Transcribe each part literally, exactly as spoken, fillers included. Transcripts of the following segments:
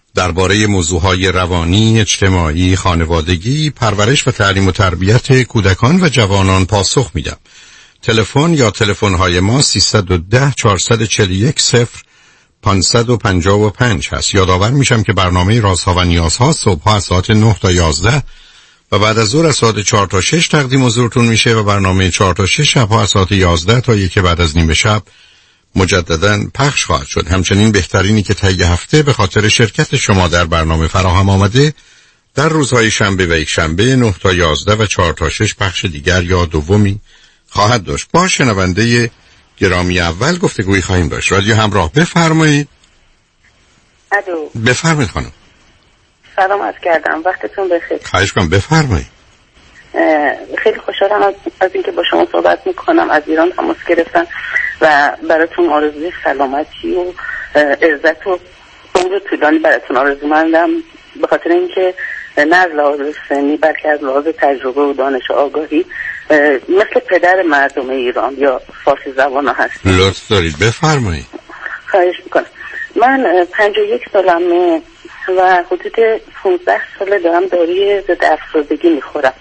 درباره موضوعهای روانی، اجتماعی، خانوادگی، پرورش و تعلیم و تربیت کودکان و جوانان پاسخ میدم. تلفن یا تلفن‌های ما سیصد و ده چهارصد و چهل و یک صفر پانصد و پنجاه و پنج هست. یادآور میشم که برنامه رازها و نیازها صبح‌ها از ساعت نه تا یازده و بعد از ظهر از ساعت چهار تا شش تقدیم حضورتون میشه و برنامه چهار تا شش شب‌ها از ساعت یازده تا یک بعد از نیمه شب مجدداً پخش خواهد شد. همچنین بهترینی که طی هفته به خاطر شرکت شما در برنامه فراهم آمده در روزهای شنبه و یک شنبه نه تا یازده و چهار تا شش پخش دیگر یا دومی خواهد داشت. با شنونده گرامی اول گفتگویی خواهیم داشت. رادیو همراه، بفرمایید. الو. بفرمایید خانم. سلام عرض کردم، وقتتون بخیر. خواهش کنم، بفرمایید. خیلی خوشحالم از, از اینکه با شما صحبت میکنم. از ایران تماس گرفتم و براتون آرزوی سلامتی و عزت و عمر طولانی براتون آرزو مندم، به خاطر اینکه نه از لحاظ سنی بلکه از لحاظ تجربه و دانش و آگاهی مثل پدر مردم ایران یا فارسی زبان ها هستید. لطف دارید، بفرمایید. خواهش میکنم. من پنجاه و یک سالمه و حدود پانزده ساله دارم داروی ضد افسردگی میخورم.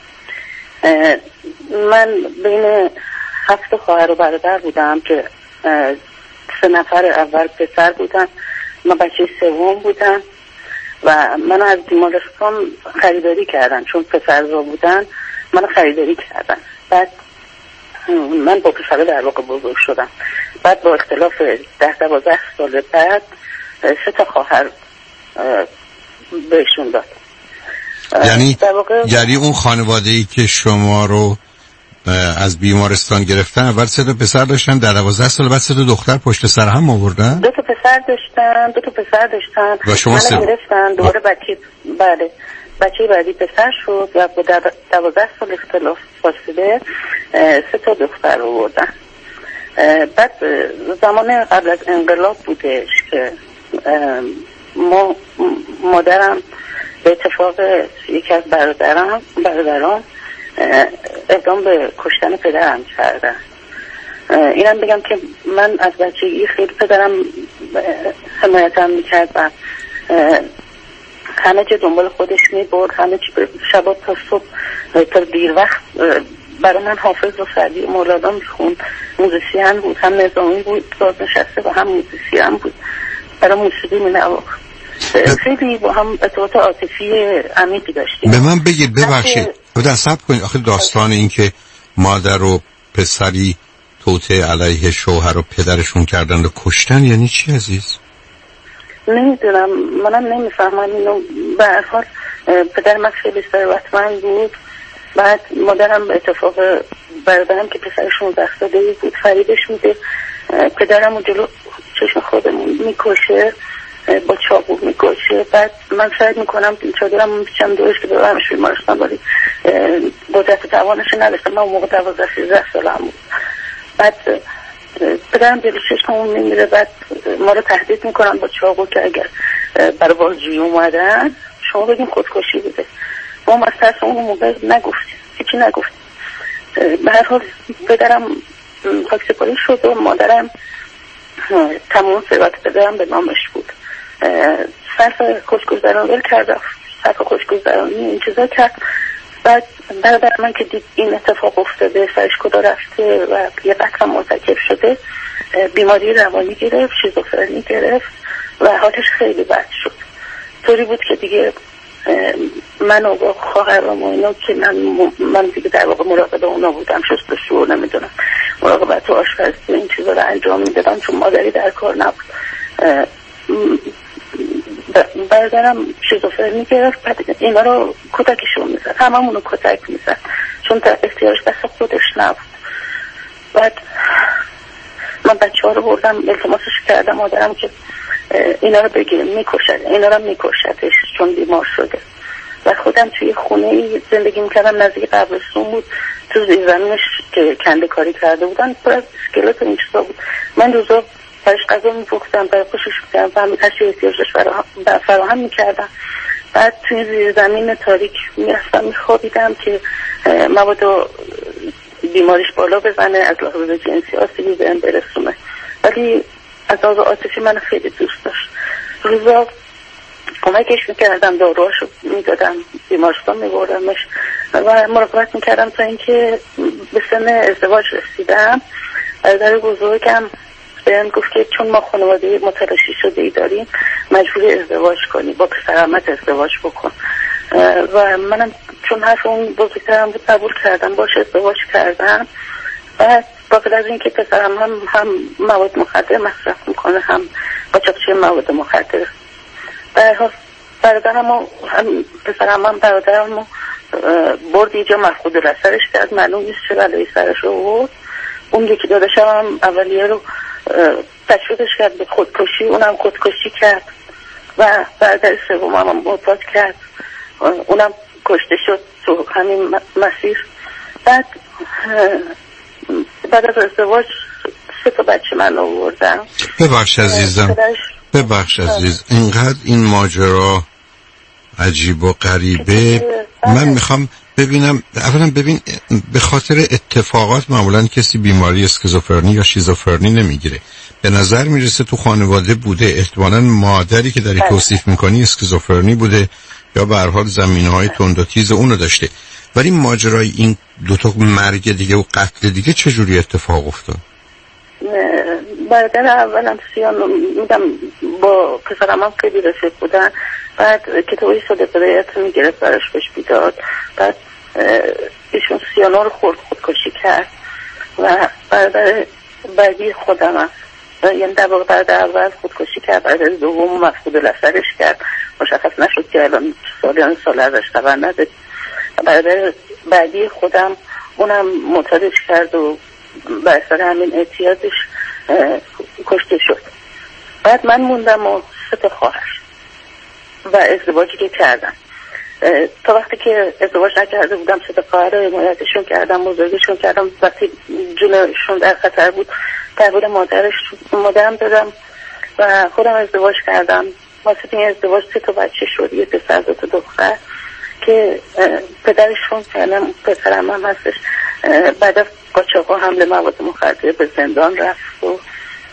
من بین هفت خواهر و برادر بودم که سه نفر اول پسر بودن، من بچه سوم بودم و من از بیمارستان خریداری کردن، چون پسرزا بودن من خریداری کردن. بعد من با پسر در واقع بزرگ شدم. بعد با اختلاف ده دوازده سال بعد سه تا خواهر بهشون داد. یعنی یعنی اون خانواده‌ای که شما رو از بیمارستان گرفتن اول سه تا پسر داشتن، در دوازده سال بعد سه تا دختر پشت سر هم آوردن؟ دو تا پسر داشتن، دو تا پسر داشتن و شما سه گرفتن دوباره بچه بله بچه بعدی پسر شد و با دوازده سال اختلاف فاصله سه تا دختر آوردن. بعد زمان قبل از انقلاب بودش که ما مادرم به اتفاق یکی از برادرم برادران اقدام به کشتن پدرم کردن. اینم بگم که من از بچگی خیلی پدرم حمایتم میکرد و همه چی دنبال خودش میبرد، همه چی شبا تا صبح تا دیر وقت برای من حافظ و سعدی مولانا میخوند. موزیسین بود، هم نظامی بود بازنشسته و هم موزیسین بود، برای موسیقی مینواخت. خیلی با هم ارتباط عاطفی عمیقی داشتیم. به من بگید، ببخشید بودن صبر کنید، آخه داستان این که مادر و پسری توطئه علیه شوهر و پدرشون کردن و کشتن یعنی چی عزیز؟ نمیدونم، منم نمیفهمم اینو. به هر حال پدر من خیلی ثروتمند بود. بعد مادرم به اتفاق برادرم که پسر شانزده ساله‌ای بود فریبش میده، پدرم رو جلو چشم خودمون میکشه، با چاقو میکشه. بعد من سعی میکنم چادرم میپیچم دورش که ببرمش بیمارستان، ولی قدرت توانش نداشتم. من اون موقع دوازده سیزده سالم بود. بعد پدرم جلو چشممون میمیره. بعد ما رو تهدید میکنم با چاقو که اگر برای بازجویی اومدن شما بگیم خودکشی بوده. ما هم از ترس اون موقع نگفتیم، هیچی نگفتیم. به هر حال پدرم خاکسپاری شد و مادرم تمام ثروت پدرم به نامش بود. صرف خوشگذرانی کرد، صرف خوشگذرانی این چیزا کرد. بعد برادر من که دید این اتفاق افتاده، سرش کدا رفته و یه قتل مرتکب شده، بیماری روانی گرفت، شیزوفرنی گرفت و حالش خیلی بد شد. طوری بود که دیگه من و با خواهرام و اینا که من من دیگه در واقع مراقب اونا بودم، شستشو نمیدونم مراقبت و آشپزی این چیزا رو انجام میدادم چون مادری در کار نبود. برادرم شیزوفرنی گرفت، بعد اینا رو کتکشون میزد، هممون رو کتک میزد چون اختیارش دست خودش نبود. بعد من بچه ها رو بردم التماسش کردم مادرم که اینا رو بگیریم میکشد، اینا رو میکشدش چون بیمار شده. و خودم توی خونه زندگی میکردم نزدیک قبرستون بود، تو زیرزمینش که کنده کاری کرده بودن پر از اسکلت و این چیزا بود. من روزا برش غذا میپختم، برای خوشش میکردم و همین هرچی احتیاجش فراهم میکردم. بعد توی زیرزمین تاریک میرفتم میخوابیدم که مبادا بیماریش بالا بزنه، از لحاظ جنسی آسیبی بهم برسونه. ولی از لحاظ عاطفی من خیلی دوست داشت. روزا کمکش میکردم، داروهاشو میدادم، بیمارستان میبردمش و مراقبت میکردم تا اینکه به سن ازدواج رسیدم. برادر بزرگم بهم گفت که چون ما خانواده متلاشی شده ای داریم مجبوری ازدواج کنی، با پسرعمت ازدواج بکن. و منم چون حرف اون بزرگترم بود قبول کردم، باش ازدواج کردم. و باقی از این که پسرم هم هم مواد مخدر مصرف میکنه، هم با چاپچه مواد مخدر. در حال برادرم و هم پسرم هم برادرم و برد اینجا مفقود الاثرش کرد، معلوم نیست چه بلایی سرش رو بود. اون یکی داداشم هم اولیه رو تشویقش کرد به خودکشی، اونم خودکشی کرد و برادر سوم هم معتاد کرد، اونم کشته شد تو همین مسیر. بعد بعد از ازدواج سه تا بچه من آوردم. ببخش عزیزم، ببخش عزیز، اینقدر این ماجرا عجیب و غریبه. من میخوام ببینم، اولا ببین، به خاطر اتفاقات معمولا کسی بیماری اسکیزوفرنی یا شیزوفرنی نمیگیره. به نظر میرسه تو خانواده بوده، احتمالاً مادری که داری توصیف میکنی اسکیزوفرنی بوده یا به هر حال زمینه‌های تند و تیز اونو داشته. ولی ماجرای این دو تا مرگ دیگه و قتل دیگه چجوری اتفاق افتاد؟ برادر اولم سیان میدم با پسرم هم خیلی رفیق بودن. بعد کتابی صدق رایت میگرفت براش بهش بیداد. بعد ایشون سیانا رو خورد خودکشی کرد و برادر بعدی خودم هم یعنی در واقع برادر اول خودکشی کرد، برادر دوم مفقود الاثرش کرد، مشخص نشد که الان سالیان سال ازش خبر نداریم. برادر بعدی خودم اونم معتادش کرد و بر اثر همین اعتیادش کشته شد. بعد من موندم و سه تا خواهر و ازدواجی که کردم. تا وقتی که ازدواج نکرده بودم سه تا خواهر رو حمایتشون کردم، بزرگشون کردم. وقتی جونشون در خطر بود تحویل مادرش مادرم دادم و خودم ازدواج کردم. واسه این ازدواج سه تا بچه شد، یه پسر دو تا دختر که پدرشون کردم. پسرم هم هستش بعد از قاچاق حمله مواد مخدر به زندان رفت و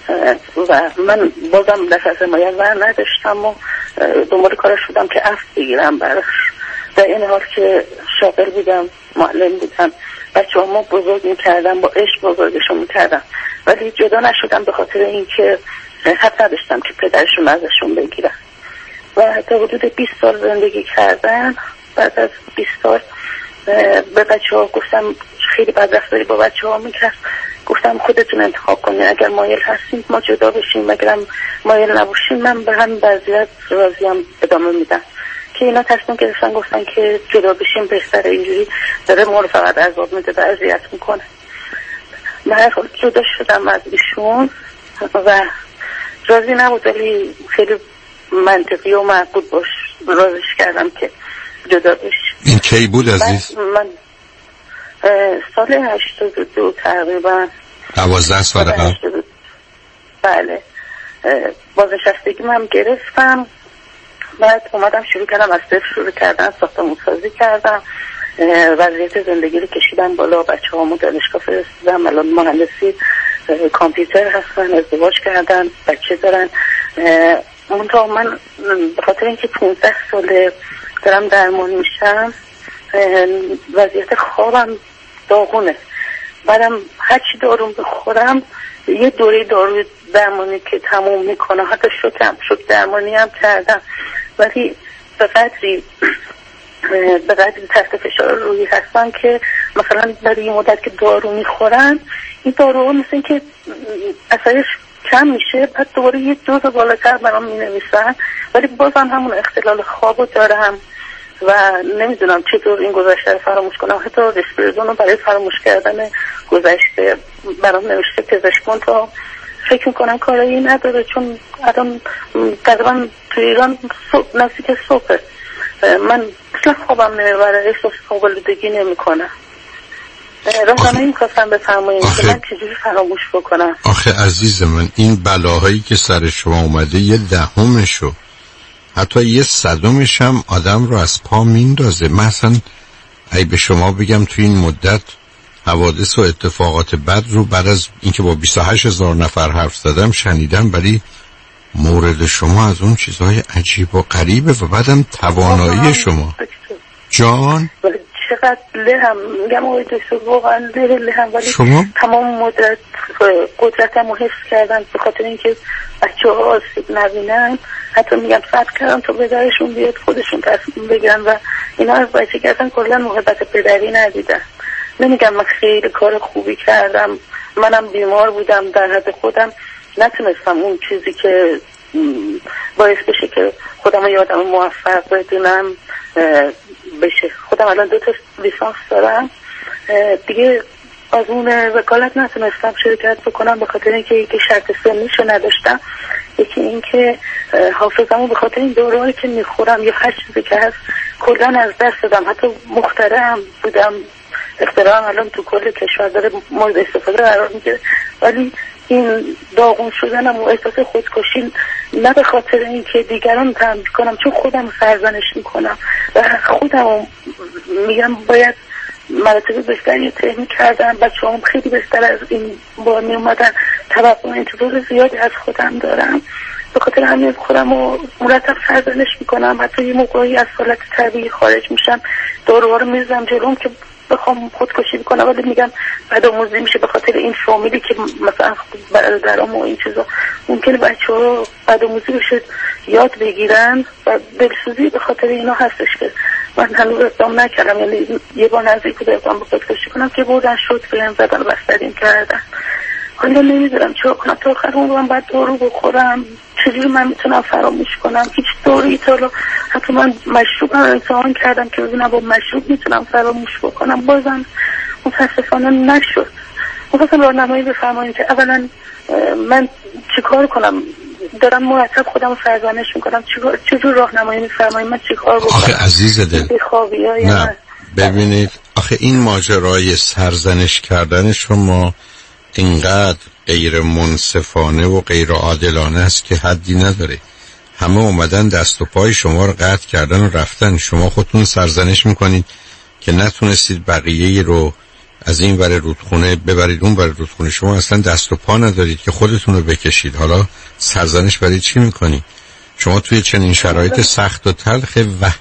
و من بازم دست از حمایت ور نداشتم و دنبال کارش بودم که عفو بگیرم براش. در این حال که شاغل بودم، معلم بودم، بچه ما بزرگ میکردم، با عشق بزرگشون میکردم، ولی جدا نشدم به خاطر اینکه حق نداشتم که پدرشون ازشون بگیرم. و تا حدود بیست سال زندگی کردن. بعد از بیست سال به بچه ها گفتم، خیلی بدرفتاری با بچه ها میکرد، گفتم خودتون انتخاب کنین، اگر مایل هستین ما جدا بشیم، اگر مایل نباشین من به همین وضعیت راضیم ادامه میدم. که اینا تصمیم گرفتن گفتن که جدا بشیم بهتره، اینجوری داره ما رو فقط عذاب میده و اذیت میکنه. به هر حال جدا شدم از ایشون و راضی نبود، ولی خیلی منطقی و معقول باش راضیش کردم که جدا بشیم. این کی بود عزیز؟ من سال هشتاد و دو تقریبا. دوازده سال قبل. بله. بازنشستگی من گرفتم. بعد اومدم شروع کردم از صفر شروع کردم، ساختمون سازی کردم، وضعیت زندگی رو کشیدم بالا، بچه هامو دانشگاه فرستادم، الان مهندسی کامپیوتر هستن، ازدواج کردن، بچه دارن. منتها من به خاطر اینکه پونزده ساله دارم درمان میشم، وضعیت خوابم داغونه. بعدم هرچی داروم بخورم یه دوره دارو درمانی که تموم میکنه، حتی شکم شک درمانی هم کردم، ولی به قدری به قدری تحت فشار روحی هستن که مثلا برای این مدت که دارو میخورن این دارو مثل که اثرش کم میشه، بعد دوباره یه دوز بالاتر برام مینویسن، ولی بازم همون اختلال خوابو دارم و نمیدونم چطور این گذشته رو فراموش کنم. حتی رسپریدون رو برای فراموش کردن گذشته برام نوشته پزشکان، تا فکر میکنم کارایی نداره، چون الان تقریبا تو ایران نزدیک صبح من اصلا خوابم نمیبره، احساس خوابالودگی نمیکنم. راستانه این خواستم بفرمایید که من چجوری فراموش بکنم. آخه عزیز من، این بلاهایی که سر شما اومده یه دهمشو حتی یه صدمش هم آدم رو از پا میندازه. مثلا ای به شما بگم تو این مدت حوادث و اتفاقات بد رو بعد از اینکه با بیست و هشت هزار نفر حرف زدم شنیدم، ولی مورد شما از اون چیزهای عجیب و غریبه و بعدم توانایی شما جان چقدر لهم میگم آقای دکتر واقعا لهم ولی شما تمام مدت قدرتم رو حفظ کردم به خاطر اینکه بچه ها آسیب نبینن. حتی میگم صبر کردم تا پدرشون بیاد خودشون تصمیم بگیرن و اینا از بچه که اصلا کلا محبت پدری ندیدن. نمیگم من خیلی کار خوبی کردم، منم بیمار بودم در حد خودم نتونستم اون چیزی که باعث بشه که خودم رو یادم موفق بدونم بشه. خودم الان دو تا لیسانس دارم دیگه، از اون وکالت نتونستم شرکت بکنم به خاطر اینکه یکی شرط سنیشو نداشتم، یکی اینکه حافظمو به خاطر این دورهایی که میخورم یا هر چیزی که هست کلا از دست دادم. حتی مخترعم بودم، اختراعم الان تو کل کشور داره مورد استفاده قرار میگیره، ولی این داغون شدنم و احساس خودکشی نه به خاطر اینکه دیگران تنبیه کنم، چون خودم سرزنش میکنم و خودم میگم باید مراتب بهتری طی کردم. بچه هم خیلی بهتر از این با می اومدن، توقع انتظار زیادی از خودم دارم، به خاطر همین خودم رو مرتب سرزنش میکنم. حتی یه موقعی از حالت طبیعی خارج میشم داروها رو میزنم جلوم که بخوام خودکشی بکنم، ولی میگم بدآموزی میشه به خاطر این فامیلی که مثلا برادرام و این چیزا ممکنه بچه ها بدآموزی بشه یاد بگیرن و دلسوزی به خاطر اینا هستش که من هنوز اقدام نکردم. یعنی یه بار نزدیک بود اقدام به خودکشی کنم که بردن شد بهم زدن و بسترین کردن. حالا نمیدونم چه کنم، تا آخر عمرم باید دارو بخورم؟ چجوری من میتونم فراموش کنم؟ هیچ دوری تا حالا حتی من مشروب هم امتحان کردم که ببینم با مشروب میتونم فراموش بکنم، بازم متاسفانه نشد. میخواستم راهنمایی بفرمایید که اولا من چیکار کنم؟ دارم مرتب خودم رو سرزنش میکنم، چیکار چجور راهنمایی میفرمایید من چیکار بکنم؟ آخه عزیز دل نه ببینید، آخه این ماجرای سرزنش کردن شما اینقدر غیر منصفانه و غیر عادلانه است که حدی نداره. همه اومدن دست و پای شما رو قطع کردن و رفتن، شما خودتون سرزنش میکنید که نتونستید بقیه رو از این ور رودخونه ببرید اون ور رودخونه. شما اصلا دست و پا ندارید که خودتون رو بکشید، حالا سرزنش برای چی میکنید؟ شما توی چنین شرایط سخت و تلخ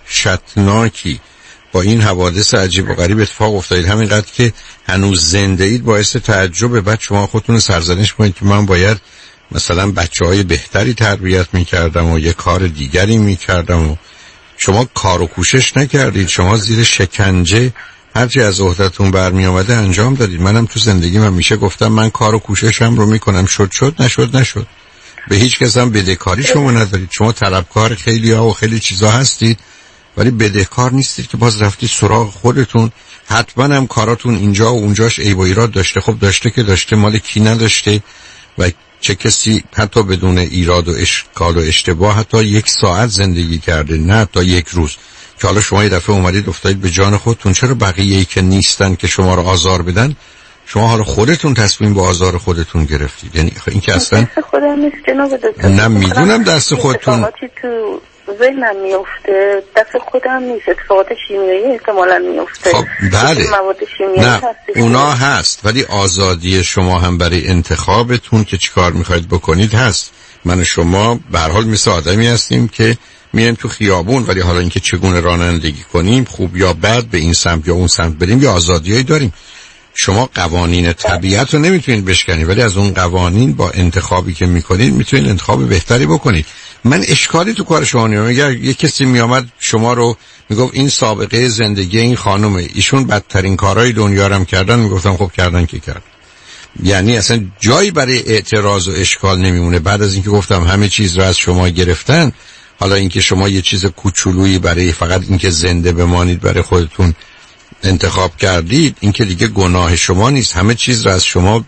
وحشتناکی با این حوادث عجیب و غریب اتفاق افتادید، همینقدر که هنوز زنده اید باعث تعجبه. بعد شما خودتون سرزنش کنید که من باید مثلا بچه‌های بهتری تربیت می‌کردم و یه کار دیگری می‌کردم و شما کار و کوشش نکردید. شما زیر شکنجه هرچی از عهده‌تون برمی اومده انجام دادید. منم تو زندگیم همیشه گفتم من کار و کوششم رو میکنم، شد شد نشد نشد. به هیچ کس هم بدهکاری شما ندارید. شما طلبکار خیلی ها و خیلی چیزا هستید ولی بدهکار نیستید که باز رفتید سراغ خودتون. حتما هم کاراتون اینجا و اونجاش عیب و ایراد داشته. خب داشته که داشته، مال کی نداشته؟ و چه کسی حتی بدون ایراد و اشکال و اشتباه حتی یک ساعت زندگی کرده، نه تا یک روز، که حالا شما یه دفعه اومدید افتادید به جان خودتون. چرا بقیه‌ای که نیستن که شما رو آزار بدن، شما حالا خودتون تصمیم به آزار خودتون گرفتید؟ یعنی این که اصلا دست خودم نیست جناب دکتر. نه میدونم دست خودتون تو ذهنم میفته، دست خودم نیست، اتفاقات شیمیایی احتمالاً میفته. خب بله، مواد شیمیایی نه اونا هست، ولی آزادی شما هم برای انتخابتون که چیکار میخواید بکنید هست. من و شما به هر حال مثل آدمی هستیم که میایم تو خیابون، ولی حالا اینکه چگونه رانندگی کنیم، خوب یا بد، به این سمت یا اون سمت بریم، یا آزادیایی داریم. شما قوانین طبیعت رو نمیتونید بشکنید، ولی از اون قوانین با انتخابی که میکنید میتونید انتخاب بهتری بکنید. من اشکالی تو کار شما نمیام. اگر یه کسی میامد شما رو میگفت این سابقه زندگی این خانومه، ایشون بدترین کارهای دنیا رو هم کردن، میگفتم خب کردن که کرد. یعنی اصلا جایی برای اعتراض و اشکال نمیمونه. بعد از اینکه گفتم همه چیز رو از شما گرفتن، حالا اینکه شما یه چیز کوچولویی برای فقط اینکه زنده بمانید برای خودتون انتخاب کردید، این که دیگه گناه شما نیست. همه چیز رو از شما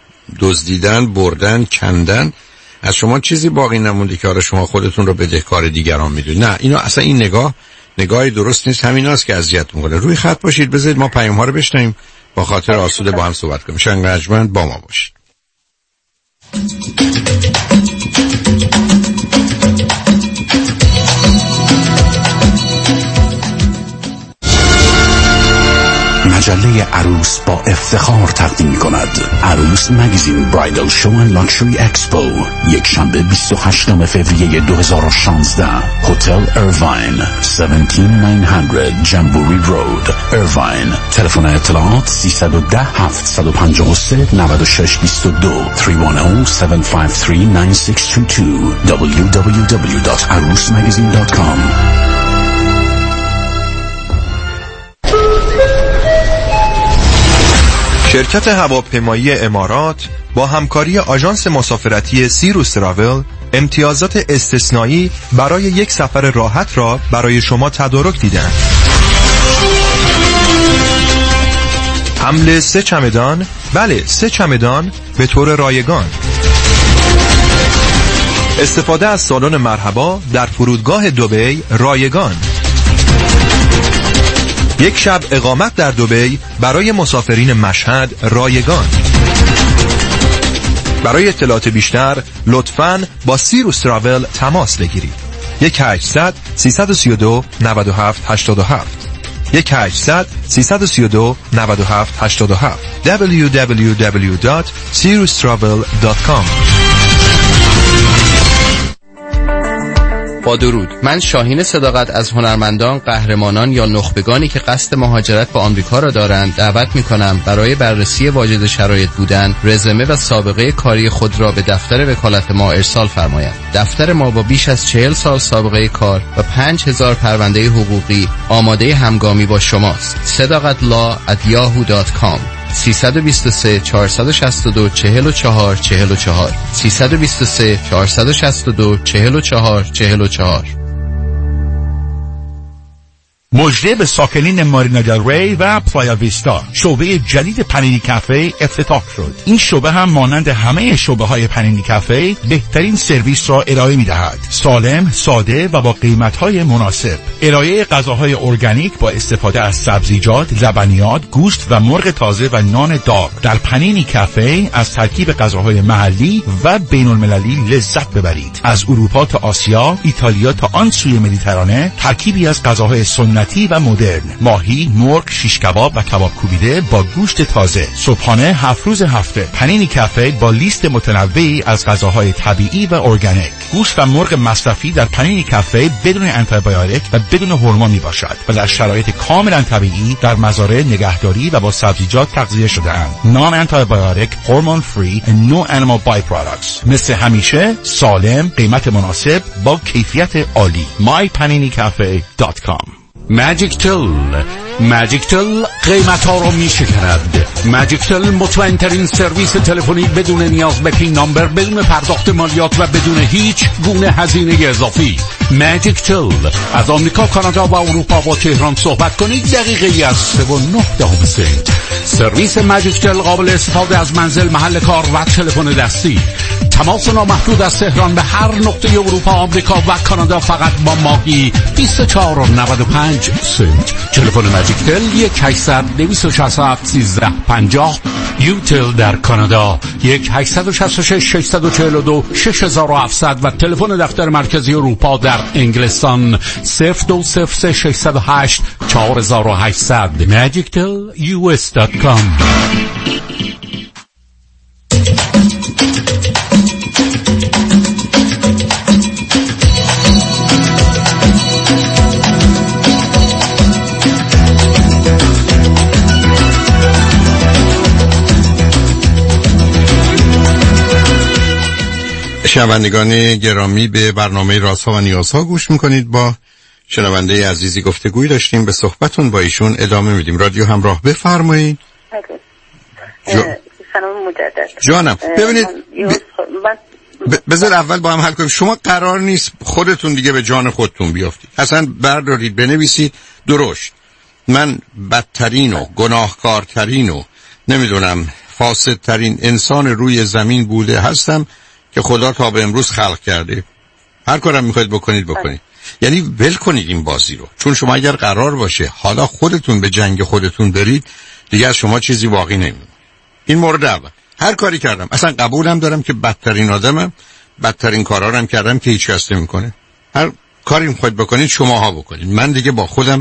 دزدیدن، بردن، کندن، از شما چیزی باقی نمونده که حالا شما خودتون رو بدهکار دیگران میدونید. نه، اینا اصلا این نگاه نگاهی درست نیست. همیناست که اذیت میکنه. روی خط باشید، بذارید ما پیام ها رو بشنویم، با خاطر آسوده با هم صحبت کنیم. شنگرجمند با ما باشید. مجله حوله عروس با افتخار تقدیم می‌کند. عروس مگزین برایدل شو اند لاکچری اکسپو، یک شنبه بیست و هشتم فوریه دو هزار و شانزده، هتل ایرواین، هفده هزار و نهصد جمبوری رود، ایرواین. تلفن اطلاعات سیصد و ده هفتصد و پنجاه و سه نود و شش بیست و دو سه یک صفر هفت پنج سه نه شش دو دو دبلیو دبلیو دبلیو دات عروس مگزین دات کام. شرکت هواپیمایی امارات با همکاری آژانس مسافرتی سیروس تراول امتیازات استثنایی برای یک سفر راحت را برای شما تدارک دیدند. حمل سه چمدان، بله سه چمدان به طور رایگان. استفاده از سالن مرحبا در فرودگاه دبی رایگان. یک شب اقامت در دبی برای مسافرین مشهد رایگان. برای اطلاعات بیشتر لطفاً با سیروس تراول تماس بگیرید. یک هشتصد سیصد و سی و دو نود و هفت هشتاد و هفت یک هشتصد سیصد و سی و دو نود و هفت هشتاد و هفت دبلیو دبلیو دبلیو دات سیروس تراول دات کام. با درود، من شاهین صداقت از هنرمندان، قهرمانان یا نخبگانی که قصد مهاجرت به آمریکا را دارند دعوت می‌کنم برای بررسی واجد شرایط بودن، رزومه و سابقه کاری خود را به دفتر وکالت ما ارسال فرمایند. دفتر ما با بیش از چهل سال سابقه کار و پنج هزار پرونده حقوقی آماده همگامی با شماست. صداقت لا ات یاهو دات کام سیصد و بیست و سه چهارصد و شصت و دو چهل و چهار چهل و چهار سیصد و بیست و سه چهارصد و شصت و دو چهل و چهار چهل و چهار. مژده به ساکنین مارینا دل ری و پلایا ویستا، شعبه جدید پنینی کافه افتتاح شد. این شعبه هم مانند همه شعبه های پنینی کافه بهترین سرویس را ارائه می دهد. سالم، ساده و با قیمت های مناسب. ارائه غذاهای ارگانیک با استفاده از سبزیجات، لبنیات، گوشت و مرغ تازه و نان داغ. در پنینی کافه از ترکیب غذاهای محلی و بین المللی لذت ببرید. از اروپا تا آسیا، ایتالیا تا آن سوی مدیترانه، ترکیبی از غذاهای سنتی و مدرن. ماهی، مرغ، شیش کباب و کباب کوبیده با گوشت تازه. صبحانه هفت روز هفته. پنینی کافه با لیست متنوعی از غذاهای طبیعی و ارگانیک. گوشت و مرغ مصرفی در پنینی کافه بدون آنتیبیوتیک و بدون هورمون می باشد و در شرایط کاملا طبیعی در مزارع نگهداری و با سبزیجات تغذیه شده اند. نان آنتیبیوتیک، هورمون فری و نو انیمال بای پروداکتس. مثل همیشه سالم، قیمت مناسب با کیفیت عالی. مای پنینی کافه دات کام. ماجیک تل ماجیک تل قیمت ها رو می شکند. ماجیک تل مطمئن ترین سرویس تلفنی بدون نیاز به پین نامبر، بدون پرداخت مالیات و بدون هیچ گونه هزینه اضافی. ماجیک تل از آمریکا، کانادا و اروپا با تهران صحبت کنید دقیقه از سه و نه دهم سنت. سرویس ماجیک تل قابل استفاده از منزل، محل کار و تلفن دستی. تماس نامحدود از تهران به هر نقطه اروپا، آمریکا و کانادا فقط با ماهی بیست و چهار و نود و پنج سنت. تلفن ماجیک تل یک هشتصد دویست و شصت و هفت سیزده پنجاه. یوتل در کانادا یک هشتصد و شصت و شش ششصد و چهل و دو شش هزار و هفتصد و تلفن دفتر مرکزی اروپا در انگلستان صفر دو صفر سه ششصد و هشت چهار هزار و هشتصد. ماجیک تل یو اس دات کام. شنوندگان گرامی، به برنامه رازها و نیازها گوش میکنید. با شنونده عزیزی گفتگوی داشتیم، به صحبتون با ایشون ادامه میدیم. رادیو همراه، بفرمایید. جا... سلام مجدد. جانم، ببینید ب... بذار اول با هم حل کنیم. شما قرار نیست خودتون دیگه به جان خودتون بیافتید، اصلا بردارید بنویسید درشت من بدترین و گناهکارترین و نمیدونم فاسدترین انسان روی زمین بوده هستم که خدا تا به امروز خلق کرده. هر کارم میخواید بکنید بکنید. یعنی ول کنید این بازی رو، چون شما اگر قرار باشه حالا خودتون به جنگ خودتون برید، دیگه از شما چیزی باقی نمیمونه. این مورد اول. هر کاری کردم، اصلا قبولم دارم که بدترین آدمم، بدترین کارا رو هم کردم که هیچ کس نمیکنه. هر کاری میخواید بکنید شماها بکنید. من دیگه با خودم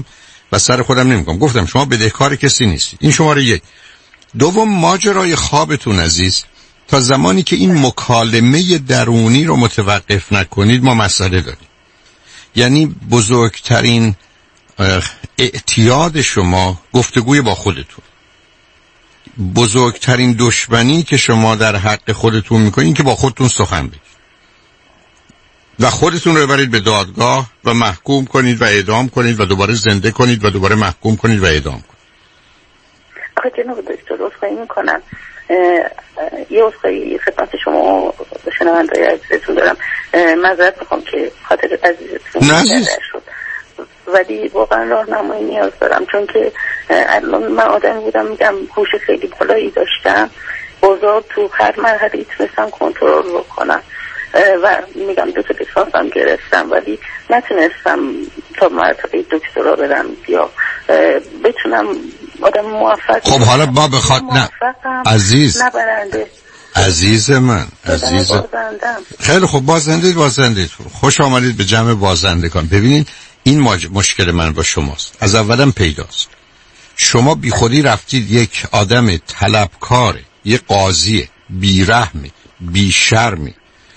و سر خودم نمیکنم. گفتم شما بدهکار کسی نیستید. این شماره یک. دوم، ماجرای خوابتون عزیز، تا زمانی که این مکالمه درونی رو متوقف نکنید ما مسئله داریم. یعنی بزرگترین اعتیاد شما گفتگوی با خودتون. بزرگترین دشمنی که شما در حق خودتون میکنید که با خودتون سخن بگید و خودتون رو ببرید به دادگاه و محکوم کنید و اعدام کنید و دوباره زنده کنید و دوباره محکوم کنید و اعدام کنید. آخه جناب دکتر عذرخواهی میکنم، یه عذرخواهی خدمت شما شنونده‌های عزیزتون دارم، معذرت میخوام که خاطر عزیزتون عزیز شد، ولی واقعا راهنمایی نیاز دارم، چون که الان من آدمی بودم میگم هوش خیلی بالایی داشتم، بازار تو هر مرحله تونستم کنترل بکنم و میگم دو تا لیسانس هم گرفتم ولی نتونستم تا مرتبه دکترا برم یا بتونم آدم موفق. خب حالا ما بخواد نه عزیز نه برنده عزیز من عزیز خیلی خوب، بازنده بازنده خوش آمدید به جمع بازندگان. ببینید این ماج... مشکل من با شماست، از اولم پیداست. شما بی خودی رفتید یک آدم طلبکار، یک قاضی بیرحمی، بیشرمی،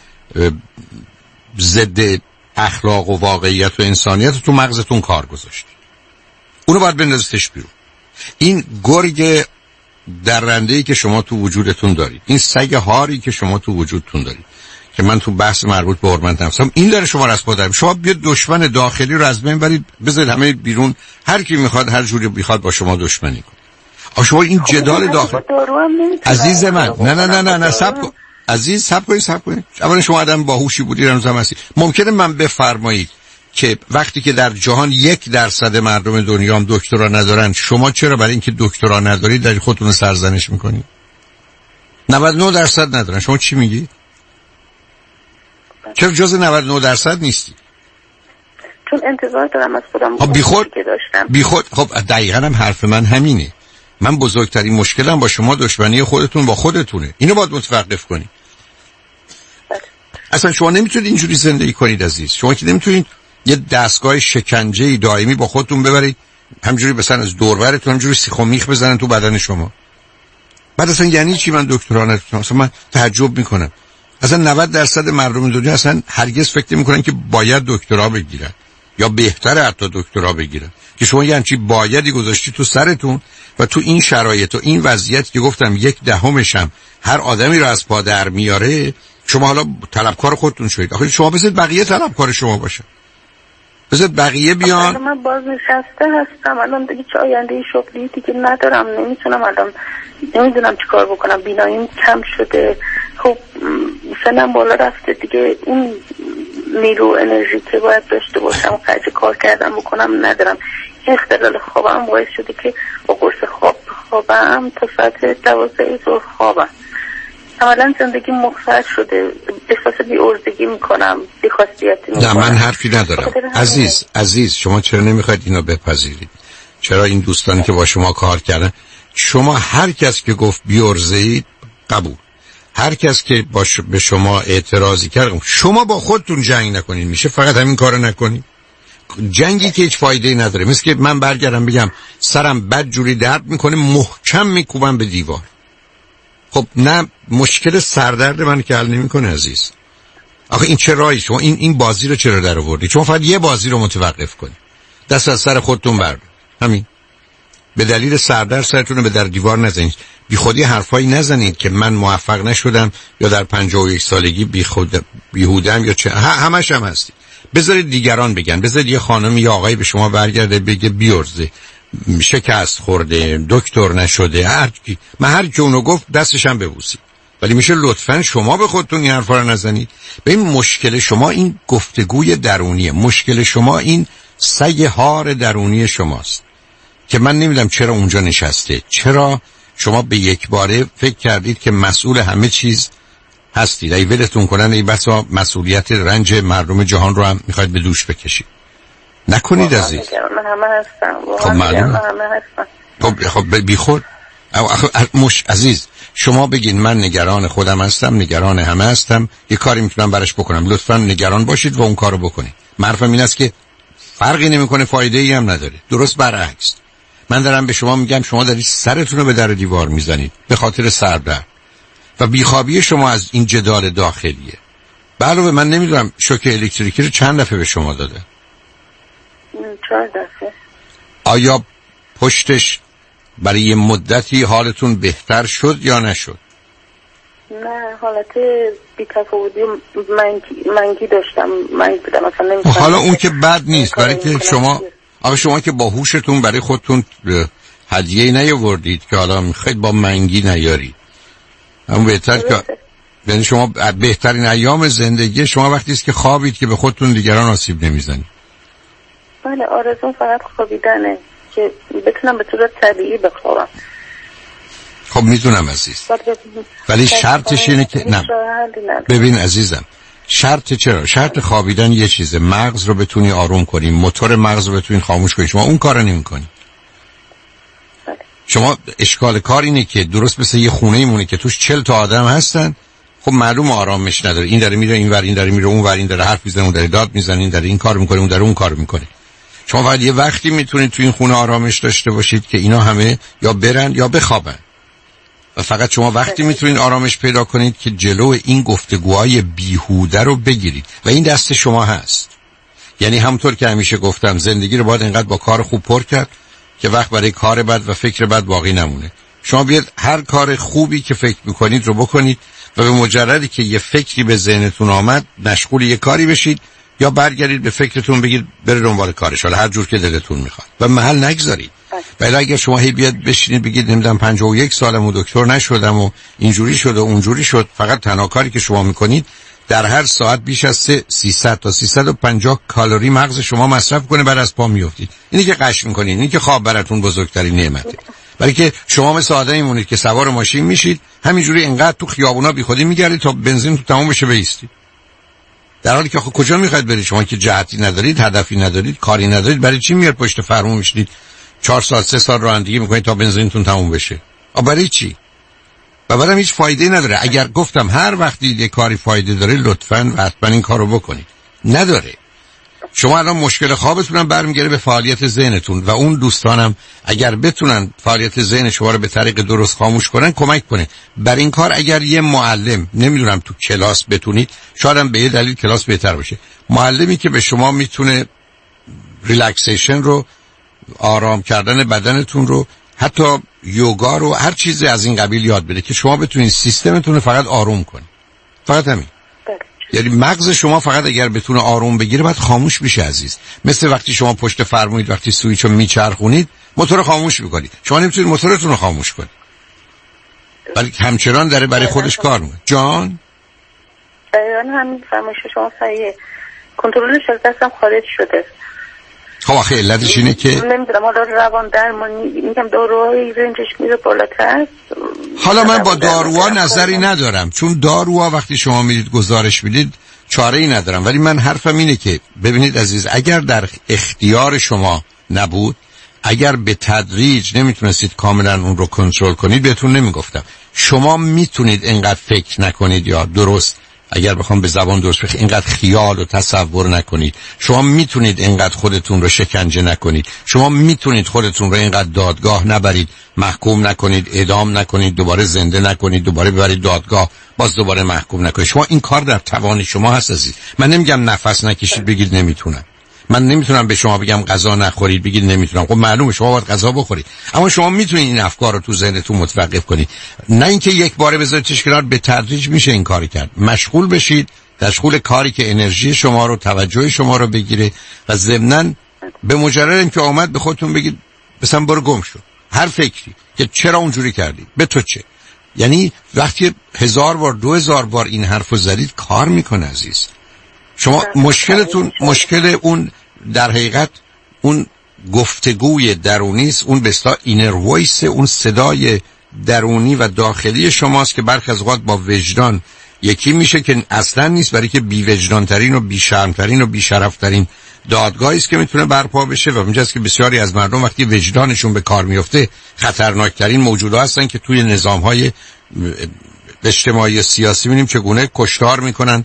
ضد اخلاق و واقعیت و انسانیت تو مغزتون کار گذاشت. اونو باید بندازتش بیرون. این گرگ درنده‌ای که شما تو وجودتون دارید، این سگ هاری که شما تو وجودتون دارید که من تو بحث مربوط به حرمت نفسم، این داره شما رو از پا در. شما بیاد دشمن داخلی رو از بین برید، بذارید همه بیرون، هر کی میخواد هر جوری بخواد با شما دشمنی کنه. آ شما این جدال داخلی عزیز من، نه نه نه نه نه صبر کن عزیز، صبر کنید صبر کنید. اولا شما آدم باهوشی بودی، هنوزم هستی. ممکنه من بفرمایید که وقتی که در جهان یک درصد مردم دنیا هم دکترا ندارن، شما چرا برای اینکه دکترا ندارید در خودتون رو سرزنش میکنید؟ نود و نه درصد ندارن، شما چی میگی؟ چرا جز نود و نه درصد نیستی؟ چون انتظار دارم از خودم خب بی خود بی خود خب دقیقاً هم حرف من همینه. من بزرگترین مشکلم با شما دشمنی خودتون با خودتونه. اینو باید متوقف کنید. اصلا شما نمیتونید اینجوری زندگی کنید عزیز. شما که نمیتونید یه دستگاه شکنجه‌ای دائمی با خودتون ببرید، همجوری مثلا از دور برتون همجوری سیخ و میخ بزنن تو بدن شما. بعد اصلا یعنی چی من دکترا ندارم؟ اصلا من تعجب میکنم. اصلا نود درصد مردم دنیا اصلا هرگز فکر نمیکنن که باید دکترا بگیرن یا بهتره حتی دکترا بگیرن، که شما یعنی چی بایدی گذاشتی تو سرتون و تو این شرایط و این وضعیت که گفتم یک دهمش هم هر آدمی رو از پا در میاره، شما حالا طلبکار خودتون شدید. آخه شما بذارید بقیه طلبکار شما باشن، بذارید بقیه بیان. من باز نشسته هستم الان دیگه، چه آینده شغلی دیگه ندارم، نمیتونم الان، نمیدونم چیکار بکنم، بیناییم کم شده، خب سنم بالا رفته دیگه، این نیرو انرژی که باید داشته باشم خرج کار کردم بکنم ندارم. اختلال خوابم باعث شده که با قرص خواب خوابم تا ساعت دوازده ظهر خوابم. عملا زندگی مختصر شده، احساس بی‌ارزگی میکنم، بی‌خاصیتی میکنم. نه من حرفی ندارم عزیز. عزیز شما چرا نمیخواید اینو بپذیرید؟ چرا این دوستانی که با شما کار کردن، شما هر کس که گفت بی‌ارزید قبول، هر کس که باش به شما اعتراضی کرد، شما با خودتون جنگ نکنید، میشه فقط همین کارو نکنید. جنگی که هیچ فایده‌ای نداره، مثل که من برگردم بگم سرم بد جوری درد میکنه، محکم میکوبم به دیوار. خب نه، مشکل سردرد من که حل نمیکنه عزیز. آخه این چه راهی؟ شما این این بازی رو چرا در آوردی؟ شما فقط یه بازی رو متوقف کنید، دست از سر خودتون بردارید، همین. به دلیل سردرد سرتون رو به در دیوار نزنید. بی خودی حرفایی نزنید که من موفق نشدم یا در پنجاه و یک سالگی بی خود بیهودم یا چه، همش هم هستی. بذارید دیگران بگن، بذارید یه خانم یا آقایی به شما برگرده بگه بیورزه، شکست خورده، دکتر نشده، هر کی، من هر کی اونو گفت دستشم ببوسید. ولی میشه لطفاً شما به خودتون این حرفا رو نزنید. ببین مشکل شما این گفتگوی درونیه، مشکل شما این سگ هار درونی شماست که من نمیدونم چرا اونجا نشسته. چرا شما به یک باره فکر کردید که مسئول همه چیز هستید؟ ای ولتون کنن ای بسا مسئولیت رنج مردم جهان رو هم میخواید به دوش بکشید. نکنید عزیز. من همه هستم. خب معلومه. خب خب بی خود. مش عزیز شما بگین من نگران خودم هستم، نگران همه هستم، یه کاری میتونم براش بکنم، لطفاً نگران باشید و اون کارو بکنید. حرفم این است که فرقی نمیکنه، فایده ای هم نداره. درست برعکس، من دارم به شما میگم شما دارید سرتون رو به در دیوار میزنید به خاطر سردرد و بیخوابی شما از این جدال داخلیه. علاوه من نمیدونم شوک الکتریکی رو چند دفعه به شما داده؟ چهار دفعه. آیا پشتش برای یه مدتی حالتون بهتر شد یا نشد؟ نه، حالت بی‌تفاوتی منگی, منگی داشتم. منگی بودم مثلا نمی‌فهمم. حالا اون که بد نیست، برای که شما آقا شما که با هوشتون برای خودتون هدیه‌ای نیاوردید که حالا میخواید با منگی نیارید. اما بهتر که یعنی شما بهترین ایام زندگی شما وقتی است که خوابید که به خودتون دیگران آسیب نمیزنید. بله، آرزوم فقط خوابیدنه که بتونم به صورت طبیعی بخوابم. خب میدونم عزیز، ولی شرطش اینه که نه. ببین عزیزم، شرط چرا؟ شرط خوابیدن یه چیزه، مغز رو بتونی آروم کنی، موتور مغز رو بتونی خاموش کنی. شما اون کارو نمی‌کنی. شما اشکال کار اینه که درست مثل یه خونه ایمونه که توش چهل تا آدم هستن، خب معلوم آرامش نداره. این داره میره این ور، این داره میره اون ور، این داره حرف میزنه، اون داره داد میزنه، این داره این کارو میکنه، اون داره اون کارو میکنه. شما فقط یه وقتی میتونید تو این خونه آرامش داشته باشید که اینا همه یا برن یا بخوابن. و فقط شما وقتی میتونید آرامش پیدا کنید که جلو این گفتگوهای بیهوده رو بگیرید و این دست شما هست. یعنی همونطور که همیشه گفتم زندگی رو باید اینقدر با کار خوب پر کرد که وقت برای کار بد و فکر بد باقی نمونه. شما بیاد هر کار خوبی که فکر میکنید رو بکنید و به مجردی که یه فکری به ذهنتون آمد مشغول یه کاری بشید یا برگردید به فکرتون بگید بره دنبال کارش، حالا هر جور که دلتون میخواد و محل نگذارید. ولی اگر شما هی بیاد بشینید بگید نمیدونم پنجاه و یک سالم و دکتر نشدم و اینجوری شد و اونجوری شد، فقط تنها کاری که شما میکنید در هر ساعت بیش از سیصد تا سیصد و پنجاه کالری مغز شما مصرف کنه، بعد از پا میافتید. اینی که قش میکنید، اینی که خواب براتون بزرگترین نعمته. برای که شما مثل آدمی مونید که سوار ماشین میشید همینجوری اینقدر تو خیابونا بیخودی میگردید تا بنزین تو تموم بشه بایستید، در حالی که خب کجا میخواید برید؟ شما که جهتی ندارید، هدفی ندارید، کاری ندارید، برای چی میاد پشت فرمون میشید چهار سال سه سال رانندگی میکنید تا بنزینتون تموم بشه؟ آ برای چی؟ و بعدم هیچ فایده نداره. اگر گفتم هر وقتی یه کاری فایده داره لطفاً و حتما این کارو بکنید. نداره. شما الان مشکل خوابتون هم برمیگره به فعالیت ذهنتون و اون دوستانم اگر بتونن فعالیت ذهن شما رو به طریق درست خاموش کنن کمک کنه. بر این کار اگر یه معلم، نمیدونم تو کلاس بتونید، شاید هم به یه دلیل کلاس بهتر باشه، معلمی که به شما میتونه ریلکسیشن رو، آرام کردن بدنتون رو، حتی یوگا رو، هر چیزی از این قبیل یاد بده که شما بتونید سیستمتون رو فقط آروم کنید. فقط همین. یعنی مغز شما فقط اگر بتونه آروم بگیره باید خاموش بشه عزیز. مثل وقتی شما پشت فرمونید، وقتی سوئیچ رو میچرخونید موتور خاموش میکنید، شما نمیتونید موتورتون رو خاموش کنید، ولی همچنان داره برای خودش کار میکنه. جان دقیقاً همین فرمایش شما صحیحه. کنترلش از دستم خارج شده. خب آخه علتش اینه که نمیدونم، حالا روان درمانی میگم داروهای رنجش میره بالاتر. حالا من با داروها نظری ندارم، چون داروها وقتی شما میدید گزارش میدید چاره ای ندارم، ولی من حرفم اینه که ببینید عزیز، اگر در اختیار شما نبود، اگر به تدریج نمیتونستید کاملا اون رو کنترل کنید، بهتون نمیگفتم. شما میتونید اینقدر فکر نکنید یا درست، اگر بخوام به زبان درست بخوام، اینقدر خیال و تصور نکنید. شما میتونید اینقدر خودتون رو شکنجه نکنید. شما میتونید خودتون رو اینقدر دادگاه نبرید، محکوم نکنید، اعدام نکنید، دوباره زنده نکنید، دوباره ببرید دادگاه، باز دوباره محکوم نکنید. شما این کار در توان شما هست عزیز. من نمیگم نفس نکشید بگید نمیتونم. من نمیتونم به شما بگم غذا نخورید بگید نمیتونم. خب معلومه شما باید غذا بخورید، اما شما میتونید این افکار رو تو ذهنتون متوقف کنید، نه اینکه یک باره بذاریدش کنار. به تدریج میشه این کاری کرد. مشغول بشید، مشغول کاری که انرژی شما رو، توجه شما رو بگیره و ضمناً به مجرد که آمد به خودتون بگید مثلا برو گم شو. هر فکری که چرا اونجوری کردی، به تو چه؟ یعنی وقتی هزار بار دو هزار بار این حرفو زدید کار میکنه عزیز. شما مشکلتون مشکل اون در حقیقت اون گفتگوی درونی است، اون به اصطلاح اینر وایس، اون صدای درونی و داخلی شماست که برخی از اوقات با وجدان یکی میشه که اصلا نیست، برای که بی وجدان ترین و بی شرم ترین و بی شرف ترین دادگاهی است که میتونه برپا بشه. و اونجاست که بسیاری از مردم وقتی وجدانشون به کار میفته خطرناک ترین موجودات هستن که توی نظام‌های اجتماعی و سیاسی می‌بینیم چگونه کشتار میکنن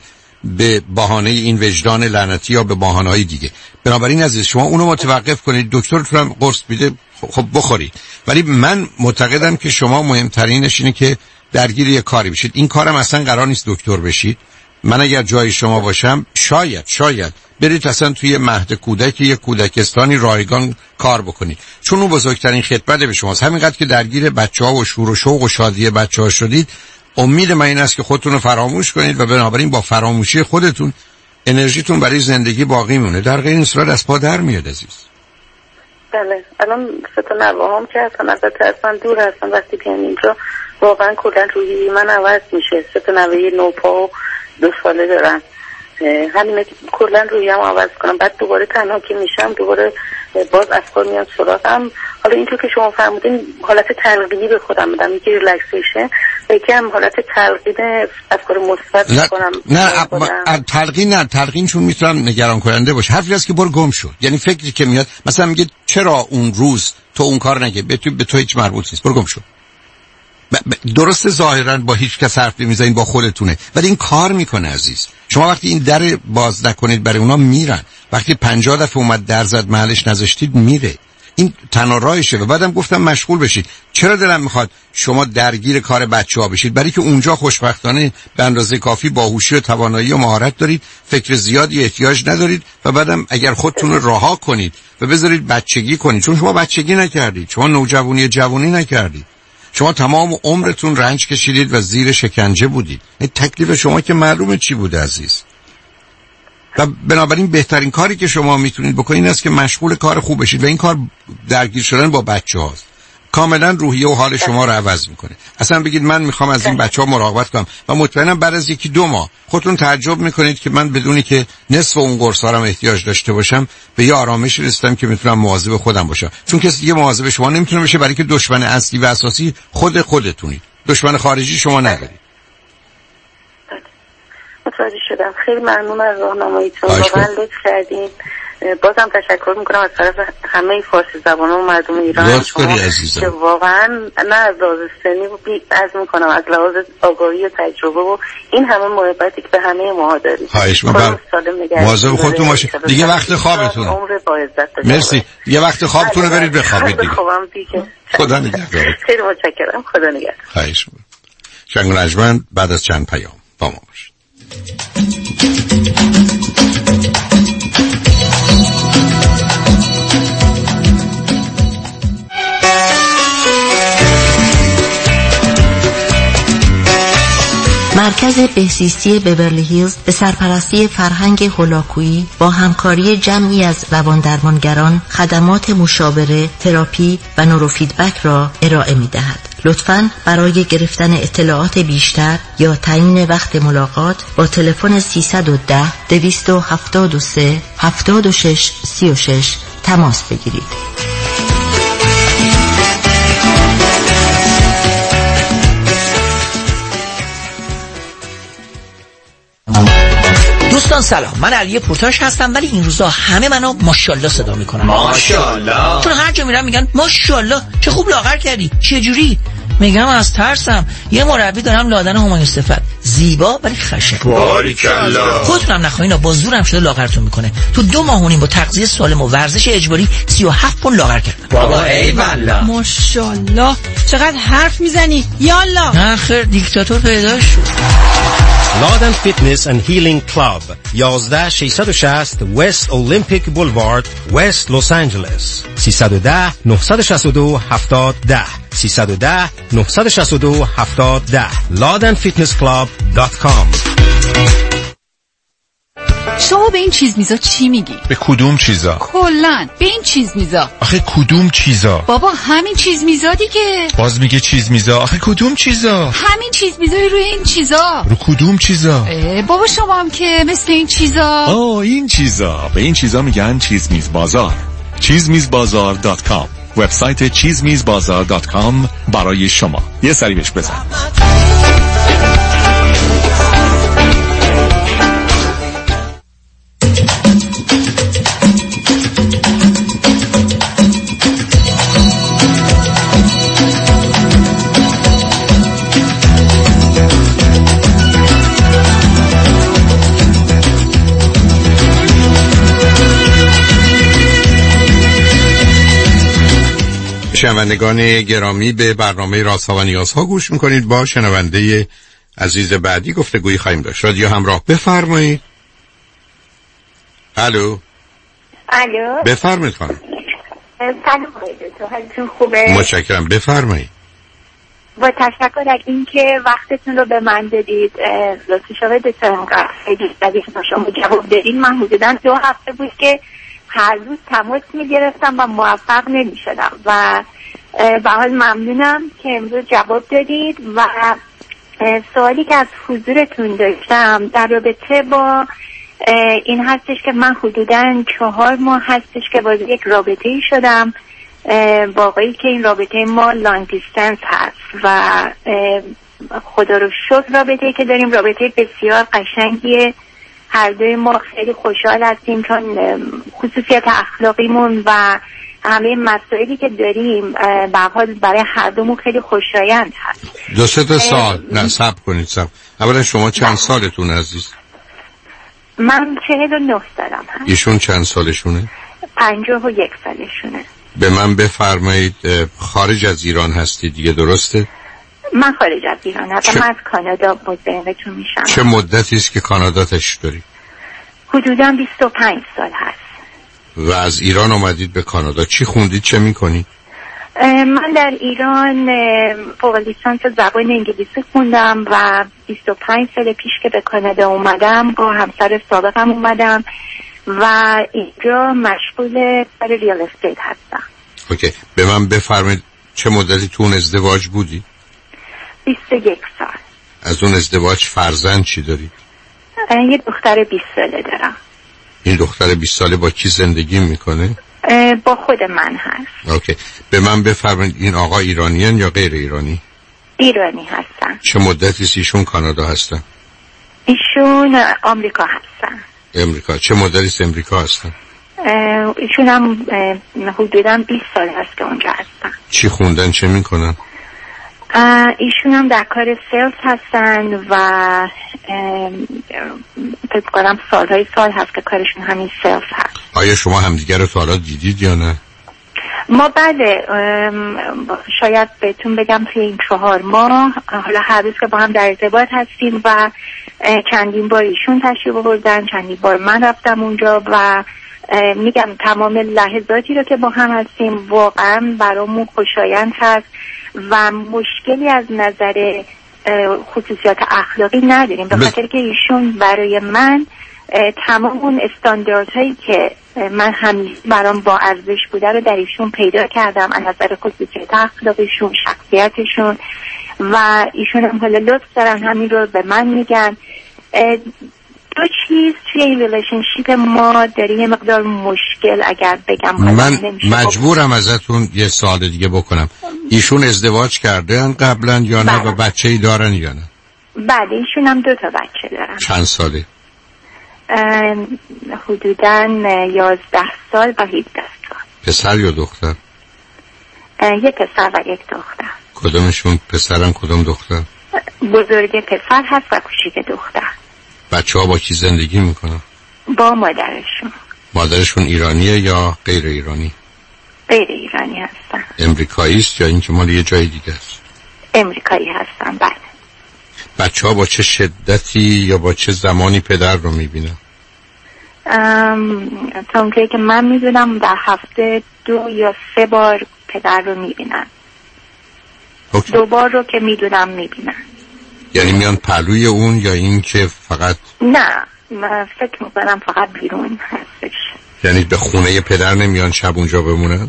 به بهانه این وجدان لعنتی یا به بهانه‌های دیگه. بنابراین عزیز شما اونو متوقف کنید، دکترتون هم قرص میده خب بخورید، ولی من معتقدم که شما مهمترینش اینه که درگیر یه کاری بشید. این کارم اصلا قرار نیست دکتر بشید. من اگر جای شما باشم شاید شاید برید اصلا توی مهد کودک یه کودکستانی رایگان کار بکنید، چون اون بزرگترین خدمت به شماست. همینقدر که درگیر بچه‌ها و شور و شوق و شادی بچه‌ها شدید، امید من این است که خودتون رو فراموش کنید و بنابراین با فراموشی خودتون انرژیتون برای زندگی باقی مونه. در غیر این صورت از پا در میاد عزیز. بله الان سه تا نوهام که هستن البته اصلا دور هستن، وقتی بیان اینجا واقعا کلا روحی من عوض میشه. سه تا نوه نوپا و دو ساله دارن، همینه که کلا رویم عوض کنم. بعد دوباره تنها که میشم دوباره باز افکار میاد سراغم. حالا اینطور که شما فرمودین حالت تلقینی به خودم بدم، یکی ریلکسیشن و یکی هم حالت تلقین افکار مثبت کنم. نه نه تلقین نه تلقین چون میتونم نگران کننده باشه. حرفی هست که برو گم شو، یعنی فکری که میاد مثلا میگه چرا اون روز تو اون کار نگه، به تو به تو هیچ مربوط نیست، برو گم شو. درسته ظاهرا با هیچ کس حرف نمیزنید، با خودتونه، ولی این کار میکنه عزیز. شما وقتی این در باز نکنید برای اونا میرن. وقتی پنجاه دفعه اومد در زد محلش نذاشتید میره. این تنها راهشه. و بعدم گفتم مشغول بشید. چرا دلم میخواد شما درگیر کار بچه‌ها بشید؟ برای که اونجا خوشبختانه به اندازه کافی باهوشی و توانایی و مهارت دارید، فکر زیادی احتیاج ندارید و بعدم اگر خودتون رو رها کنید و بذارید بچگی کنید، چون شما بچگی نکردید، شما نوجوانی جوانی نکردید، شما تمام عمرتون رنج کشیدید و زیر شکنجه بودید. این تکلیف شما که معلومه چی بوده عزیز. و بنابراین بهترین کاری که شما میتونید بکنید این است که مشغول کار خوب بشید و این کار درگیر شدن با بچه‌هاست. کاملا روحیه و حال شما رو عوض میکنه. اصلا بگید من میخوام از این بچه‌ها مراقبت کنم و مطمئنم بعد از یکی دو ماه خودتون تعجب میکنید که من بدونی که نصف اون قرصا رو احتیاج داشته باشم به یه آرامش رسیدم که میتونم مواظب خودم باشم. چون کسی دیگه مواظب شما نمیتونه بشه، برای که دشمن اصلی و اساسی خود خودتونید. دشمن خارجی شما ندارید. متوجه شدم. خیلی ممنون از راهنماییتون، واقعا لطف کردین. بازم تشکر میکنم از طرف همه فارسی زبانان و مردم ایران لطف کنی عزیزم که واقعا نه از لحاظ سنی و بی از میکنم، از لحاظ آگاهی و تجربه و این همه محبتی که به همه ما دارید. خواهش می‌کنم. مواظب خودتون باشید. دیگه وقت خوابتون. مرسی. دیگه وقت خوابتون رو برید بخوابید دیگه. خدا نگهدار. خیلی متشکرم. خدا نگهدار. خواهش می‌کنم. شنگ رجمن بعد از چند پیام با ما باشید. مرکز بهزیستی بورلی هیلز به سرپرستی فرهنگ هولاکویی با همکاری جمعی از رواندرمانگران خدمات مشاوره، تراپی و نوروفیدبک را ارائه می دهد. لطفاً برای گرفتن اطلاعات بیشتر یا تعیین وقت ملاقات با تلفن سیصد و ده دویست و هفتاد و سه هفتاد و شش سی و شش تماس بگیرید. دوستان سلام، من علی پورتاش هستم، ولی این روزا همه منو ماشاءالله صدا میکنن. ماشاءالله. چون هر جا میرم میگن ماشاءالله چه خوب لاغر کردی، چه جوری؟ میگم از ترسم. یه مربی دارم لادن همایون صفت، زیبا ولی خشن. باریکالله. خودتونم نخواهینا با زورم شده لاغرتون میکنه. تو دو ماه و نیم با تغذیه سالم و ورزش اجباری سی و هفت پوند لاغر کردم. بابا ای والله. ماشاءالله چقدر حرف میزنی. یالا. نه خیر دیکتاتور پیدا شد. لادن فیتنس اند هیلینگ کلاب یازده ششصد و شصت وست اولمپیک بولوارد وست لس آنجلس سیصد و ده نهصد و شصت و دو هفتاد ده سیصد و ده نهصد و شصت و دو هفتاد ده لادن فیتنس کلاب دات کام. شما به این چیز میزا چی میگی؟ به کدوم چیزا؟ کلن به این چیز میزا. آخه کدوم چیزا؟ بابا همین چیز میزا دیگه. باز میگه چیز میزا. آخه کدوم چیزا؟ همین چیز میزای روی این چیزا. رو کدوم چیزا؟ بابا شما هم که مثل این چیزا. آه این چیزا. به این چیزا میگن چیز میز بازار. چیز میز بازار دات کام. وبسایت چیز میز بازار دات کام برای شما. یه سری بهش بزن. شنوندگان گرامی، به برنامه رازها و نیازها گوش میکنید. با شنونده عزیز بعدی گفتگویی خواهیم داشت. رادیو همراه، بفرمایید. الو. الو. بفرمایید خانم. سلام تو حالتون خوبه؟ متشکرم، بفرمایید. با تشکر از اینکه وقتتون رو به من دادید. لطف شما دکترم خیلی جدید با شما جواب دادین. من حدوداً دو هفته بود که هر روز تماس میگرفتم و موفق نمیشدم و به حال ممنونم که امروز جواب دادید. و سوالی که از حضورتون داشتم در رابطه با این هستش که من حدوداً چهار ماه هستش که باز یک رابطه‌ای شدم با آقایی که این رابطه ما لانگ دیستنس هست و خدا رو شکر رابطه‌ای که داریم رابطه بسیار قشنگیه. هر دوی ما خیلی خوشحال هستیم چون خصوصیت اخلاقیمون و همه مسائلی که داریم به حال برای هر دومون خیلی خوشایند هست. دو سه تا سال نه صبر کنید صبر. اولا شما چند سالتون عزیز؟ من چهل و نه سالم هست. ایشون چند سالشونه؟ پنجاه و یک سالشونه. به من بفرمایید خارج از ایران هستید دیگه درسته؟ من خارج از ایران هستم. من از کانادا مزاحمتون میشم. چه مدتی است که کانادا تشریف دارید؟ حدوداً بیست و پنج سال هست. و از ایران اومدید به کانادا، چی خوندید، چه میکنید؟ من در ایران فوق لیسانس زبان انگلیسی خوندم و بیست و پنج سال پیش که به کانادا اومدم با همسر سابقم اومدم و اینجا مشغول کار ریال استیت هستم. اوکی، به من بفرمایید چه مدتی تو اون ازدواج بودی؟ بیست و یک سال. از اون ازدواج فرزند چی داری؟ یه دختر بیست ساله دارم. این دختر بیست ساله با کی زندگی میکنه؟ با خود من هست. اوکی، به من بفرمایید این آقا ایرانیان یا غیر ایرانی؟ ایرانی هستن. چه مدتی ایشون کانادا هستن؟ ایشون آمریکا هستن. امریکا. چه مدتی است امریکا هستن؟ ایشون هم حدوداً بیست سال هست که اونجا هستن. چی خوندن، چه میکنن؟ ایشون هم در کار سیلز هستن و فکر کنم سالهای سال هست که کارشون همین سیلز هست. آیا شما همدیگر رو تا حالا دیدید یا نه؟ ما بعد شاید بهتون بگم توی این چهار ماه حالا هر روز که با هم در ارتباط هستیم و چندین بار ایشون تشریف آوردن، چندین بار من رفتم اونجا و میگم تمام لحظاتی رو که با هم هستیم واقعا برامون خوشایند هست و مشکلی از نظر خصوصیات اخلاقی نداریم به خاطر که ایشون برای من تمام اون استانداردهایی که من همیشه برام با ارزش بوده رو در ایشون پیدا کردم از نظر خصوصیات اخلاقیشون، شخصیتشون و ایشون هم حالا لطف دارن همین رو به من میگن. دو چیز توی این ریلیشنشیپ ما داره یه مقدار مشکل اگر بگم من مجبورم ازتون یه سوال دیگه بکنم. ایشون ازدواج کردن قبلا یا نه و بچه ای دارن یا نه؟ بله ایشون هم دو تا بچه دارن. چند ساله؟ حدوداً یازده سال و هیجده سال. پسر یا دختر؟ یه پسر و یک دختر. کدومشون پسرن کدوم دختر؟ بزرگ پسر هست و کوچیک دختر. بچه ها با کی زندگی میکنن؟ با مادرشون. مادرشون ایرانیه یا غیر ایرانی؟ غیر ایرانی هستن. امریکایی است یا اینکه مال یه جای دیگه است؟ امریکایی هستن. بله. بچه ها با چه شدتی یا با چه زمانی پدر رو میبینن؟ تا اونجایی که من میدونم در هفته دو یا سه بار پدر رو میبینن. اوکی. دو بار رو که میدونم میبینن. یعنی میان پهلوی اون یا این که فقط؟ نه من فکر میکنم فقط بیرون هستش. یعنی به خونه پدر نمیان شب اونجا بمونن؟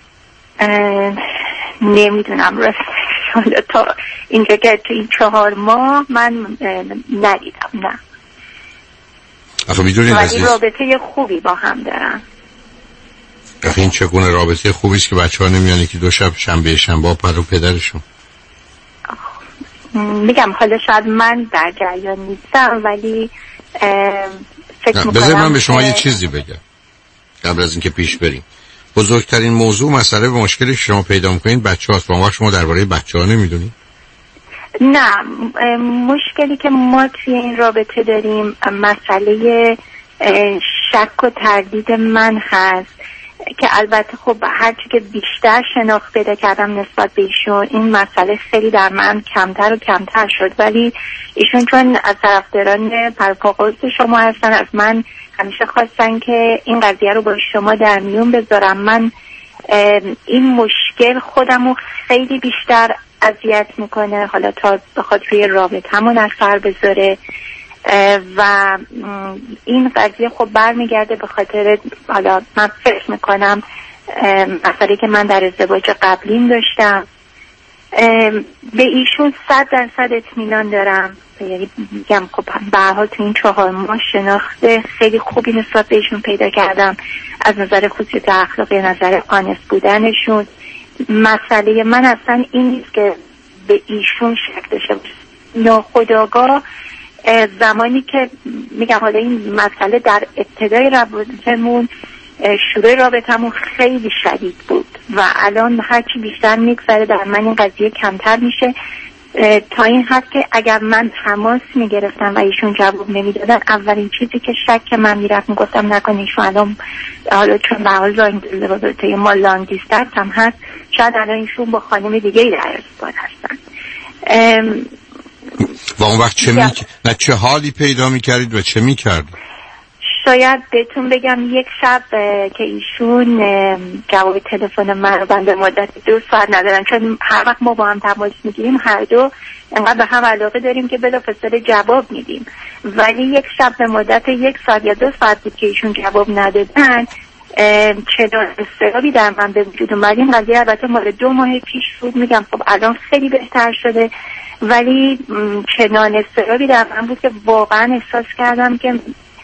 نمیدونم راستش تا اینجا که تو این چهار ماه من ندیدم. نه آخه میدونین ولی عزیز رابطه خوبی با هم دارن. آخه این چگونه رابطه خوبی است که بچه ها نمیان که دو شب شنبه شنبه پرو پدرشون؟ میگم حالا شاید من در جریان نیستم ولی فکر میکنم. بذار من به شما یه چیزی بگم قبل از اینکه پیش بریم. بزرگترین موضوع مسئله و مشکلی که شما پیدا میکنید بچه هاست. با شما درباره بچه ها نمیدونید؟ نه مشکلی که ما توی این رابطه داریم مسئله شک و تردید من هست. که البته خب هرچی که بیشتر شناخت پیدا کردم نسبت به ایشون این مسئله خیلی در من کمتر و کمتر شد، ولی ایشون چون از طرفداران پرپاقوس شما هستن از من همیشه خواستن که این قضیه رو با شما در میون بذارم. من این مشکل خودمو خیلی بیشتر اذیت میکنه، حالا تا بخواد روی رابطمون اثر بذاره و این قضیه خب برمیگرده به خاطر، حالا من فکر میکنم مسئله که من در ازدواج قبلیم داشتم. به ایشون صد درصد اطمینان دارم، یعنی میگم خب به هر حال تو این چهار ماه شناخت خیلی خوبی نسبت به ایشون پیدا کردم از نظر خصوصیت اخلاقی، نظر آنست بودنشون. مسئله من اصلا این نیست که به ایشون شک داشته باشم، ناخودآگاه زمانی که میگم حالا این مسئله در ابتدای رابطمون، شروع رابطمون خیلی شدید بود و الان هرچی بیشتر میگذره در من این قضیه کمتر میشه، تا این حد که اگر من تماس میگرفتم و ایشون جواب نمیدادن اولین چیزی که شک من میرفت میگفتم نکنه ایشون الان حالا چون به حال رابطه ما لانگ دیستنس هم هست شاید الان ایشون با خانم دیگه ای در ارتباط هستن. و اون وقت چه می... نه چه حالی پیدا میکردید و چه میکردید؟ شاید بهتون بگم یک شب که ایشون جواب تلفن من رو بنده مدت دو ساعت ندارن، چون هر وقت ما با هم تماس میگیریم هر دو انقدر به هم علاقه داریم که بلافاصله جواب میدیم، ولی یک شب به مدت یک ساعت یا دو ساعت بود که ایشون جواب ندادن چنان اضطرابی در من به وجود اومد. این قضیه البته مال دو ماه پیش بود، میگم خب الان خیلی بهتر شده، ولی چنان اضطرابی در من بود که واقعا احساس کردم که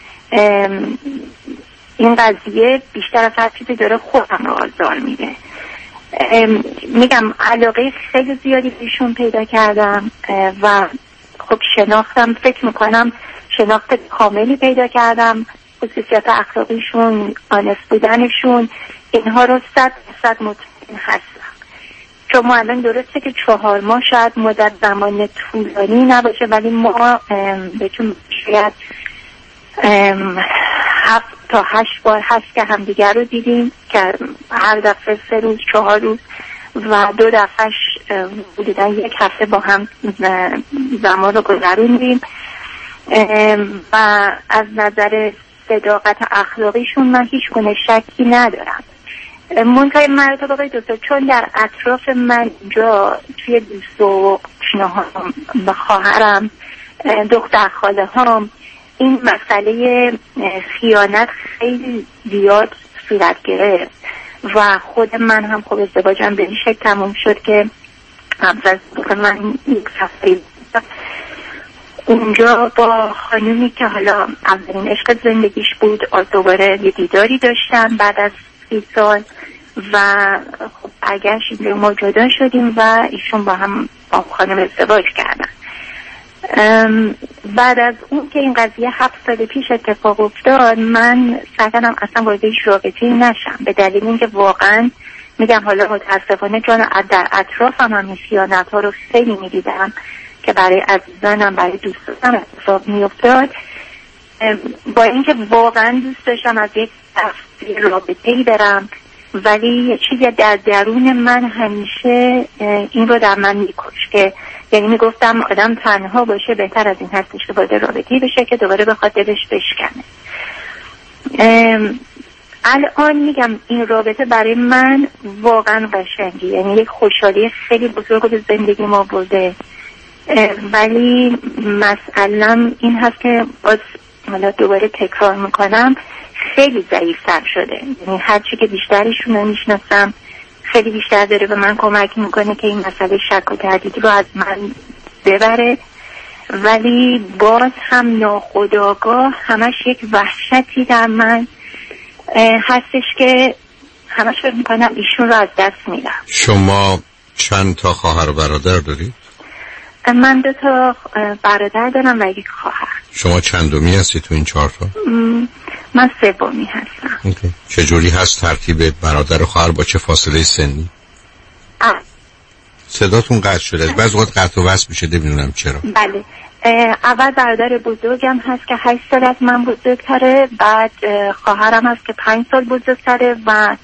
این قضیه بیشتر از هر چیزی داره خودم رو آزار میده. میگم علاقه خیلی زیادی بهشون پیدا کردم و خب شناختم، فکر میکنم شناخت کاملی پیدا کردم، خصوصیت اخلاقیشون، آنست بودنشون، اینها رو صد صد مطمئن هستم. چون ما الان درسته که چهار ماه شاید مدت زمان طولانی نباشه، ولی ما بهتون شاید هفت تا هشت بار هست که همدیگر رو دیدیم که هر دفعه سه روز چهار روز و دو دفعهش بودن یک هفته با هم زمان رو گذروندیم و از نظر صداقت اخلاقیشون من هیچ گونه شکی ندارم. منتهای مرتبه آقای دکتر چون در اطراف من اینجا توی دوست و آشناهام و خواهرم دختر خاله هام این مسئله خیانت خیلی زیاد صورت گرفت و خود من هم خب ازدواجم به این شکل تموم شد که قبل من یک سفری اونجا با خانومی که حالا اولین عشق زندگیش بود دوباره یه دیداری داشتن بعد از سی سال و خب برگشت اینجا ما جدا شدیم و ایشون با هم با خانم ازدواج کردن. بعد از اون که این قضیه هفت سال پیش اتفاق افتاد من سعی کردم اصلا وارد هیچ رابطه‌ای نشم، به دلیل اینکه واقعا میگم حالا متاسفانه چون در اطرافم هم خیانت ها رو خیلی میدیدم که برای عزیزانم برای دوستانم اتفاق میافتاد، با اینکه واقعا دوست داشتم از یک رابطه‌ای برم ولی یه چیزی در درون من همیشه این رو در من میکش که یعنی میگفتم آدم تنها باشه بهتر از این هستش که وارد رابطه‌ای بشه که دوباره بخواد دلش بشکنه. الان میگم این رابطه برای من واقعا قشنگی، یعنی یک خوشحالی خیلی بزرگ به زندگی ما برده، ولی مسئله‌ام این هست که باز حالا دوباره تکرار میکنم خیلی ضعیف‌تر شده، یعنی هرچی که بیشترشون رو میشناسم خیلی بیشتر داره به من کمک میکنه که این مسئله شک و تردیدی رو از من ببره، ولی باز هم ناخودآگاه همش یک وحشتی در من هستش که همش فکر میکنم ایشون رو از دست میدم. شما چند تا خواهر و برادر دارید؟ من دو تا برادر دارم و یک خواهر. شما چندمی هستی تو این چهار تا؟ من سومی هستم. اوکی. چجوری هست ترتیب برادر و خواهر، با چه فاصله سنی؟ اه. صداتون قطع شده، بعضی وقت قطع و وصل میشه، نمیدونم چرا. بله. اول برادر بزرگم هست که هشت سال از من بزرگتره، بعد خواهرم هست که پنج سال بزرگتره و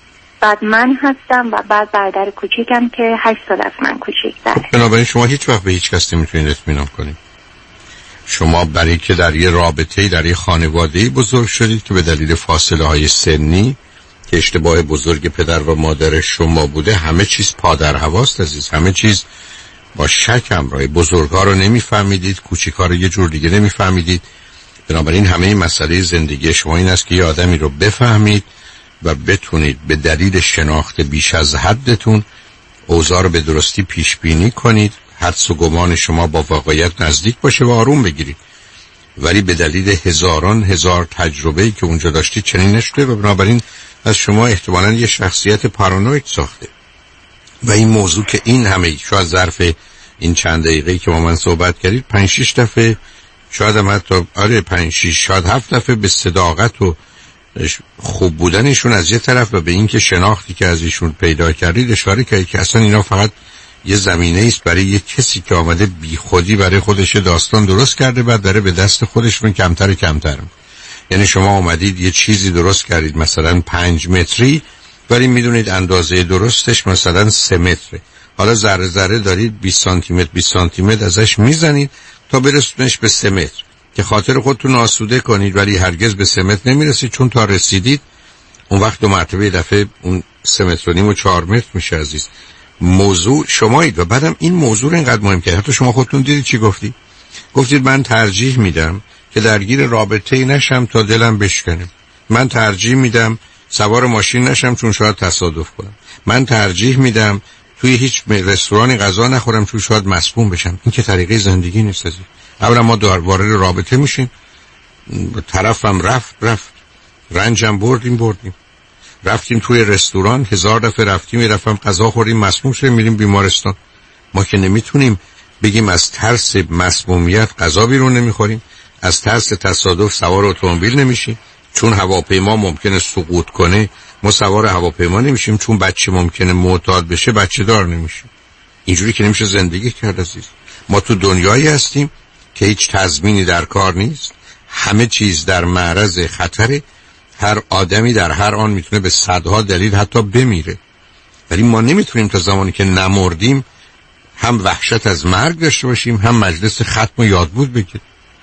بعد من هستم و بعد برادر کوچیکم که هشت سال از من کوچیک‌تره. بنابراین شما هیچ وقت به هیچ کس نمیتونید اطمینان کنید. شما برای که در یه رابطه در یه خانواده‌ای بزرگ شدید که به دلیل فاصله های سنی که اشتباه بزرگ پدر و مادر شما بوده، همه چیز پادر هواست عزیز، همه چیز با شک همراه. بزرگا رو نمیفهمیدید، کوچیکا رو یه جور دیگه نمیفهمیدید. بنابراین همه این مسئله زندگی شما این است که یه آدمی رو بفهمید و بتونید به دلیل شناخت بیش از حدتون اوضاع رو به درستی پیش بینی کنید، حدس و گمان شما با واقعیت نزدیک باشه و آروم بگیرید. ولی به دلیل هزاران هزار تجربه‌ای که اونجا داشتید چنین نشده و بنابراین از شما احتمالاً یه شخصیت پارانوید ساخته. و این موضوع که این همه شاید ظرف این چند دقیقه‌ای که با من صحبت کردید پنج شش دفعه، شاید هم حتی آره پنج شش شاید هفت دفعه به صداقت و خوب بودنشون از یه طرف و به این که شناختی که از ایشون پیدا کردید اشاره کردید که اصلا اینا فقط یه زمینه است برای یه کسی که آمده بی خودی برای خودش داستان درست کرده بعد داره به دست خودشون کمتر و کمتر. یعنی شما آمدید یه چیزی درست کردید مثلا پنج متری ولی میدونید اندازه درستش مثلا سه متره. حالا ذره ذره دارید بیست سانتی متر بیست سانتی متر ازش میزنید تا برسونش به سه متر که خاطر خودتون آسوده کنید، ولی هرگز به سه متر نمیرسید، چون تا رسیدید اون وقت دو مرتبه دفعه اون سه متر و نیم و چهار متر میشه عزیز. موضوع شمایید و بعدم این موضوع رو اینقدر مهم که حتی شما خودتون دیدید چی گفتید؟ گفتید من ترجیح میدم که درگیر رابطه‌ای نشم تا دلم بشکنه. من ترجیح میدم سوار ماشین نشم چون شاید تصادف کنم. من ترجیح میدم توی هیچ رستورانی غذا نخورم چون شاید مسموم بشم. این که طریقه زندگی نیست عزیز. اولا ما دو وارد رابطه میشیم، طرفم رفت رفت رنجم بردیم بردیم رفتیم توی رستوران هزار دفعه رفتیم رفتم غذا خوردیم مسموم شدیم میریم بیمارستان. ما که نمیتونیم بگیم از ترس مسمومیت غذا بیرون نمیخوریم، از ترس تصادف سوار اتومبیل نمیشیم، چون هواپیما ممکنه سقوط کنه ما سوار هواپیما نمیشیم، چون بچه ممکنه معتاد بشه بچه دار نمیشیم. اینجوری که نمیشه زندگی کرد عزیز. ما تو دنیایی هستیم که هیچ تضمینی در کار نیست، همه چیز در معرض خطره، هر آدمی در هر آن میتونه به صدها دلیل حتی بمیره، ولی ما نمیتونیم تا زمانی که نمردیم هم وحشت از مرگ داشته باشیم هم مجلس ختم و یادبود بگیریم.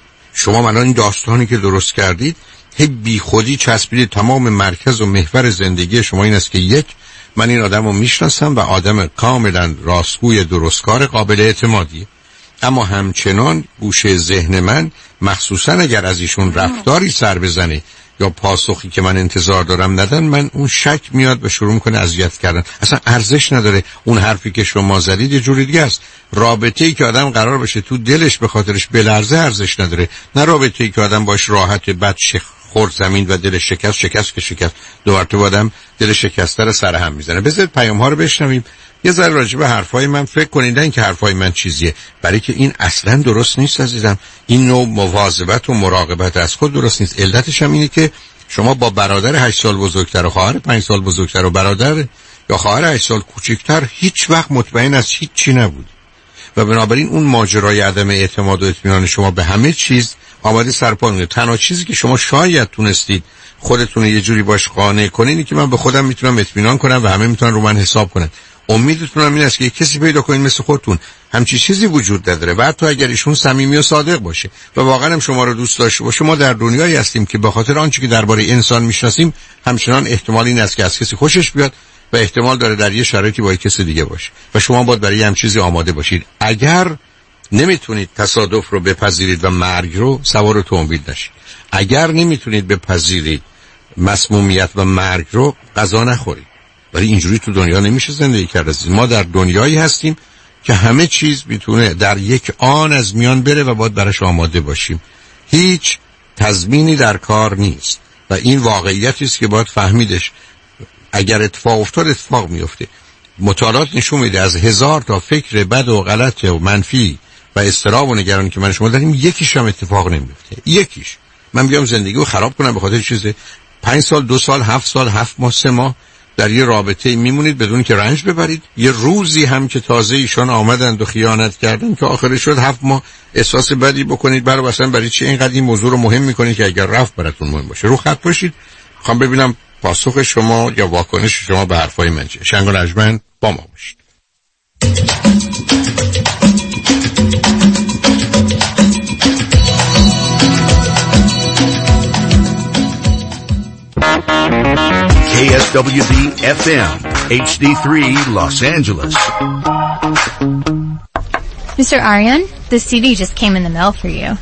شما الان این داستانی که درست کردید هی بی خودی چسبیدید. تمام مرکز و محور زندگی شما این است که یک، من این آدم رو میشناسم و آدم کاملا راستگوی درستکار قابل اعتمادیه، اما همچنان گوشه ذهن من مخصوصا اگر از ایشون رفتاری سر بزنه یا پاسخی که من انتظار دارم ندن، من اون شک میاد و شروع میکنه اذیت کردن. اصلا ارزش نداره. اون حرفی که شما زدید یه جوری دیگه است. رابطه‌ای که آدم قرار بشه تو دلش به خاطرش بلرزه ارزش نداره، نه رابطه‌ای که آدم باش راحت بعد شخ خورد زمین و دل شکست شکست که شکست دو مرتبه آدم دل شکسته رو سر هم میزنه. بذارید پیام ها رو بشنویم، یه ذره راجع به حرفای من فکر کنید، نه اینکه حرفای من چیزیه، برای که این اصلا درست نیست عزیزم. این نوع مواظبت و مراقبت از خود درست نیست. علتش هم اینه که شما با برادر هشت سال بزرگتر و خواهر پنج سال بزرگتر و برادر یا خواهر هشت سال کوچکتر هیچ وقت مطمئن از هیچ چی نبود و بنابراین اون ماجرای عدم اعتماد و اطمینان شما به همه چیز آماده سرپا میره. تنها چیزی که شما شاید تونستید خودتون یه جوری باش قانع کنین اینه که من به خودم میتونم اطمینان کنم و همه میتونن رو من حساب کنن. امیدتونم این است که کسی پیدا کنین مثل خودتون. همچی چیزی وجود نداره. بعد تو اگر ایشون صمیمی و صادق باشه و واقعا هم شما رو دوست داشته باشه، ما در دنیایی هستیم که به خاطر آنچه که درباره انسان میشناسیم همچنان احتمال این است که از کسی خوشش بیاد و احتمال داره در یه شرایطی با کسی دیگه باشه و شما باید برای همین چیزی آماده باشید. اگر نمیتونید تصادف رو بپذیرید و مرگ رو، سوار اتومبیل نشید. اگر نمیتونید بپذیرید مسمومیت و مرگ رو، غذا نخورید. ولی اینجوری تو دنیا نمیشه زندگی کرد. ما در دنیایی هستیم که همه چیز میتونه در یک آن از میان بره و باید براش آماده باشیم. هیچ تضمینی در کار نیست و این واقعیتی است که باید فهمیدش. اگر اتفاق افتاد اتفاق میفته. مطالعات نشون میده از هزار تا فکر بد و غلط و منفی و اضطراب و نگرانی که من شما داریم یکیش هم اتفاق نمیفته. یکیش من بیام زندگی رو خراب کنم به خاطر چیزه. پنج سال دو سال هفت سال هفت ماه سه ماه در یه رابطه میمونید بدون که رنج ببرید. یه روزی هم که تازه ایشان آمدند و خیانت کردن که آخرش شد هفت ماه احساس بدی بکنید. برای مثلا برای چی اینقدر این موضوع رو مهم میکنید که اگر رفت براتون مهم باشه؟ رو خط باشید. خواهم ببینم پاسخ شما یا واکنش شما به حرفای من چیه. شنگ و رجمند با ما باشید. K S W D F M H D three Los Angeles. Mister Aryan, the C D just came in the mail for you.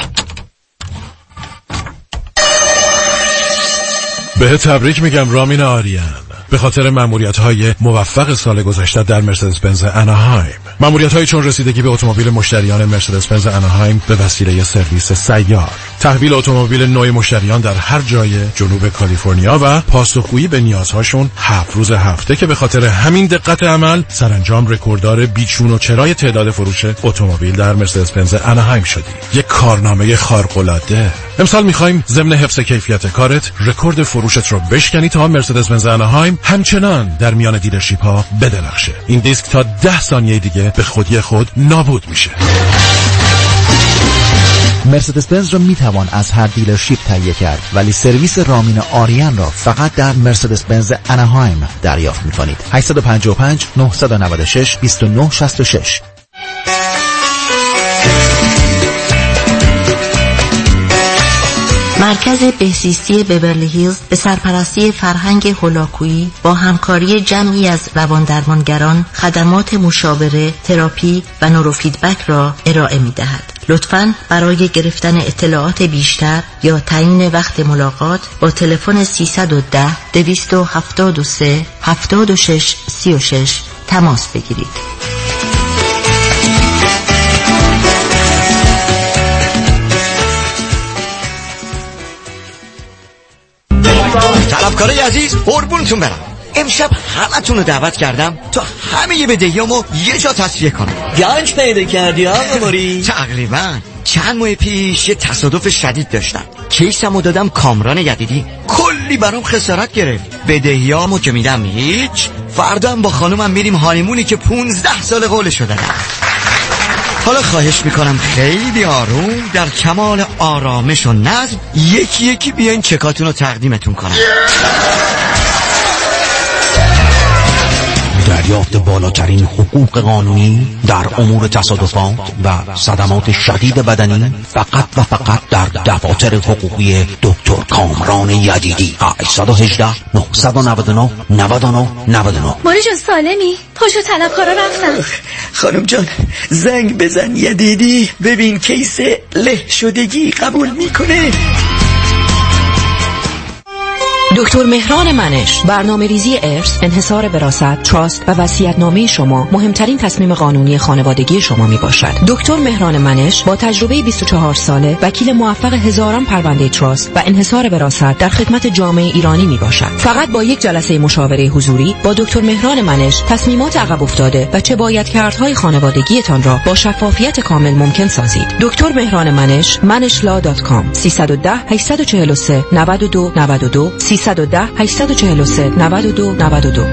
به تبریک میگم رامین آریان به خاطر مأموریت‌های موفق سال گذشته در مرسدس بنز اناهایم. مأموریت‌هایی چون رسیدگی به اتومبیل مشتریان مرسدس بنز اناهایم به وسیله سرویس سیار، تحویل اتومبیل نوع مشتریان در هر جای جنوب کالیفرنیا و پاسخگویی به نیازهاشون هفت روز هفته که به خاطر همین دقت عمل سرانجام رکورددار بیچون و چرای تعداد فروش اتومبیل در مرسدس بنز اناهایم شدی. یک کارنامه خارق‌العاده. امسال می‌خوایم ضمن حفظ کیفیت کارت رکورد فروشت رو بشکنی تا مرسدس بنز اناهایم همچنان در میان دیلرشیپ‌ها بدرخشه. این دیسک تا ده ثانیه دیگه به خودی خود نابود میشه. مرسدس بنز را میتوان از هر دیلرشیپ تهیه کرد، ولی سرویس رامین آریان را فقط در مرسدس بنز اناهایم دریافت میکنید. هشت پنج پنج نه نه شش دو نه شش شش. مرکز بهزیستی بیورلی هیلز به سرپرستی فرهنگ هولاکویی با همکاری جمعی از رواندرمانگران خدمات مشاوره، تراپی و نوروفیدبک را ارائه می‌دهد. لطفاً برای گرفتن اطلاعات بیشتر یا تعیین وقت ملاقات با تلفن سیصد و ده دویست و هفتاد و سه هفتاد و شش سی و شش تماس بگیرید. طلبکارای عزیز قربونتون برم. امشب همتون رو دعوت کردم تا همه بدهیامو یه جا تصفیه کنم. گنج پیدا کردی آقا موری؟ تقریبا چند ماه پیش یه تصادف شدید داشتم. کیسمو دادم کامران یدیدی، کلی برام خسارت گرفت. بدهیامو که میدم هیچ. فردا هم با خانومم میریم هانیمونی که پونزده سال قولشو دادم. حالا خواهش میکنم خیلی آروم در کمال آرامش و نظم یکی یکی بیاین چکاتون رو تقدیمتون کنم. دریافت بالاترین حقوق قانونی در امور تصادفات و صدمات شدید بدنی فقط و فقط در دفاتر حقوقی دکتر کامران یدیدی. هشت یک هشت نه نه نه نه نه نه نه. موری جان سالمی؟ پاشو طلبکارا رفتن. خانم جان زنگ بزن یدیدی ببین کیس له شدگی قبول میکنه. دکتر مهران منش، برنامه ریزی ارث، انحصار وراثت، تراست و وصیت‌نامه شما مهمترین تصمیم قانونی خانوادگی شما می باشد. دکتر مهران منش با تجربه بیست و چهار ساله وکیل موفق هزاران پرونده تراست و انحصار وراثت در خدمت جامعه ایرانی می باشد. فقط با یک جلسه مشاوره حضوری با دکتر مهران منش تصمیمات عقب افتاده و چه باید کردهای خانوادگیتان را با شفافیت کامل ممکن سازید. دکتر مهران منش منش لا دات کام سیصد و ده هشتصد و چهل و سه نود و دو نود و دو سیصد و ده هشتصد و چهل و سه نود و دو نود و دو.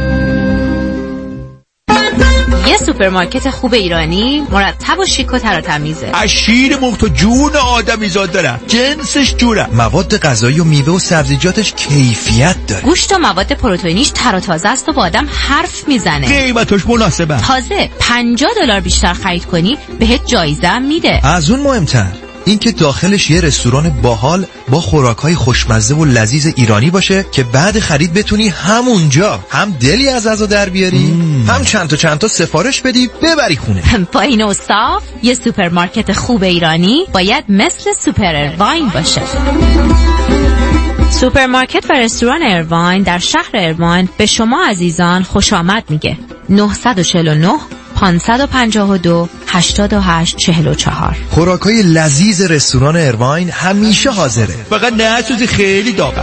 یه سوپرمارکت خوب ایرانی مرتب و شیک و تر و تمیزه. از شیر مفت و جون آدمیزاد دارن، جنسش جوره. مواد غذایی و میوه و سبزیجاتش کیفیت داره. گوشت و مواد پروتئینیش تر و تازه است و با آدم حرف میزنه. قیمتش مناسبه. تازه پنجاه دلار بیشتر خرید کنی بهت جایزه هم میده. از اون مهمتر اینکه داخلش یه رستوران باحال با خوراک‌های خوشمزه و لذیذ ایرانی باشه که بعد خرید بتونی همونجا هم دلی از غذا در بیاری مم. هم چند تا چند تا سفارش بدی ببری خونه. با این اوصاف یه سوپرمارکت خوب ایرانی باید مثل سوپر ارواین باشه. سوپرمارکت و رستوران ارواین در شهر ارواین به شما عزیزان خوش آمد میگه. نه چهار نه پانصد و پنجاه و دو هشتاد و هشت چهل و چهار. خوراکای لذیذ رستوران ارواین همیشه حاضره. فقط نه سوزی خیلی داغه.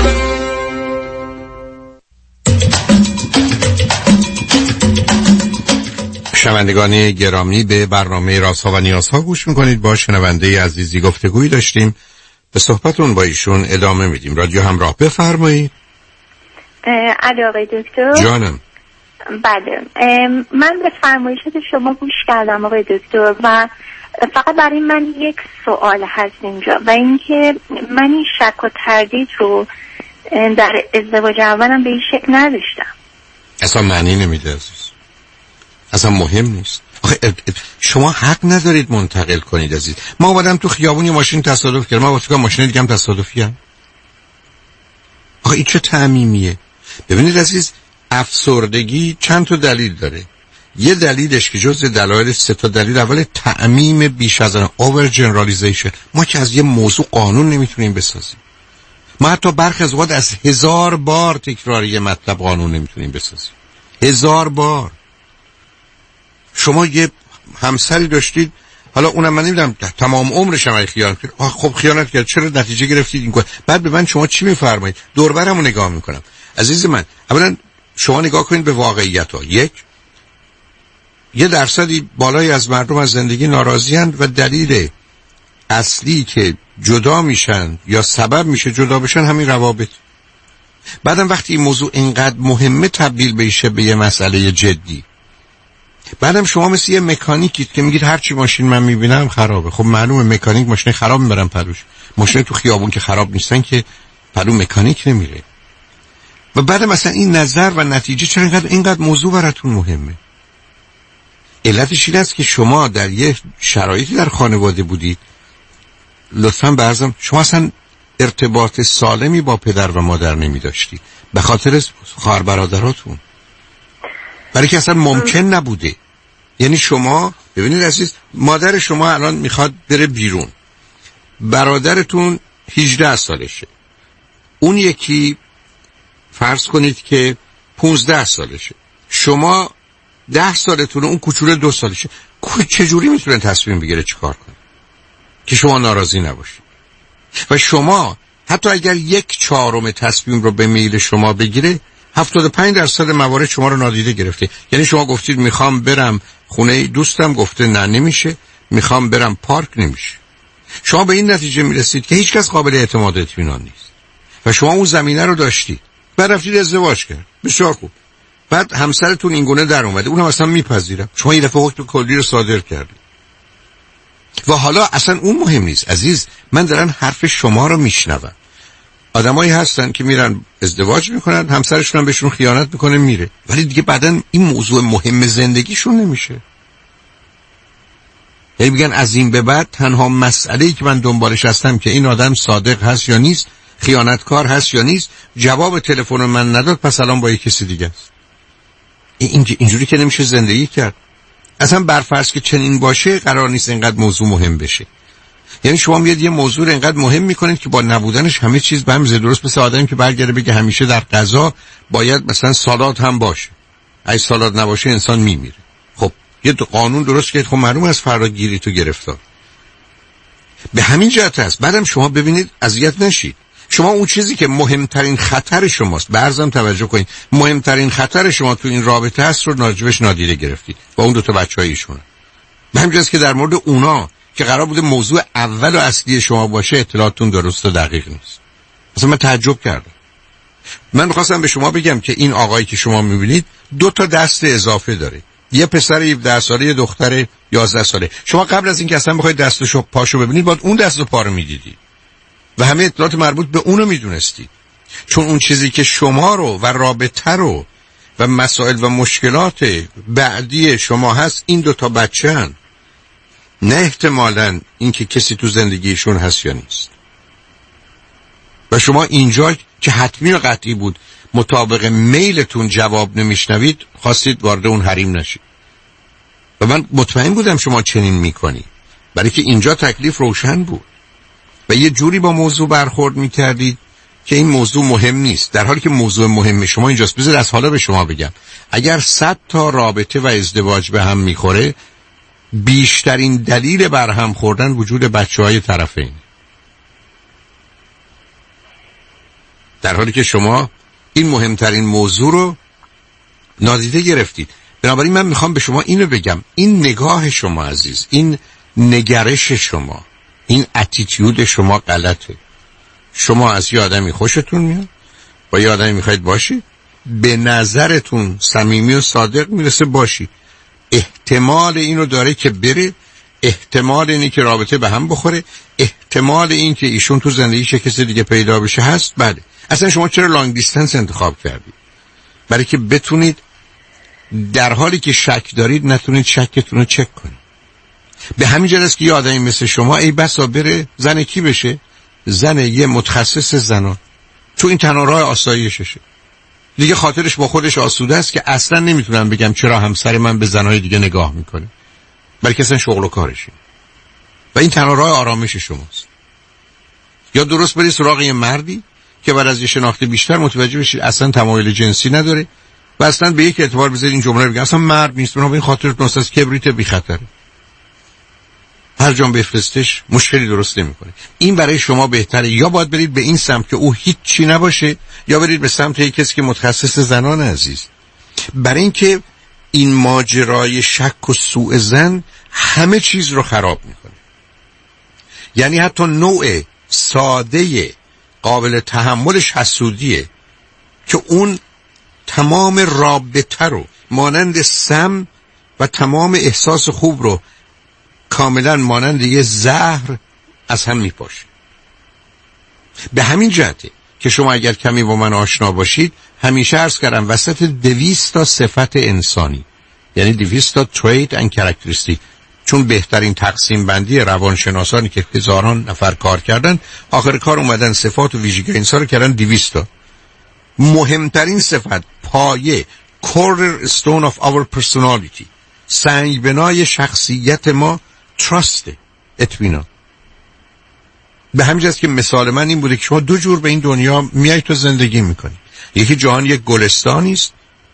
شنوندگان گرامی به برنامه رازها و نیازها گوش میکنید. با شنونده عزیزی گفتگویی داشتیم، به صحبتون با ایشون ادامه میدیم. رادیو همراه، بفرمایید. علی آقای دکتر. جانم. بله من به فرمایشات شما گوش کردم آقای دکتر و فقط برای من یک سوال هست اینجا و اینکه من این شک و تردید رو در ازدواج اولم به این شکل نداشتم. اصلا معنی نمیده عزیز، اصلا مهم نیست. آخه شما حق ندارید منتقل کنید عزیز. ما اومدم تو خیابون یه ماشین تصادف کرد، ما واسه که ماشین دیگه هم تصادفی هم. آخه این چه تعمیمیه؟ ببینید عزیز، افسردگی چند تا دلیل داره. یه دلیلش که جز دلایل سه تا دلیل، اول تعمیم بیش از آن، اوور جنرالیزیشن. ما که از یه موضوع قانون نمیتونیم بسازیم. ما حتی برخی از اوقات از هزار بار تکرار یه مطلب قانون نمیتونیم بسازیم. هزار بار. شما یه همسری داشتید، حالا اونم من نمیدونم تمام عمرش هم خیانت کرد. خب خیانت کرد، چرا نتیجه گرفتید این کار؟ بعد به من شما چی میفرمایید؟ دور برمو نگاه میکنم. عزیز من، اولا شما نگاه کنید به واقعیت ها. یک یه درصدی بالای از مردم از زندگی ناراضی‌اند و دلیل اصلی که جدا میشن یا سبب میشه جدا بشن همین روابط. بعدم وقتی این موضوع اینقدر مهمه تبدیل بشه به یه مسئله جدی. بعدم شما مثل یه مکانیکید که میگید هر چی ماشین من میبینم خرابه. خب معلومه مکانیک ماشین خراب میبرن پروش. ماشین تو خیابون که خراب نیستن که پرو مکانیک نمیره. و بعدم مثلا این نظر و نتیجه چرا اینقدر اینقدر موضوع براتون مهمه؟ علتش این است که شما در یه شرایطی در خانواده بودید، لطفاً برزم شما اصلا ارتباط سالمی با پدر و مادر نمی داشتی به خاطر خواهر برادراتون، برای که اصلا ممکن نبوده. یعنی شما ببینید عزیز، مادر شما الان میخواد بره بیرون، برادرتون هجده سالشه، اون یکی فرض کنید که پونزده سالشه، شما ده سالتونه، اون کوچولو دو سالشه. چجوری میتونه تصمیم بگیره چیکار کنه که شما ناراضی نباشید؟ و شما حتی اگر یک چهارم تصمیم رو به میل شما بگیره، هفتاد و پنج درصد موارد شما رو نادیده گرفته. یعنی شما گفتید میخوام برم خونه دوستم، گفته نه نمیشه. میخوام برم پارک، نمیشه. شما به این نتیجه میرسید که هیچکس قابل اعتماد اطمینان نیست و شما اون زمینه رو داشتید. بعد رفتید ازدواج کرد، بسیار خوب. بعد همسرتون این گونه در اومده، اونم اصلا میپذیرم. شما یه دفعه حکم کلی رو صادر کردید و حالا اصلا اون مهم نیست عزیز. من دارم حرف شما رو میشنوم. آدمایی هستن که میرن ازدواج میکنن، همسرشون هم بهشون خیانت میکنه میره، ولی دیگه بعدن این موضوع مهم زندگیشون نمیشه. یعنی میگن از این به بعد تنها مسئله‌ای که من دنبالش هستم که این آدم صادق هست یا نیست، خیانتکار هست یا نیست. جواب تلفن من نداد، پس الان با یک کسی دیگه است. این اینجوری که نمیشه زندگی کرد. اصلا برفرض که چنین باشه، قرار نیست اینقدر موضوع مهم بشه. یعنی شما میاد یه موضوع رو اینقدر مهم میکنید که با نبودنش همه چیز به هم میزه. درست مثل آدمی که برگرده بگه همیشه در غذا باید مثلا سالاد هم باشه، اگه سالاد نباشه انسان میمیره. خب یه قانون درست که خب معلوم است فردا گیری تو گرفتار. به همین جهت است. بعدم شما ببینید اذیت نشید. شما اون چیزی که مهمترین خطر شماست، برزم توجه کنید، مهمترین خطر شما تو این رابطه است رو ناجبش نادیده گرفتید و اون دو تا بچه‌هایشون. به همین جاست که در مورد اونا که قرار بوده موضوع اول و اصلی شما باشه، اطلاعاتون درست و دقیق نیست. اصلا من تعجب کردم. من می‌خواستم به شما بگم که این آقایی که شما می‌بینید دو تا دست اضافه داره. یه پسر هفده ساله، یه دختر یازده ساله. شما قبل از اینکه اصلا بخواید دستشو پاشو ببینید، باید اون دست و پا رو می‌دیدید و همه اطلاعات مربوط به اونو میدونستید. چون اون چیزی که شما رو و رابطه رو و مسائل و مشکلات بعدی شما هست این دو تا بچه هن. نه احتمالاً این که کسی تو زندگیشون هست یا نیست. و شما اینجا که حتمی و قطعی بود مطابق میلتون جواب نمیشنوید، خواستید وارد اون حریم نشید. و من مطمئن بودم شما چنین میکنی، برای که اینجا تکلیف روشن بود و یه جوری با موضوع برخورد میکردید که این موضوع مهم نیست، در حالی که موضوع مهم شما اینجاست. بذار از حالا به شما بگم، اگر صد تا رابطه و ازدواج به هم میخوره، بیشترین دلیل بر هم خوردن وجود بچه‌های طرفین، در حالی که شما این مهمترین موضوع رو نادیده گرفتید. بنابراین من میخوام به شما اینو بگم، این نگاه شما عزیز، این نگرش شما، این اتیتیود شما غلطه. شما از یه آدمی خوشتون میاد، با یه آدمی میخواید باشی، به نظرتون صمیمی و صادق میرسه باشی، احتمال اینو داره که بره، احتمال اینی که رابطه به هم بخوره، احتمال این که ایشون تو زندگیش کسی دیگه پیدا بشه هست. بله، اصلا شما چرا لانگ دیستنس انتخاب کردید؟ برای که بتونید در حالی که شک دارید نتونید شکتون رو چک کنید. به همین جهت است که یه آدمی مثل شما ای بسا بره زن کی بشه؟ زن یه متخصص زنان، تو این تنها راه آسایششه. دیگه خاطرش با خودش آسوده است که اصلا نمیتونم بگم چرا همسر من به زنهای دیگه نگاه میکنه، بلکه اصلا شغل و کارشه و این تنها راه آرامش شماست. یا درست برید سراغ یه مردی که بعد از یه شناخت بیشتر متوجه بشید اصلا تمایل جنسی نداره و اصلا به یک اعتبار بذارید این جمله رو بگم اصلا مرد نیست، بنابراین خاطرتون از کبریت بی خطره، هر جام بفرستش مشکلی درست نمیکنه. این برای شما بهتره یا باید برید به این سمت که او هیچ چی نباشه یا برید به سمت یک کسی که متخصص زنان عزیز. برای اینکه این ماجرای شک و سوء ظن همه چیز رو خراب میکنه. یعنی حتی نوع ساده قابل تحملش حسودیه که اون تمام رابطه رو مانند سم و تمام احساس خوب رو کاملا مانند یه زهر از هم میپاشه. به همین جهته که شما اگر کمی با من آشنا باشید همیشه عرض کردم وسط دویست تا صفت انسانی، یعنی دویست تا تریت اند کاراکتریستیک، چون بهترین تقسیم بندی روانشناسانی که هزاران نفر کار کردن آخر کار اومدن صفات و ویژگی انسان رو کردن دویست تا. مهمترین صفت، پایه، corner stone of our personality، سنگ بنای شخصیت ما، trust، اطمینان. به همین جاست که مثال من این بوده که شما دو جور به این دنیا میای تو زندگی میکنی. یکی جهان یک گلستانی است،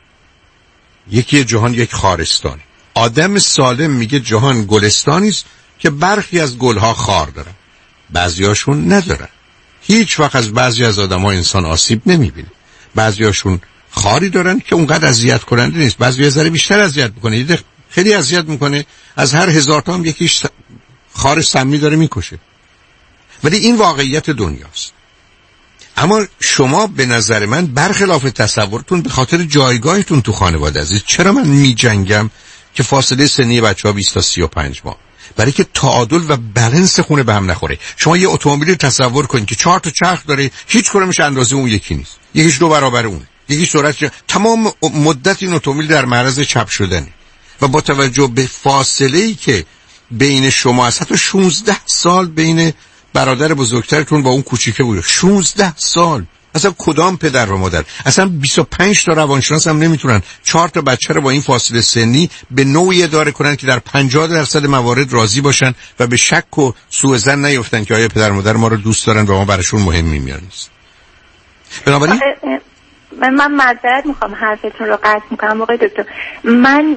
یکی جهان یک خارستانی. آدم سالم میگه جهان گلستانی است که برخی از گلها خار دارن، بعضیاشون ندارن. هیچ وقت از بعضی از آدم‌ها انسان آسیب نمیبینه. بعضیاشون خاری دارن که اونقدر اذیت کننده نیست، بعضی از ذره بیشتر اذیت میکنه. یه خیلی اذیت میکنه، از هر هزار تا هم یکیش خار سمی داره میکشه. ولی این واقعیت دنیاست. اما شما به نظر من برخلاف تصورتون به خاطر جایگاهتون تو خانواده عزیز، چرا من میجنگم که فاصله سنی بچه‌ها بیست تا سی و پنج ماه؟ برای که تعادل و بالانس خونه به هم نخوره. شما یه اتومبیل تصور کنید که چهار تا چرخ داره، هیچ کدومش اندازه اون یکی نیست، یکیش دو برابر اونه، یکی سرعت، تمام مدت این اتومبیل در معرض چپ شدنه و با توجه به فاصله‌ای که بین شما هست، حتی شانزده سال بین برادر بزرگترتون با اون کوچیکه بود، شانزده سال. اصلا کدام پدر و مادر، اصلا بیست و پنج تا روانشناس هم نمیتونن چهار تا بچه رو با این فاصله سنی به نوعی اداره کنن که در پنجاه درصد موارد راضی باشن و به شک و سوء ظن نیفتن که آیا پدر و مادر ما رو دوست دارن و ما براشون مهم میمیان نیست. بنابراین من من معذرت میخوام حرفتون رو قطع میکنم آقای دکتر. من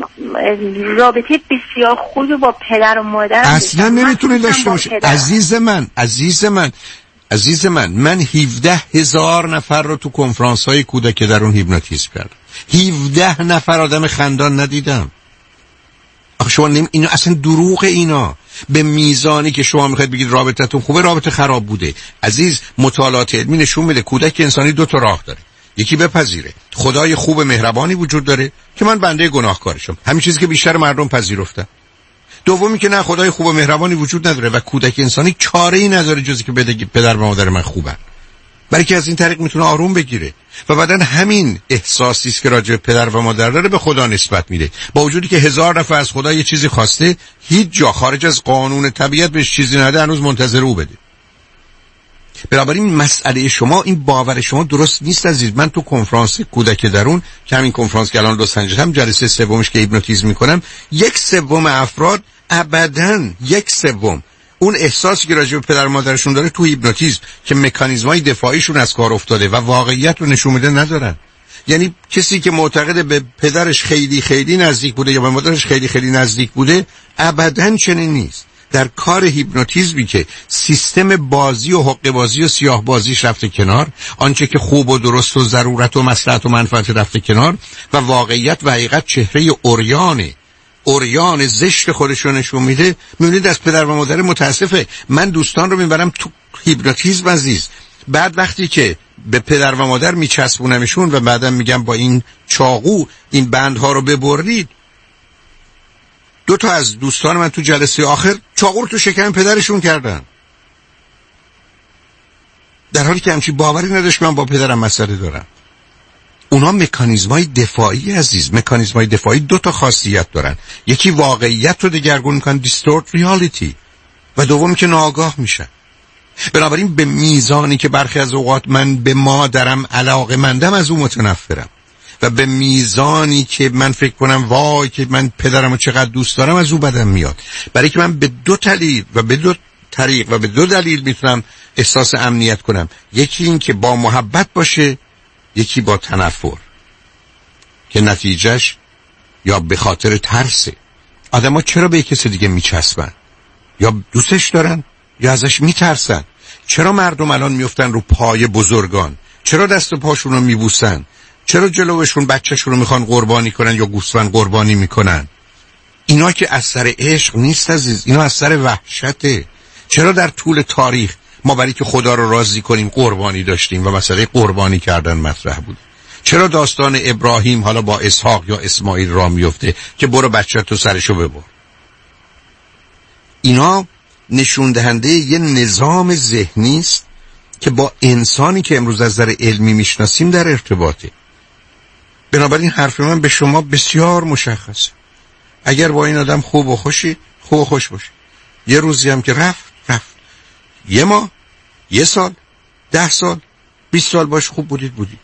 رابطه بسیار خوبی با پدر و مادرم اصلا نمیتونی داشته باشی. عزیز من عزیز من عزیز من من هفده هزار نفر رو تو کنفرانس های کودک درون هیپنوتیزم کردم. هفده نفر آدم خندان ندیدم. آخه شما نمی... اینا اصلا دروغ. اینا به میزانی که شما میخواید بگید رابطتون خوبه، رابطه خراب بوده. عزیز، مطالعات علمی نشون میده کودک انسانی دو تا راه داره. یکی بپذیره خدای خوب مهربانی وجود داره که من بنده گناهکارشم، همین چیزی که بیشتر مردم پذیرفتن. دومی که نه، خدای خوب و مهربانی وجود نداره و کودک انسانی چاره‌ای نداره جز که بده پدر و مادر من خوبن، برای که از این طریق میتونه آروم بگیره و بعدن همین احساسی است که راجع به پدر و مادر داره به خدا نسبت میده. با وجودی که هزار دفعه از خدا یه چیزی خواسته، هیچ جا خارج از قانون طبیعت بهش چیزی نده، هنوز منتظر او بده. بنابراین مسئله شما، این باور شما درست نیست عزیز. من تو کنفرانس کودک درون که همین کنفرانس که الان لس آنجلس هم جلسه سومش که هیپنوتیزم میکنم، یک سوم افراد ابداً یک سوم اون احساسی که راجع به پدر و مادرشون داره تو هیپنوتیزم که مکانیزمای دفاعیشون از کار افتاده و واقعیت رو نشون میده ندارن. یعنی کسی که معتقد به پدرش خیلی خیلی نزدیک بوده یا به مادرش خیلی خیلی نزدیک بوده، ابداً چنین نیست. در کار هیپنوتیزمی که سیستم بازی و حق بازی و سیاه بازیش رفته کنار، آنچه که خوب و درست و ضرورت و مصلحت و منفعت رفته کنار و واقعیت و حقیقت چهره اوریانه اوریان زشت خودش رو نشون میده، میبینید از پدر و مادر متاسفه. من دوستان رو میبرم تو هیپنوتیزم عزیز، بعد وقتی که به پدر و مادر میچسبونمشون و بعدم میگم با این چاقو این بندها رو ببرید، دو تا از دوستان من تو جلسه آخر چاقو رو تو شکم پدرشون کردن. در حالی که همچین باوری نداشت من با پدرم مسئله دارم. اونا مکانیزمای دفاعی عزیز، مکانیزمای دفاعی دو تا خاصیت دارن. یکی واقعیت رو دگرگون میکنن، دیستورت ریالیتی، و دوم که ناآگاه میشن. بنابراین به میزانی که برخی از اوقات من به مادرم علاقه‌مندم از اون متنفرم و به میزانی که من فکر کنم وای که من پدرم رو چقدر دوست دارم از او بدم میاد. برای که من به دو دلیل و به دو طریق و به دو دلیل میتونم احساس امنیت کنم. یکی این که با محبت باشه، یکی با تنفر که نتیجهش یا به خاطر ترسه. آدم ها چرا به کسی دیگه میچسبن؟ یا دوستش دارن یا ازش میترسن. چرا مردم الان میفتن رو پای بزرگان؟ چرا دست و پاشون رو میبوسن؟ چرا جلوشون بچه‌شون رو میخوان قربانی کنن یا گوسفند قربانی میکنن؟ اینا که اثر عشق نیست عزیز، اینا اثر وحشته. چرا در طول تاریخ ما برای که خدا رو راضی کنیم قربانی داشتیم و مسئله قربانی کردن مطرح بود؟ چرا داستان ابراهیم حالا با اسحاق یا اسماعیل را میفته که برو بچه تو سرشو ببر؟ اینا نشون دهنده یه نظام ذهنی است که با انسانی که امروز از نظر علمی میشناسیم در ارتباطه. بنابراین حرف من به شما بسیار مشخصه. اگر با این آدم خوب و خوشی، خوب و خوش باشی. یه روزی هم که رفت رفت، یه ماه، یه سال، ده سال، بیست سال باش خوب بودید بودید.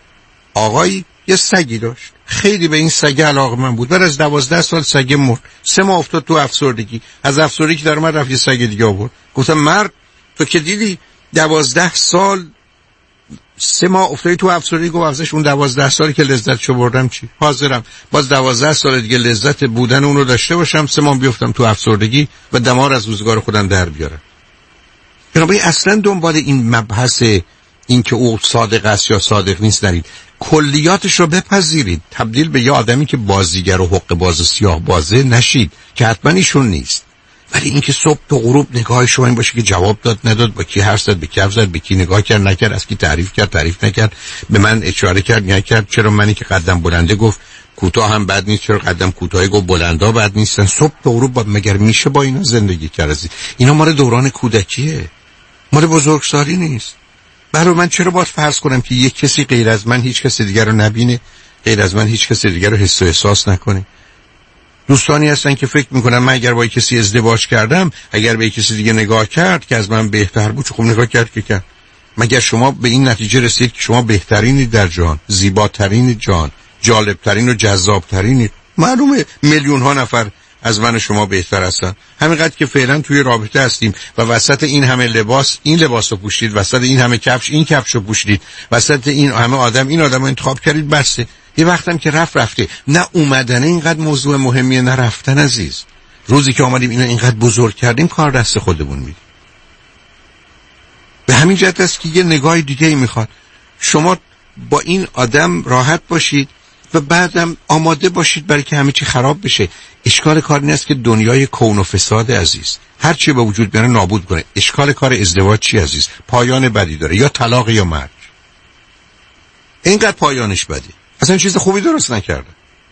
آقایی یه سگی داشت، خیلی به این سگ علاقه من بود. بعد از دوازده سال سگ مرد، سه ماه افتاد تو افسردگی. از افسردگی در اومد رفت یه سگ دیگه آورد. گفتم مرد تو که دیدی دوازده سال سه ماه افتادی تو افسردگی، گفت افزش اون دوازده سالی که لذتشو بردم چی؟ حاضرم باز دوازده سال دیگه لذت بودن اون رو داشته باشم، سه ماه بیفتم تو افسردگی و دمار از روزگار خودم در بیارم. بنابراین اصلا دنبال این مبحث این که او صادق است یا صادق نیست نرید. کلیاتش رو بپذیرید، تبدیل به یه آدمی که بازیگر و حق باز و سیاه بازه نشید که حتما ایشون نیست. ولی اینکه صبح تا غروب نگاه شما این باشه که جواب داد نداد، با کی حرف زد، به کی حرف زد، به کی نگاه کرد نکرد، از کی تعریف کرد تعریف نکرد، به من اشاره کرد نکرد، چرا منی که قدم بلنده گفت کوتاه هم بد نیست، چرا قدم کوتاه گفت بلندا بد نیستن. صبح تا غروب با مگر میشه با اینا زندگی کرد؟ اینا مال دوران کودکیه، مال بزرگسالی نیست. برای من چرا باید فرض کنم که یک کسی غیر از من هیچ کسی دیگر رو نبینه، غیر از من هیچ کسی دیگر رو حس و احساس نکنه؟ دوستانی هستن که فکر میکنن من اگر با کسی ازدواج کردم، اگر به کسی دیگه نگاه کرد که از من بهتر بود، خب نگاه کرد که کرد. مگر شما به این نتیجه رسید که شما بهترینید در جهان، زیباترینید جهان، جالبترین و جذابترینید؟ معلومه میلیون ها نفر از من و شما بهتر هستن. همینقدر که فعلا توی رابطه هستیم و وسط این همه لباس این لباس رو پوشیدید، وسط این همه کفش این کفش رو پوشیدید، وسط این همه آدم این آدم رو انتخاب کردید، بسه. یه وقتم که رفت رفته. نه اومدنه اینقدر موضوع مهمیه، نه رفتن عزیز. روزی که آمدیم اینو اینقدر بزرگ کردیم کار دست خودمون میدیم. به همین جهت است که یه نگاه دیگه ای میخواد. شما با این آدم راحت باشید و بعدم آماده باشید برای که همه چی خراب بشه. اشکال کار این است که دنیای کون و فساد عزیز، هر چی به وجود بیاره نابود کنه. اشکال کار ازدواج چی عزیز؟ پایان بدی داره، یا طلاق یا مرگ. اینقدر پایانش بدی، اصلا چیز خوبی درست نکرده.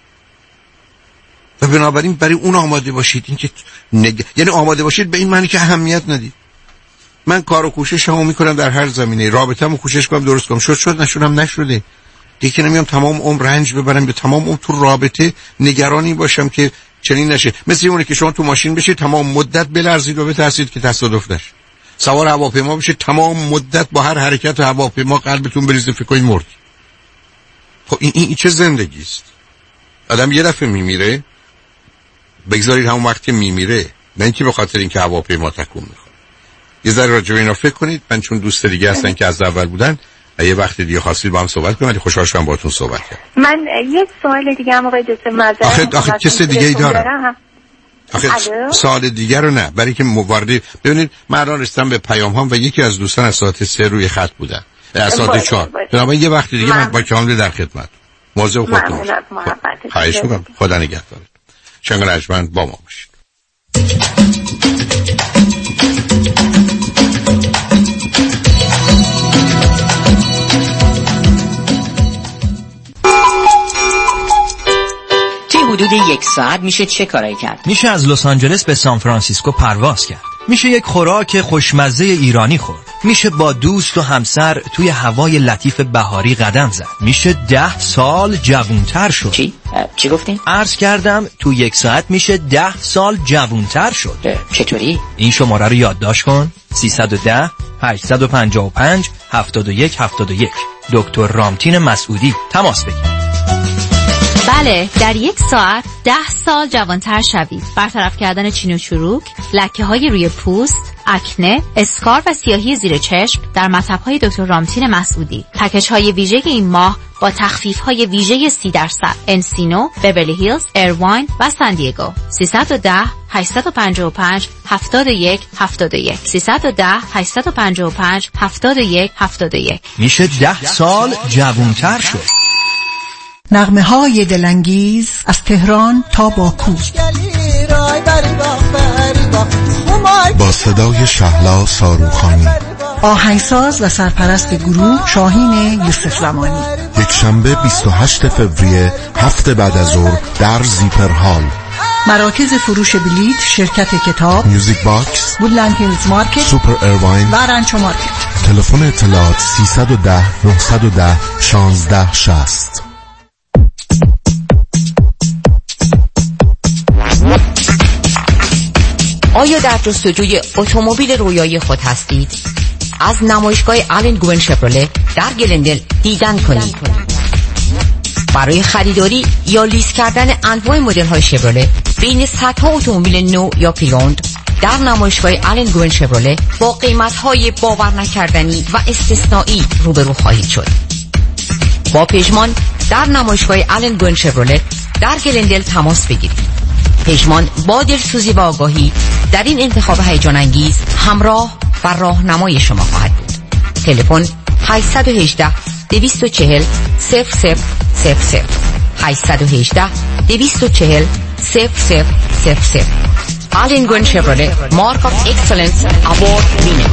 و بنابراین برای اون آماده باشید. این که نگ... یعنی آماده باشید به این معنی که اهمیت ندید. من کار و کوشش همو میکنم در هر زمینه، رابطه‌مو کوشش کنم درست کنم، شد شد نشونم نشده. دیگه نمیام تمام عمر رنج ببرم، به تمام عمر تو رابطه نگرانی باشم که چنین نشه. مثل اونه که شما تو ماشین بشید تمام مدت بلرزید و بترسید که تصادف نشه. سوار هواپیما بشید تمام مدت با هر حرکت هواپیما قلبتون بریزه فکر کنید مرد. خب این, این, این چه زندگی است؟ آدم یه دفعه میمیره، بگذارید همون وقت که میمیره، نه اینکه به خاطر اینکه هواپیما تکون میخوره. یه ذره راجع به اینا فکر کنید. من چون دوست دیگه هستن که از اول بودن، یه وقت دیگه خواستید با هم صحبت کنیم، ولی خوشحال شدم باهاتون صحبت کردم. من یه سوال دیگه هم آقای دکتر معذرت آخه آخه کس دیگه ای دارم. آخه سوال دیگه رو نه، برای که مواردی ببینید من الان رسیدم به پیام هام و یکی از دوستان از ساعت سه روی خط بودن، از ساعت چهار. بنابراین یه وقت دیگه من, من با کامل در خدمت. موضوع خودتون خواهش می‌کنم. خدا نگهدار. شنگ رجمند با ما باشید. حدود یک ساعت میشه چه کاری کرد؟ میشه از لس آنجلس به سان فرانسیسکو پرواز کرد. میشه یک خوراک خوشمزه ایرانی خورد. میشه با دوست و همسر توی هوای لطیف بهاری قدم زد. میشه ده سال جوانتر شد. چی؟ چی گفتین؟ عرض کردم تو یک ساعت میشه ده سال جوانتر شد. چطوری؟ این شماره رو یادداشت کن: سیصد و ده هشتصد و پنجاه و پنج هفتاد و یک هفتاد و یک. دکتر رامتین مسعودی. تماس بگیر. بله، در یک ساعت ده سال جوانتر شوید. برطرف کردن چین و چروک، لکه های روی پوست، اکنه، اسکار و سیاهی زیر چشم در مطب های دکتر رامتین مسعودی. پکیج های ویژه این ماه با تخفیف های ویژه سی درصد. انسینو، بیورلی هیلز، ایرواین و سان دیگو. سیصد و ده هشتصد و پنجاه و پنج هفتاد و یک هفتاد و یک. سیصد و ده هشتصد و پنجاه و پنج هفتاد و یک هفتاد و یک. میشه ده سال جوانتر شد. نغمه های دلانگیز از تهران تا باکو با صدای شهلا ساروخانی، آهنگساز و سرپرست گروه شاهین یوسف زمانی. یک شنبه بیست و هشتم فوریه هفته بعد از ظهر در زیپر هال. مراکز فروش بلیط شرکت کتاب، میوزیک باکس، وودلند هیلز مارکت، سوپر ایرواین و رنچو مارکت. تلفن اطلاعات سیصد و ده نهصد و ده شانزده شصت. آیا در جستجوی اتومبیل رویایی خود هستید؟ از نمایشگاه آلن گوین شپرله در گلندل دیدن کنید. برای خریداری یا لیز کردن انواع مدل های شپرله بین صدها اتومبیل نو یا پری‌اوند در نمایشگاه آلن گوین شپرله با قیمت های باور نکردنی و استثنایی روبرو خواهید شد. با پژمان در نمایشگاه آلن گوین شپرله در گلندل تماس بگیرید. پژمان با دلسوزی و آگاهی در این انتخاب هیجان انگیز همراه و راهنمای شما خواهد بود. تلفن هشت یک هشت دویست و چهل صفر صفر صفر صفر هشت یک هشت دویست و چهل صفر صفر صفر صفر. آلن گوین شپرله مارک آف اکسلنس اوارد وینر.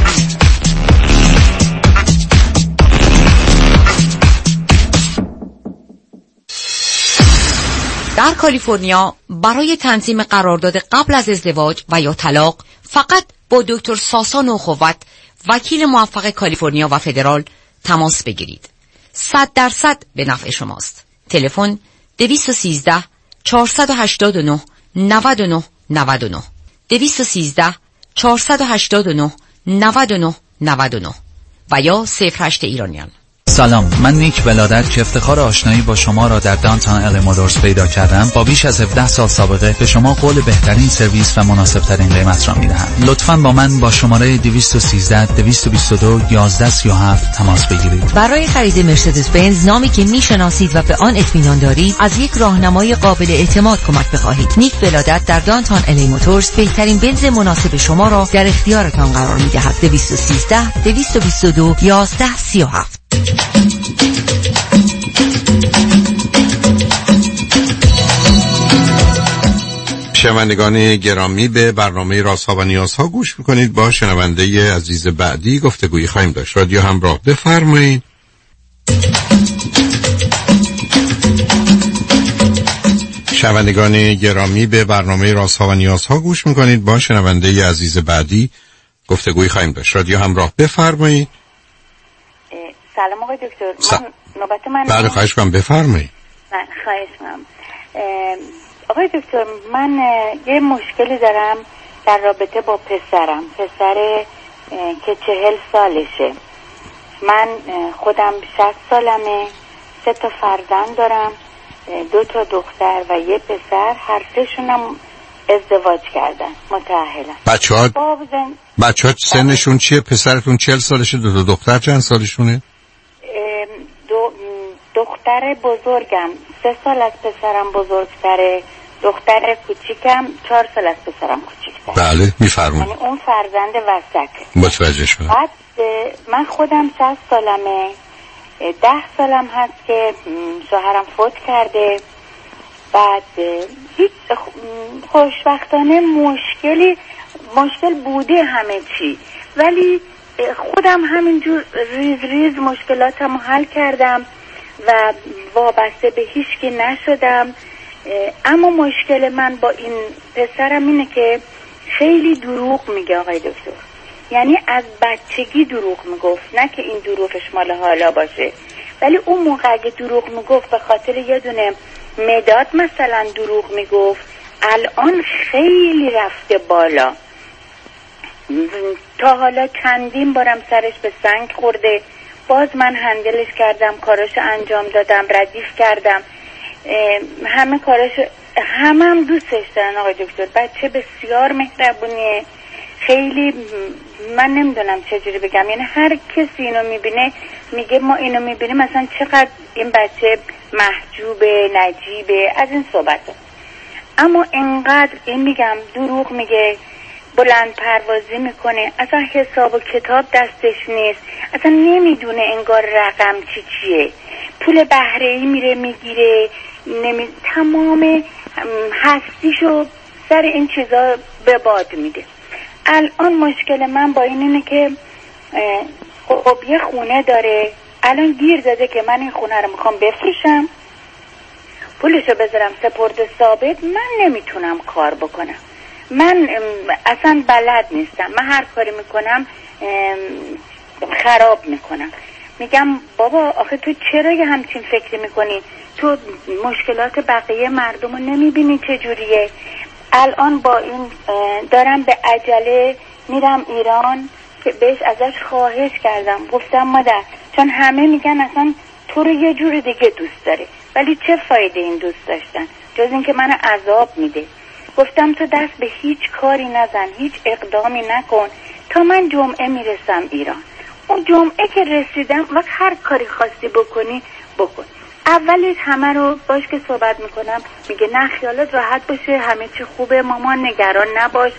در کالیفرنیا برای تنظیم قرارداد قبل از ازدواج و یا طلاق فقط با دکتر ساسا نوخوت، وکیل موفق کالیفرنیا و فدرال تماس بگیرید. صد درصد به نفع شماست. تلفن دویست و سیزده چهارصد و هشتاد و نه نود و نه نود و نه دویست و سیزده چهارصد و هشتاد و نه نود و نه نود و نه و یا صفر هشت ایرانیان. سلام، من نیک ولادت که افتخار آشنایی با شما را در دانتان ال مولورز پیدا کردم با بیش از هفده سال سابقه به شما قول بهترین سرویس و مناسب ترین قیمت را میدهم. لطفاً با من با شماره دویست و سیزده دویست و بیست و دو یازده سی و هفت تماس بگیرید. برای خرید مرسدس بنز نامی که میشناسید و به آن اطمینان دارید از یک راهنمای قابل اعتماد کمک بخواهید. نیک ولادت در دانتان ال موتورز بهترین بنز مناسب شما را در اختیارتان قرار میدهد. دویست و سیزده دویست و بیست و دو یازده سی و هفت. شنوندگان گرامی، به برنامه رازها و نیازها گوش میکنید. با شنونده عزیز بعدی گفتگویی خواهیم داشت. رادیو همراه، بفرمایید. شنوندگان گرامی، به برنامه رازها و نیازها گوش میکنید. با شنونده عزیز بعدی گفتگویی خواهیم داشت. رادیو همراه، بفرمایید. سلام آقای دکتر. من نوبت من بله، خواهش کنم بفرمایید. من خواهش کنم آقای دکتر، من یه مشکلی دارم در رابطه با پسرم. پسر که چهل سالشه. من خودم شصت سالمه، سه تا فرزند دارم، دو تا دختر و یه پسر. هر سه‌شونم ازدواج کردن، متأهلن. بچه ها بچه ها سنشون چیه؟ پسرتون چهل سالشه، دو تا دختر چند سالشونه؟ دو دختر بزرگم سه سال از پسرم بزرگتره، دختر کوچیکم چهار سال از پسرم کوچیکتره. بله، میفرمون. یعنی اون فرزند وسطه. متوجه شدم. بعد من خودم شصت سالمه، ده سالم هست که شوهرم فوت کرده. بعد هیچ خوشبختانه مشکلی مشکل بوده همه چی، ولی خودم همینجور ریز ریز مشکلاتم حل کردم و وابسته به هیچ کی نشدم. اما مشکل من با این پسرم اینه که خیلی دروغ میگه آقای دکتر، یعنی از بچگی دروغ میگفت، نه که این دروغش مال حالا باشه، ولی اون موقع اگه دروغ میگفت به خاطر یه دونه مداد مثلا دروغ میگفت، الان خیلی رفته بالا. تا حالا چندین بارم سرش به سنگ خورده، باز من هندلش کردم، کاراشو انجام دادم، ردیف کردم، همه کاراشو، همه هم دوستش دارن آقای دکتر. بچه بسیار مهربونیه، خیلی من نمیدونم چجوری بگم، یعنی هر کسی اینو میبینه میگه ما اینو میبینیم مثلا چقدر این بچه محجوبه، نجیبه، از این صحبت ها. اما اینقدر این میگم دروغ میگه، بلند پروازی میکنه، اصلا حساب و کتاب دستش نیست، اصلا نمیدونه انگار رقم چی چیه، پول بهره‌ای میره میگیره، نمی... تمام هستیشو سر این چیزا به باد میده. الان مشکل من با این اینه که خب یه خونه داره، الان گیر داده که من این خونه رو میخوام بفروشم، پولشو بذارم سپرد ثابت، من نمیتونم کار بکنم، من اصلا بلد نیستم، من هر کاری میکنم خراب میکنم. میگم بابا آخه تو چرا یه همچین فکری میکنی؟ تو مشکلات بقیه مردم رو نمیبینی چجوریه؟ الان با این دارم به عجله میرم ایران که بهش ازش خواهش کردم، گفتم مادر چون همه میگن اصلا تو رو یه جور دیگه دوست داره، ولی چه فایده این دوست داشتن جز این که منو عذاب میده. گفتم تو دست به هیچ کاری نزن، هیچ اقدامی نکن تا من جمعه میرسم ایران. اون جمعه که رسیدم وقت هر کاری خواستی بکنی بکن. اولش همه رو باش که صحبت میکنم میگه نه خیالت راحت باشه، همه چی خوبه مامان، نگران نباش،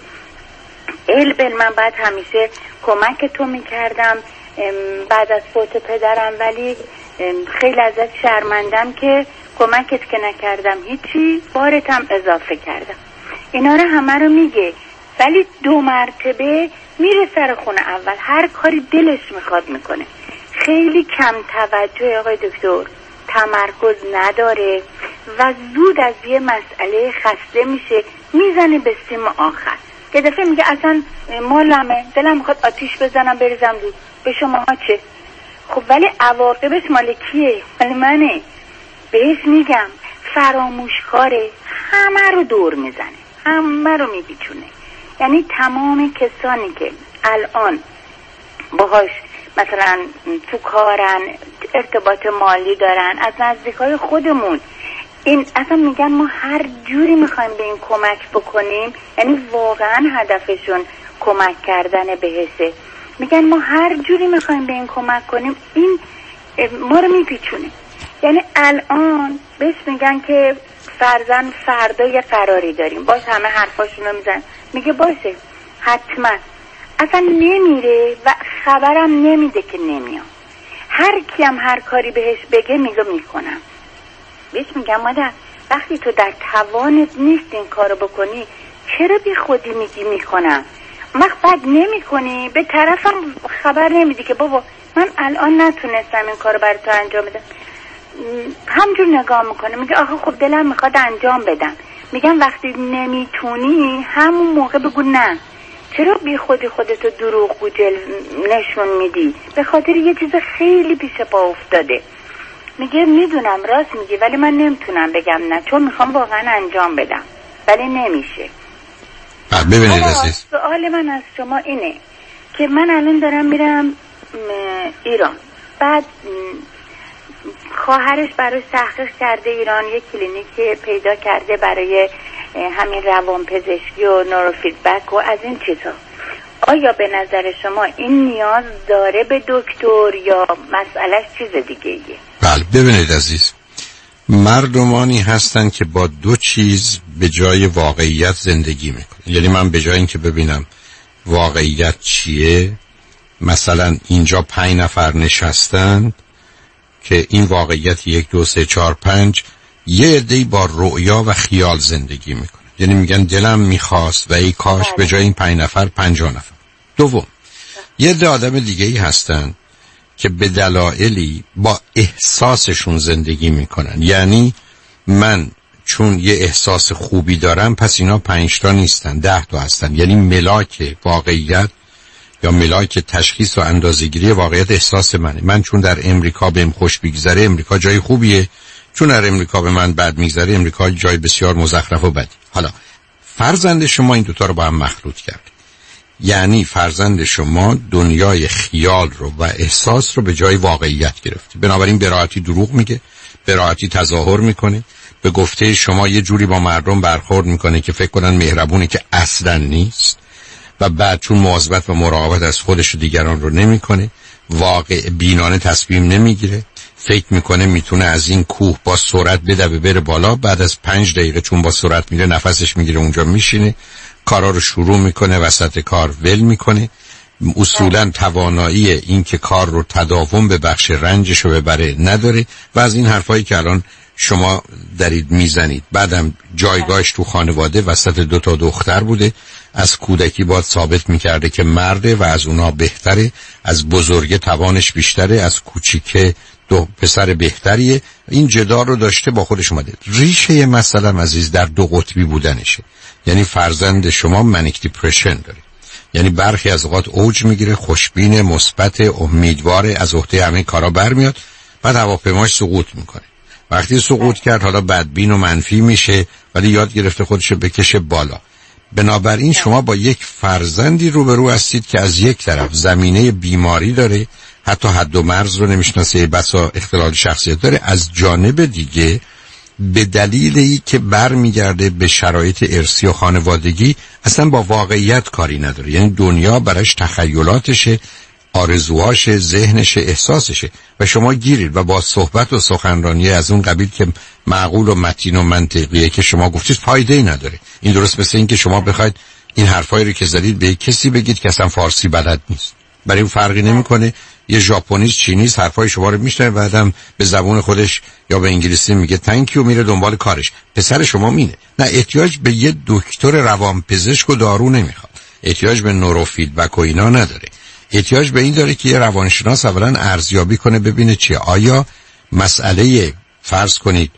علبن من بعد همیشه کمک تو میکردم بعد از فوت پدرم، ولی خیلی ازت شرمندم که کمکت که نکردم، هیچی بارتم اضافه کردم. اینا رو همه رو میگه، ولی دو مرتبه میره سر خونه اول هر کاری دلش میخواد میکنه. خیلی کم توجه آقای دکتر، تمرکز نداره و زود از یه مسئله خسته میشه، میزنه به سیم آخر که دفعه میگه اصلا مالمه، دلم میخواد آتیش بزنم بریزم دود، به شما چه؟ خب ولی عواقبش مال کیه؟ مال منه. بهش میگم فراموشکاره، همه رو دور میزنه، همه رو میپیچونه. یعنی تمام کسانی که الان باهاش مثلا تو کارن، ارتباط مالی دارن، از نزدیکای خودمون، این اصلا میگن ما هر جوری میخوایم به این کمک بکنیم، یعنی واقعا هدفشون کمک کردن بهشه، میگن ما هر جوری میخوایم به این کمک کنیم، این ما رو میپیچونه. یعنی الان بهش میگن که فرزن فردا یه قراری داریم، باش همه حرفاشونو میزن، میگه باشه حتما، اصلا نمیره و خبرم نمیده که نمیام. هر کیم هر کاری بهش بگه میگه میکنم. بهش میگم مادر وقتی تو در توانت نیست این کارو بکنی چرا بی خودی میگی میکنم؟ وقت بعد نمی کنی به طرفم خبر نمیدی که بابا من الان نتونستم این کارو برای تو انجام بدم. همجور نگاه میکنه میگه آخه خب دلم میخواد انجام بدم. میگم وقتی نمیتونی همون موقع بگو نه. چرا بی خودی خودتو دروغگو جل نشون میدی؟ به خاطر یه چیز خیلی پیش پا افتاده. میگه میدونم راست میگی ولی من نمیتونم بگم نه، چون میخوام واقعا انجام بدم ولی نمیشه. ببینید عزیز، سوال من از شما اینه که من الان دارم میرم ایران، بعد خواهرش براش تحقیق کرده ایران، یک کلینیک پیدا کرده برای همین روان پزشکی و نوروفیدبک و از این چیزا. آیا به نظر شما این نیاز داره به دکتر یا مسئلهش چیز دیگه ایه؟ بله ببینید عزیز، مردمانی هستن که با دو چیز به جای واقعیت زندگی میکنن. یعنی من به جای اینکه ببینم واقعیت چیه، مثلا اینجا پنج نفر نشستن که این واقعیت یک دو سه چهار پنج، یه عده‌ای با رؤیا و خیال زندگی میکنن. یعنی میگن دلم میخواست و ای کاش به جای این پنج نفر پنجاه نفر. دوم، یه عده آدم دیگه ای هستن که به دلایلی با احساسشون زندگی میکنن. یعنی من چون یه احساس خوبی دارم پس اینا پنج تا نیستن، ده تا هستن. یعنی ملاک واقعیت یا ملاک تشخیص و اندازه‌گیری واقعیت احساس منه. من چون در امریکا بهم خوش بگذره امریکا جای خوبیه، چون در امریکا به من بد میگذره امریکا جای بسیار مزخرف و بدی. حالا فرزند شما این دوتا رو با هم مخلوط کرد، یعنی فرزند شما دنیای خیال رو و احساس رو به جای واقعیت گرفته، بنابراین به راحتی دروغ میگه، به راحتی تظاهر میکنه، به گفته شما یه جوری با مردم برخورد میکنه که فکر کنن مهربونه که اصلا نیست، و بعد چون مواظبت و مراقبت از خودش و دیگران رو نمیکنه، واقع بینانه تصمیم نمیگیره، فکر میکنه میتونه از این کوه با سرعت بدوه بره بالا، بعد از پنج دقیقه چون با سرعت میره نفسش میگیره اونجا میشینه، کارا رو شروع میکنه، وسط کار ول میکنه، اصولا توانایی این که کار رو تداوم به بخش رنجش رو ببره نداره و از این حرفایی که الان شما دارید میزنید. بعدم جایگاهش تو خانواده وسط دو تا دختر بوده، از کودکی باید ثابت میکرده که مرده و از اونا بهتره، از بزرگه توانش بیشتره، از کوچیکه دو پسر بهتریه. این جدال رو داشته با خودش اومده. ریشه مسئله عزیز در دو قطبی بودنشه. یعنی فرزند شما منیک دیپرشن داره، یعنی برخی از اوقات اوج میگیره، خوشبین، مثبت، امیدواره، از عهده همه کارا برمیاد، بعد هواپیماش سقوط میکنه. وقتی سقوط کرد حالا بدبین و منفی میشه، ولی یاد گرفته خودشو بکشه بالا. بنابراین شما با یک فرزندی روبرو هستید که از یک طرف زمینه بیماری داره، حتی حد و مرز رو نمیشناسه، بسا اختلال شخصیت داره، از جانب دیگه به دلیلی که برمیگرده به شرایط ارثی و خانوادگی اصلا با واقعیت کاری نداره. یعنی دنیا براش تخیلاتشه، آرزوهاشه، ذهنشه، احساسشه و شما گیرید و با صحبت و سخنرانی از اون قبیل که معقول و متین و منطقیه که شما گفتید فایده‌ای نداره. این درست مثل این که شما بخواید این حرفایی رو که زدید به کسی بگید که اصلا فارسی بلد نیست. برای اون فرقی نمیکنه یه ژاپنیز، چینیز حرفای شما رو میشنوه، بعدم به زبون خودش یا به انگلیسی میگه تانک یو، میره دنبال کارش. پسر شما مینه. نه، احتیاج به یه دکتر روانپزشک و دارو نمیخواد، احتیاج به نوروفیدبک و اینا نداره، احتیاج به این داره که یه روانشناس اولا ارزیابی کنه ببینه چیه. آیا مسئله فرض کنید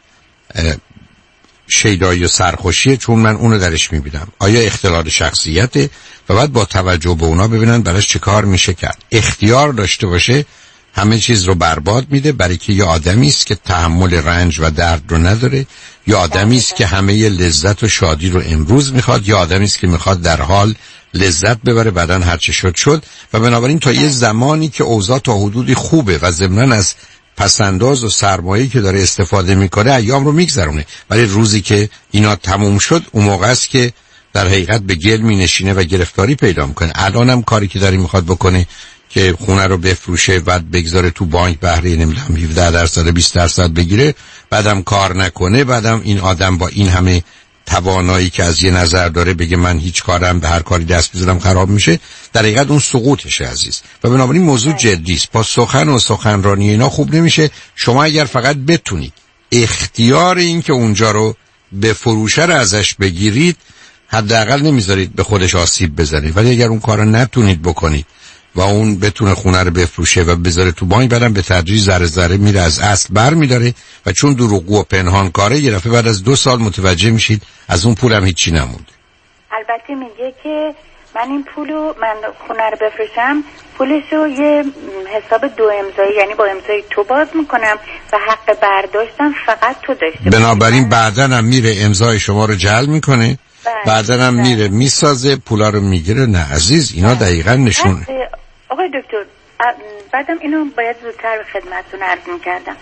شیدایی و سرخوشیه، چون من اونو درش میبینم، آیا اختلال شخصیته، و بعد با توجه به اونا ببینن براش چه کار میشه کرد. اختیار داشته باشه همه چیز رو برباد میده، برای که یه آدمی است که تحمل رنج و درد رو نداره، یا آدمی است که همه لذت و شادی رو امروز میخواد، یا آدمی است که میخواد در حال لذت ببره بعداً هر چه شد شد. و بنابراین تا یه زمانی که اوضاع تا حدودی خوبه و ضمناً از پسنداز و سرمایه‌ای که داره استفاده میکنه ایام رو میگذرونه، ولی روزی که اینا تموم شد اون موقع است که در حقیقت به گل مینشینه و گرفتاری پیدا میکنه. الانم کاری که داره میخواد بکنه که خونه رو بفروشه، بعد بگذاره تو بانک بهره نمیدونم هفده درصد بیست درصد بگیره، بعدم کار نکنه، بعدم این آدم با این همه توانایی که از یه نظر داره بگه من هیچ کارم به هر کاری دست بزنم خراب میشه، در حقیقت اون سقوطشه عزیز. و بنابراین موضوع جدی است. با سخن و سخنرانی اینا خوب نمیشه. شما اگر فقط بتونید اختیار این که اونجا رو به فروشه رو ازش بگیرید، حداقل نمیذارید به خودش آسیب بزنید. ولی اگر اون کارو نتونید بکنید و اون بتونه خونه رو بفروشه و بذاره تو بانک، بعدم به تدریج ذره ذره میره از اصل بر میداره و چون دروغگو و پنهان کاره یه دفعه بعد از دو سال متوجه میشید از اون پولم هیچی نمونده. البته میگه که من این پولو من خونه رو بفروشم، پولشو یه حساب دو امضایی یعنی با امضای تو باز میکنم و حق برداشتم فقط تو داشته. بنابراین بعداً هم میره امضای شما رو جعل میکنه، بعداً هم میره میسازه، پولا رو میگیره. نه عزیز، اینا دقیقاً نشون. آقای دکتر بعدم اینو باید زودتر به خدمتتون عرض میکردم.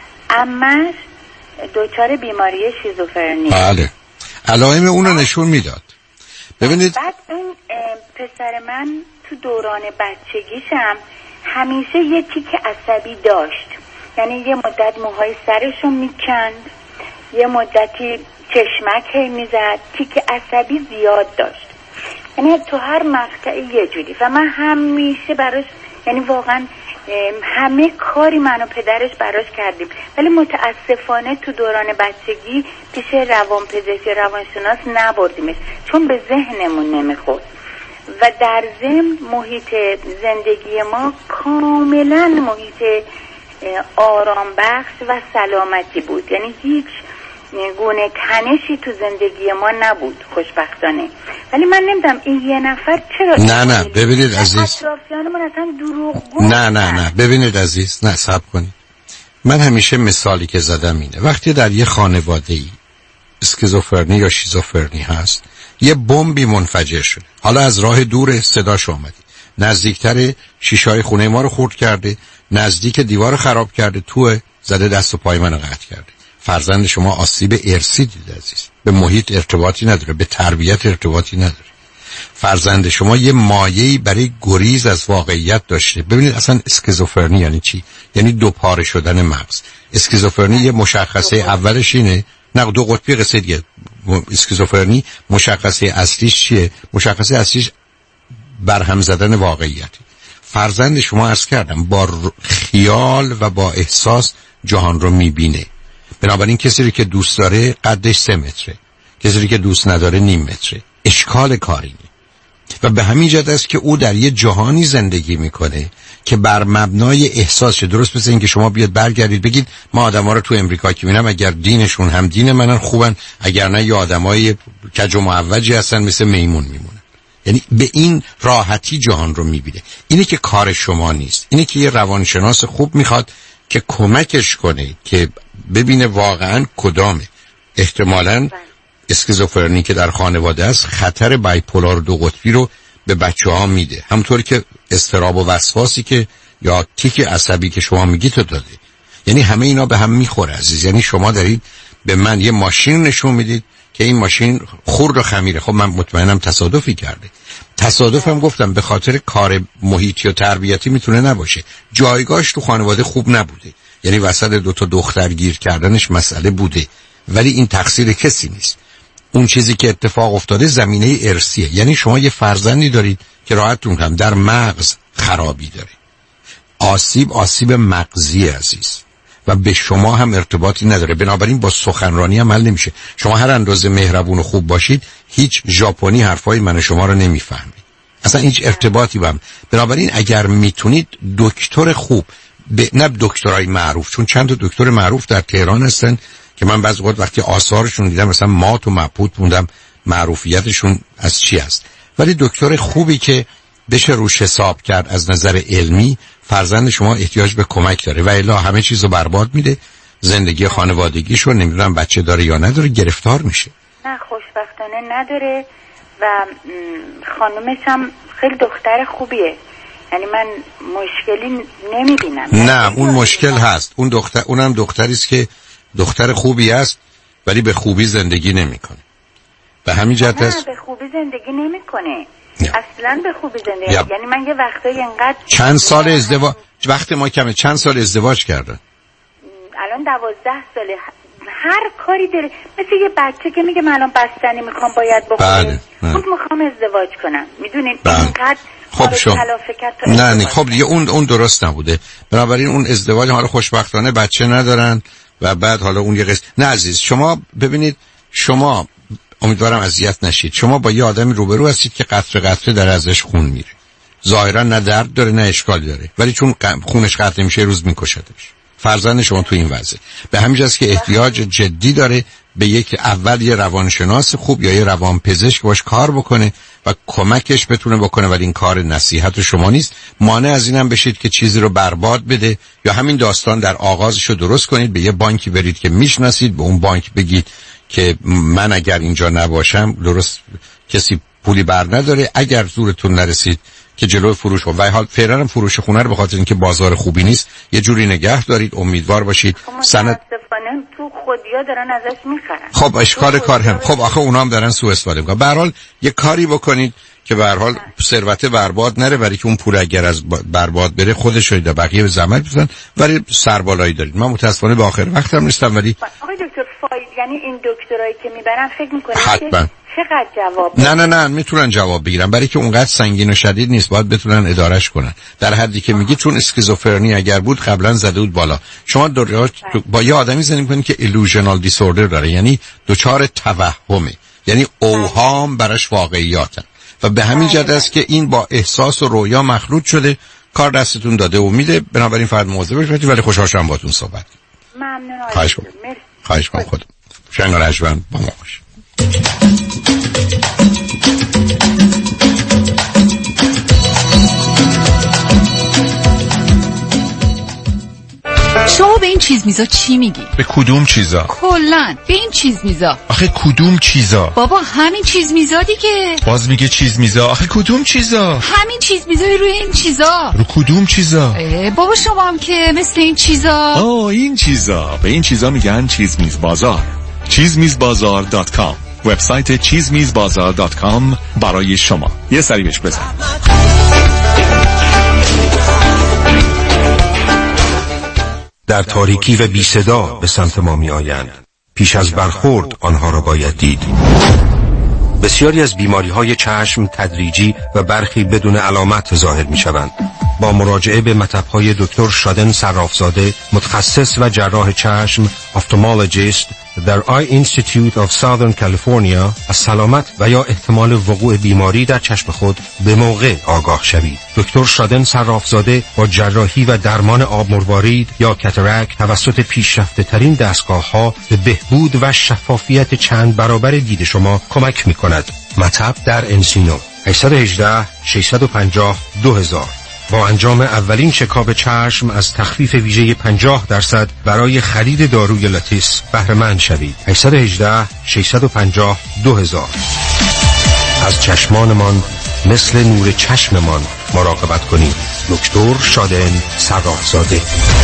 عمش دچار بیماری شیزوفرنی. بله، علائم اونو نشون میداد. ببینید بعد این پسر من تو دوران بچگیشم همیشه یه تیک عصبی داشت، یعنی یه مدت موهای سرشو میکند، یه مدتی چشمک میزد، تیک عصبی زیاد داشت، یعنی تو هر مقطعی یه جوری. و من همیشه براش، یعنی واقعا همه کاری من و پدرش براش کردیم، ولی متاسفانه تو دوران بچگی پیش روانپزشک روانشناس نبردیمش چون به ذهنمون نمیخورد. و در ضمن محیط زندگی ما کاملا محیط آرام بخش و سلامتی بود، یعنی هیچ گونه تنشی تو زندگی ما نبود خوشبختانه. ولی من نمیدونم این یه نفر چرا نه نه ببینید عزیز، اطرافیانمون اصلا دروغگو نه نه نه ببینید عزیز، نه صبر کنید. من همیشه مثالی که زدم اینه، وقتی در یه خانواده‌ای اسکیزوفرنی یا شیزوفرنی هست، یه بمبی منفجر شده، حالا از راه دور صداش اومده، نزدیکتر شیشه‌های خونه ما رو خورد کرده، نزدیک دیوار خراب کرده، تو زده دست و پای منو قطع کرده. فرزند شما آسیب ارثی دیده عزیز، به محیط ارتباطی نداره، به تربیت ارتباطی نداره. فرزند شما یه مایه‌ای برای گریز از واقعیت داشته. ببینید اصلا اسکیزوفرنی یعنی چی؟ یعنی دو پاره شدن مغز. اسکیزوفرنی یه مشخصه اولش اینه، نه دو قطبی قصه دیگه. اسکیزوفرنی مشخصه اصلیش چیه؟ مشخصه اصلیش برهم زدن واقعیت. فرزند شما عرض کردم با خیال و با احساس جهان رو میبینه. بنابراین کسی که دوست داره قدش سه متره، کسی که دوست نداره نیم متره. اشکال کارینه و به همین جهت است که او در یه جهانی زندگی میکنه که بر مبنای احساسه. درست مثل این که شما بیاد برگردید بگید ما آدما رو تو امریکا که میبینم اگر دینشون هم دین منن خوبن، اگر نه یه آدمای کج و معوجی هستن مثل میمون میمونن. یعنی به این راحتی جهان رو میبینه. اینه که کار شما نیست، اینه که یه روانشناس خوب میخواد که کمکش کنه که ببینه واقعا کدامه. احتمالاً اسکیزوفرنی که در خانواده است خطر بایپولار دو قطبی رو به بچه ها میده، همونطور که اضطراب و وسواسی که یا تیک عصبی که شما میگید تو داده. یعنی همه اینا به هم میخوره عزیز. یعنی شما دارید به من یه ماشین نشون میدید که این ماشین خرد و خمیره. خب من مطمئنم تصادفی کرده. تصادفم گفتم به خاطر کار محیطی و تربیتی میتونه نباشه، جایگاهش تو خانواده خوب نبوده، یعنی وسط دو تا دختر گیر کردنش مسئله بوده، ولی این تقصیر کسی نیست. اون چیزی که اتفاق افتاده زمینه ارثیه. یعنی شما یه فرزندی دارید که راحتون کنم در مغز خرابی داره. آسیب آسیب مغزی عزیز و به شما هم ارتباطی نداره. بنابراین با سخنرانی هم حل نمیشه. شما هر اندازه مهربون و خوب باشید هیچ ژاپنی حرفای من شما رو نمیفهمه، اصلا هیچ ارتباطی با هم. بنابراین اگر میتونید دکتر خوب به نه دکترای معروف، چون چند تا دکتر معروف در تهران هستن که من بعضی وقت وقتی آثارشون دیدم مثلا مات و مبهوت موندم معروفیتشون از چی است. ولی دکتر خوبی که بشه روش حساب کرد از نظر علمی، فرزند شما احتیاج به کمک داره و الا همه چیزو برباد میده، زندگی خانوادگیشو نمیدونم بچه داره یا نداره گرفتار میشه. نه خوشبختانه نداره و خانومش هم خیلی دختر خوبیه، یعنی من مشکلی نمیبینم. نه اون مشکل هست، اون دختر اونم دختری است که دختر خوبی است ولی به خوبی زندگی نمیکنه. به همین جهت است. نه به خوبی زندگی نمیکنه. اصلا به خوبی زندگی یا. یعنی من یه وقتایی انقدر چند سال ازدواج وقت ما کمه، چند سال ازدواج کردن؟ الان دوازده ساله. هر کاری داره، مثل یه بچه که میگه من الان بستنی میخوام باید بخورم، خب میخوام ازدواج کنم، میدونین اینقدر خب شو نه نه خب دیگه اون اون درست نبوده. بنابراین اون ازدواج حالا خوشبختانه بچه ندارن و بعد حالا اون یه قصه. نه عزیز شما ببینید، شما امیدوارم اذیت نشید، شما با یه آدمی روبرو هستید که قطره قطره در ازش خون میره، ظاهرا نه درد داره نه اشکال داره، ولی چون خونش قطع میشه روز میکشتش. فرزند شما تو این وضعه، به همین جاست که احتیاج جدی داره به یک اول یه روانشناس خوب یا یه روانپزشک باش کار بکنه و کمکش بتونه بکنه، ولی این کار نصیحت شما نیست. مانع از اینم بشید که چیزی رو برباد بده، یا همین داستان در آغازش رو درست کنید، به یه بانکی برید که میشناسید، به اون بانک بگید که من اگر اینجا نباشم درست کسی پولی بر نداره، اگر زورتون نرسید که جلوی فروش و حال فعلا هم فروش خونه رو به خاطر اینکه بازار خوبی نیست یه جوری نگه دارید، امیدوار باشید سند تو خودیا دارن ازش میخرن. خب اشکال کار هم خب آخه اونا هم دارن سوء استفاده میکنن. به هر حال یه کاری بکنید که به هر حال ثروت برباد نره، ولی که اون پول اگر از برباد بره خودش رو دا بقیه به زحمت بزنن، ولی سربالایی دارید. من متاسفانه به آخر وقتم نیستم، ولی آقای دکتر فاید یعنی این دکترایی که میبرن فکر میکنن حتما چقدر جواب نه نه نه میتونن جواب بگیرن، برای که اونقدر سنگین و شدید نیست، باید بتونن ادارش کنن در حدی که میگی. چون اسکیزوفرنی اگر بود قبلا زده بود بالا. شما با یه آدمی زنیم کنید که ایلوژنال دیسوردر داره، یعنی دچار توهمه، یعنی اوهام براش واقعیاتن و به همین جهت است که این با احساس و رویا مخلوط شده. کار دستتون داده و میده، بنابراین فرد مواظب باشید. ولی خوشحال شدم باهاتون صحبت. ممنون. خواهش می‌کنم. خواهش می‌کنم. خدا شنگ رجوان با ما باش. شما به این چیز میزا چی میگی؟ به کدوم چیزا؟ کلن به این چیز میزا. آخه کدوم چیزا؟ بابا همین چیز میزا دیگه. باز میگه چیز میزا. آخه کدوم چیزا؟ همین چیز میزای روی این چیزا. رو کدوم چیزا؟ بابا شما هم که مثل این چیزا. آه این چیزا. به این چیزا میگن چیز میز بازار. چیز میز بازار دات کام. وبسایت چیز میز بازار دات کام برای شما. یه سری بهش بزن. در تاریکی و بی صدا به سمت ما می آیند. پیش از برخورد آنها را باید دید. بسیاری از بیماری های چشم تدریجی و برخی بدون علامت ظاهر می شوند. با مراجعه به مطب های دکتر شادن صرافزاده، متخصص و جراح چشم، افتالمولوژیست در آی اینستیتیوت آف ساذرن کالیفرنیا، از سلامت و یا احتمال وقوع بیماری در چشم خود به موقع آگاه شوید. دکتر شادن صرافزاده با جراحی و درمان آب مروارید یا کاتاراکت توسط پیشرفته ترین دستگاه ها به بهبود و شفافیت چند برابر دید شما کمک می کند. مطب در انسینو هشت یک هشت شش پنج صفر دو هزار. با انجام اولین چکاپ چشم از تخفیف ویژه پنجاه درصد برای خرید داروی لاتیس بهره مند شوید. هشت یک هشت شش پنج صفر دو هزار. از چشمانمان مثل نور چشممان مراقبت کنید. دکتر شادن صرافزاده.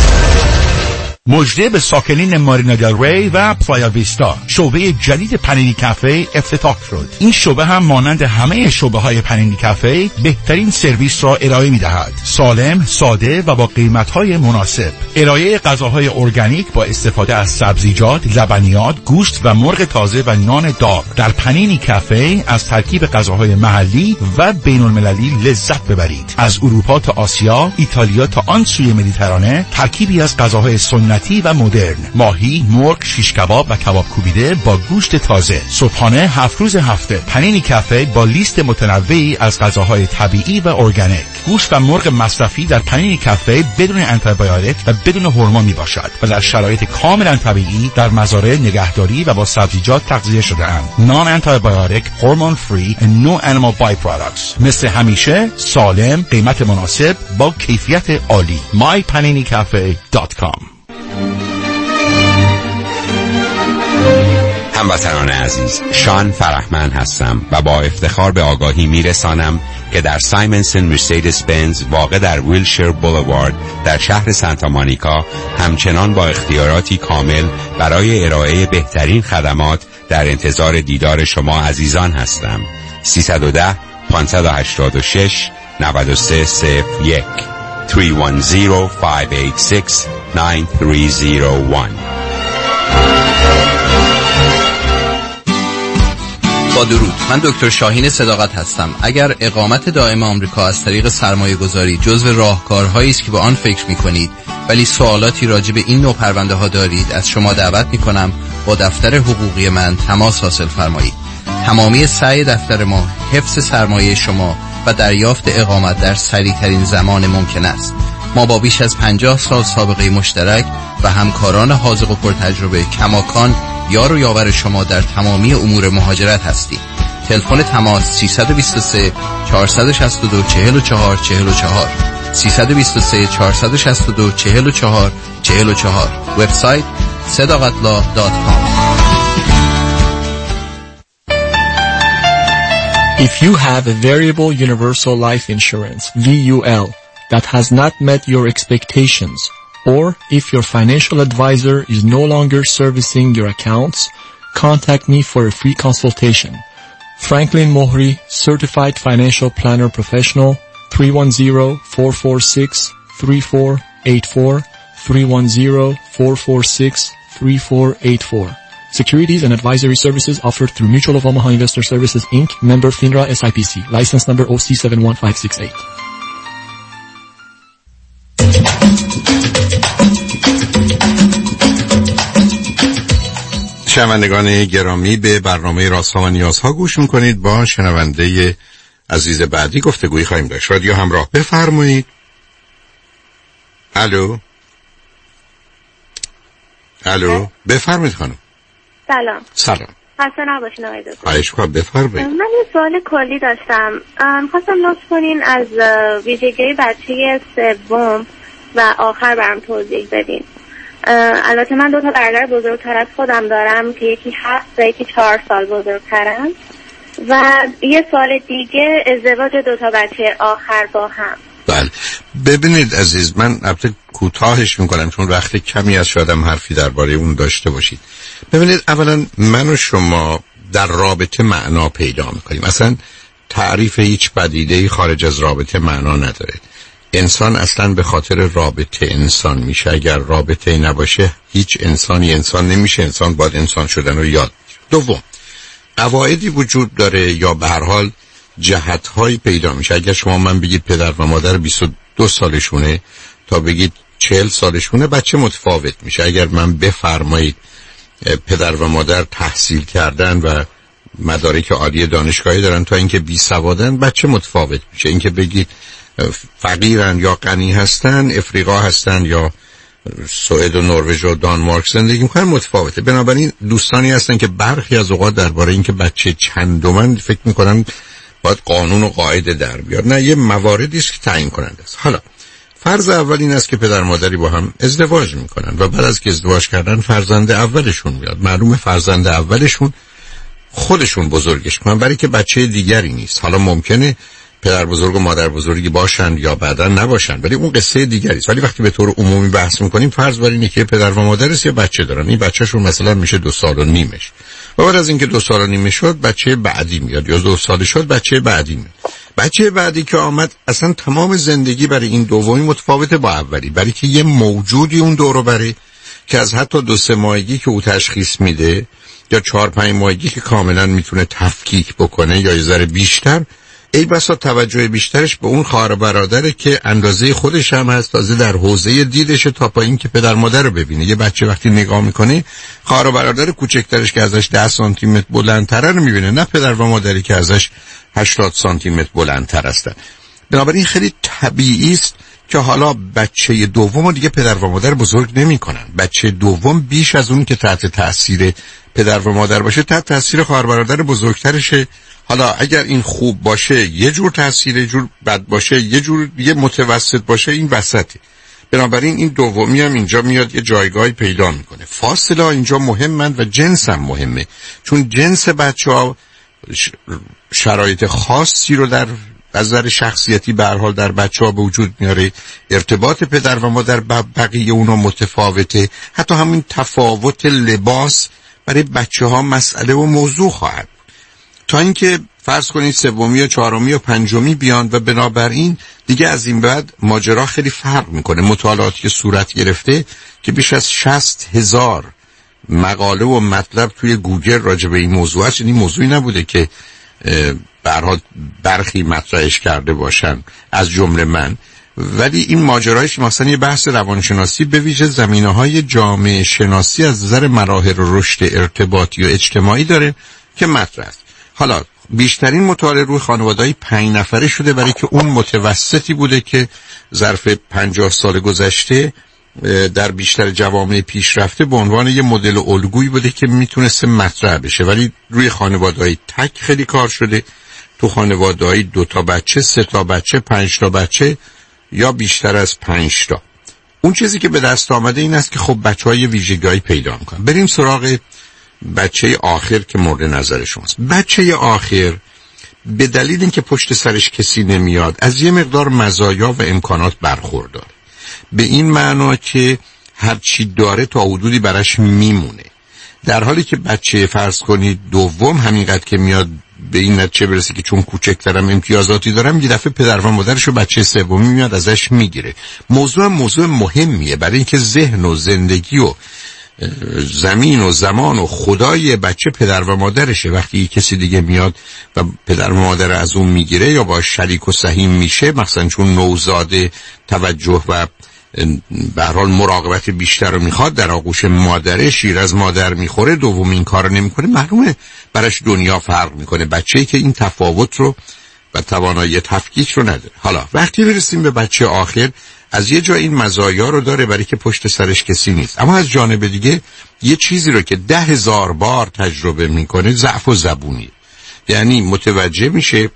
مژده به ساکنین مارینا دل ری و پلایا ویستا، شعبه جدید پنینی کافه افتتاح شد. این شعبه هم مانند همه شعبه های پنینی کافه بهترین سرویس را ارائه می دهد. سالم، ساده و با قیمت های مناسب. ارائه غذاهای ارگانیک با استفاده از سبزیجات، لبنیات، گوشت و مرغ تازه و نان داغ. در پنینی کافه از ترکیب غذاهای محلی و بین المللی لذت ببرید. از اروپا تا آسیا، ایتالیا تا آن سوی مدیترانه، ترکیبی از غذاهای سنتی و مدرن. ماهی، مرغ، شیش کباب و کباب کوبیده با گوشت تازه. صبحانه هفت روز هفته. پنینی کافه با لیست متنوعی از غذاهای طبیعی و ارگانیک. گوشت و مرغ مصرفی در پنینی کافه بدون آنتیبیوتیک و بدون هورمون می باشد و در شرایط کاملا طبیعی در مزارع نگهداری و با سبزیجات تغذیه شده اند. نان آنتیبیوتیک، هورمون فری و نو انیمال بای پروداکتس. مثل همیشه سالم، قیمت مناسب با کیفیت عالی. my panini cafe dot com. هموطنان عزیز، شان فرحمن هستم و با افتخار به آگاهی میرسانم که در سایمنسن مرسدس بنز واقع در ویلشیر بولوارد در شهر سانتا مونیکا همچنان با اختیاراتی کامل برای ارائه بهترین خدمات در انتظار دیدار شما عزیزان هستم. سیصد و ده پانصد و هشتاد و شش نود و سه صفر یک سه یک صفر پنج هشت شش نه سه صفر یک. با درود، من دکتر شاهین صداقت هستم. اگر اقامت دائم آمریکا از طریق سرمایه گذاری جزو راهکارهایی است که به آن فکر می کنید ولی سوالاتی راجع به این نوع پرونده ها دارید، از شما دعوت می کنم با دفتر حقوقی من تماس حاصل فرمایید. تمامی سعی دفتر ما حفظ سرمایه شما و دریافت اقامت در سریع ترین زمان ممکن است. ما با بیش از پنجاه سال سابقه مشترک و همکاران حاذق و پرتجربه کماکان یار و یاور شما در تمامی امور مهاجرت هستیم. تلفن تماس سیصد و بیست و سه چهارصد و شصت و دو چهل و چهار چهل و چهار سیصد و بیست و سه چهارصد و شصت و دو چهل و چهار چهل و چهار. وبسایت صداقتلا دات کام. If you have a variable universal life insurance V U L that has not met your expectations, or if your financial advisor is no longer servicing your accounts, contact me for a free consultation. Franklin Mohri, Certified Financial Planner Professional, three one zero, four four six, three four eight four, three one zero, four four six, three four eight four. Securities and advisory services offered through Mutual of Omaha Investor Services, Incorporated, member FINRA S I P C, license number O C seven one five six eight. شنوندگان گرامی، به برنامه رازها و نیازها گوش میکنید. با شنونده عزیز بعدی گفتگویی خواهیم داشت. رادیو همراه، بفرمایید. الو الو بفرمایید خانم. سلام. سلام. خسته نباشین آقای دکتر. خواهش می‌کنم بفرمایید. من یه سوال کلی داشتم. خواستم لطف کنین از ویژگی بچه سوم و آخر برام توضیح بدین. البته من دو تا برادر بزرگتر از خودم دارم که یکی هفت و یکی چهار سال بزرگترم و یه سوال دیگه ازدواج دو تا بچه آخر با هم. بله ببینید عزیز، من البته کوتاهش میکنم چون وقت کمی از شادم حرفی درباره اون داشته باشید. ببینید اولا من و شما در رابطه معنا پیدا میکنیم. اصلا تعریف هیچ پدیده‌ای خارج از رابطه معنا نداره. انسان اصلا به خاطر رابطه انسان میشه. اگر رابطه نباشه هیچ انسانی انسان نمیشه. انسان باید انسان شدن رو یاد بگیره. دوم، قواعدی وجود داره یا به هر حال جهت‌هایی پیدا میشه. اگر شما من بگید پدر و مادر بیست و دو سالشونه تا بگید چهل سالشونه، بچه متفاوت میشه. اگر من بفرمایید پدر و مادر تحصیل کردن و مدارک عالی دانشگاهی دارن تا اینکه بی سوادن، بچه متفاوت میشه. اینکه بگید فقیرن یا غنی هستن، افریقا هستن یا سوئد و نروژ و دانمارک زندگی میکنن، متفاوته. بنابراین دوستانی هستن که برخی از اوقات درباره اینکه بچه چندمن فکر میکنن باید قانون و قاعده در بیاد. نه، یه مواردی است که تعیین کننده است. حالا فرض اول این است که پدر مادری با هم ازدواج میکنن و بعد از که ازدواج کردن فرزند اولشون میاد. معلومه فرزند اولشون خودشون بزرگش کنن برای که بچه دیگری نیست. حالا ممکنه پدر بزرگ و مادر بزرگی باشن یا بعدا نباشن، ولی اون قصه دیگری است. ولی وقتی به طور عمومی بحث میکنیم فرض بر اینه که پدر و مادرش یه بچه دارن. این بچه‌شون مثلا میشه دو سال و نیمش و بعد از اینکه دو سال و نیمه شد بچه بعدی میاد یا دو سال شد بچه بعدی میاد. بچه بعدی که آمد اصلا تمام زندگی برای این دومی متفاوته با اولی، برای که یه موجودی اون دورو بره که از حتی دو سه ماهگی که او تشخیص میده یا چهار پنج ماهگی که کاملا میتونه تفکیک بکنه یا یه ذره بیشتر، ای بسا توجه بیشترش به اون خواهر برادره که اندازه خودش هم هست، تازه در حوزه دیدشه تا پایین که پدر مادر رو ببینه. یه بچه وقتی نگاه میکنه خواهر برادر کوچکترش که ازش ده سانتی متر بلندتره رو میبینه، نه پدر و مادری که ازش هشتاد سانتی متر بلندتر هستن. بنابراین خیلی طبیعی است که حالا بچه دوم دیگه پدر و مادر بزرگ نمیکنن. بچه دوم بیش از اون که تحت تاثیر پدر و مادر باشه تحت تاثیر خواهر برادر بزرگترشه. حالا اگر این خوب باشه یه جور تاثیر، یه جور بد باشه یه جور، یه متوسط باشه این وسطه. بنابراین این دومی هم اینجا میاد یه جایگاهی پیدا میکنه. فاصله اینجا مهمن و جنس هم مهمه، چون جنس بچه ها شرایط خاصی رو در از نظر شخصیتی به هر حال در بچه ها به وجود میاره. ارتباط پدر و مادر با بقیه اونا متفاوته. حتی همین تفاوت لباس برای بچه ها مسئله و موضوع خواهد تا اینکه فرض کنید سومی و چهارمی و پنجمی بیان و بنابراین دیگه از این بعد ماجرا خیلی فرق میکنه. مطالعاتی که صورت گرفته که بیش از شصت هزار مقاله و مطلب توی گوگل راجع به این موضوع هست. این موضوعی نبوده که به هر حال برخی مطرحش کرده باشن از جمله من، ولی این ماجرایش مثلا یه بحث روانشناسی به ویژه زمینه‌های جامعه شناسی از نظر مراحل رشد ارتباطی و اجتماعی داره که مطرح است. حالا بیشترین مطالعه روی خانواده‌های پنج نفره شده برای که اون متوسطی بوده که ظرف پنجاه سال گذشته در بیشتر جوامع پیشرفته به عنوان یه مدل الگویی بوده که میتونسته مطرح بشه. ولی روی خانواده‌های تک خیلی کار شده. تو خانواده‌های دو تا بچه، سه تا بچه، پنج تا بچه یا بیشتر از پنج تا. اون چیزی که به دست آمده این است که خب بچه‌های ویژگی‌هایی پیدا می‌کنن. بریم سراغ بچه آخر که مورد نظر شماست. بچه آخر به دلیل اینکه پشت سرش کسی نمیاد از یه مقدار مزایا و امکانات برخورداره. به این معنا که هر چی داره تا حدودی براش میمونه، در حالی که بچه فرض کنید دوم همینقدر که میاد به این نتیجه برسه که چون کوچکترم امتیازاتی دارم، یه دفعه پدر و مادرش و بچه سومی میاد ازش میگیره. موضوع موضوع مهمیه برای اینکه ذهن و زندگی و زمین و زمان و خدای بچه پدر و مادرشه. وقتی کسی دیگه میاد و پدر و مادر از اون میگیره یا با شریک و سهیم میشه، مثلا چون نوزاده توجه و به هر حال مراقبت بیشتر رو میخواد، در آغوش مادره شیر از مادر میخوره، دوم این کار نمیکنه، معلومه براش دنیا فرق میکنه. بچه‌ای که این تفاوت رو و توانایی تفکیک رو نداره. حالا وقتی برسیم به بچه آخر، از یه جا این مزایا رو داره برای که پشت سرش کسی نیست، اما از جانب دیگه یه چیزی رو که ده هزار بار تجربه میکنه ضعف و زبونی، یعنی متوجه میشه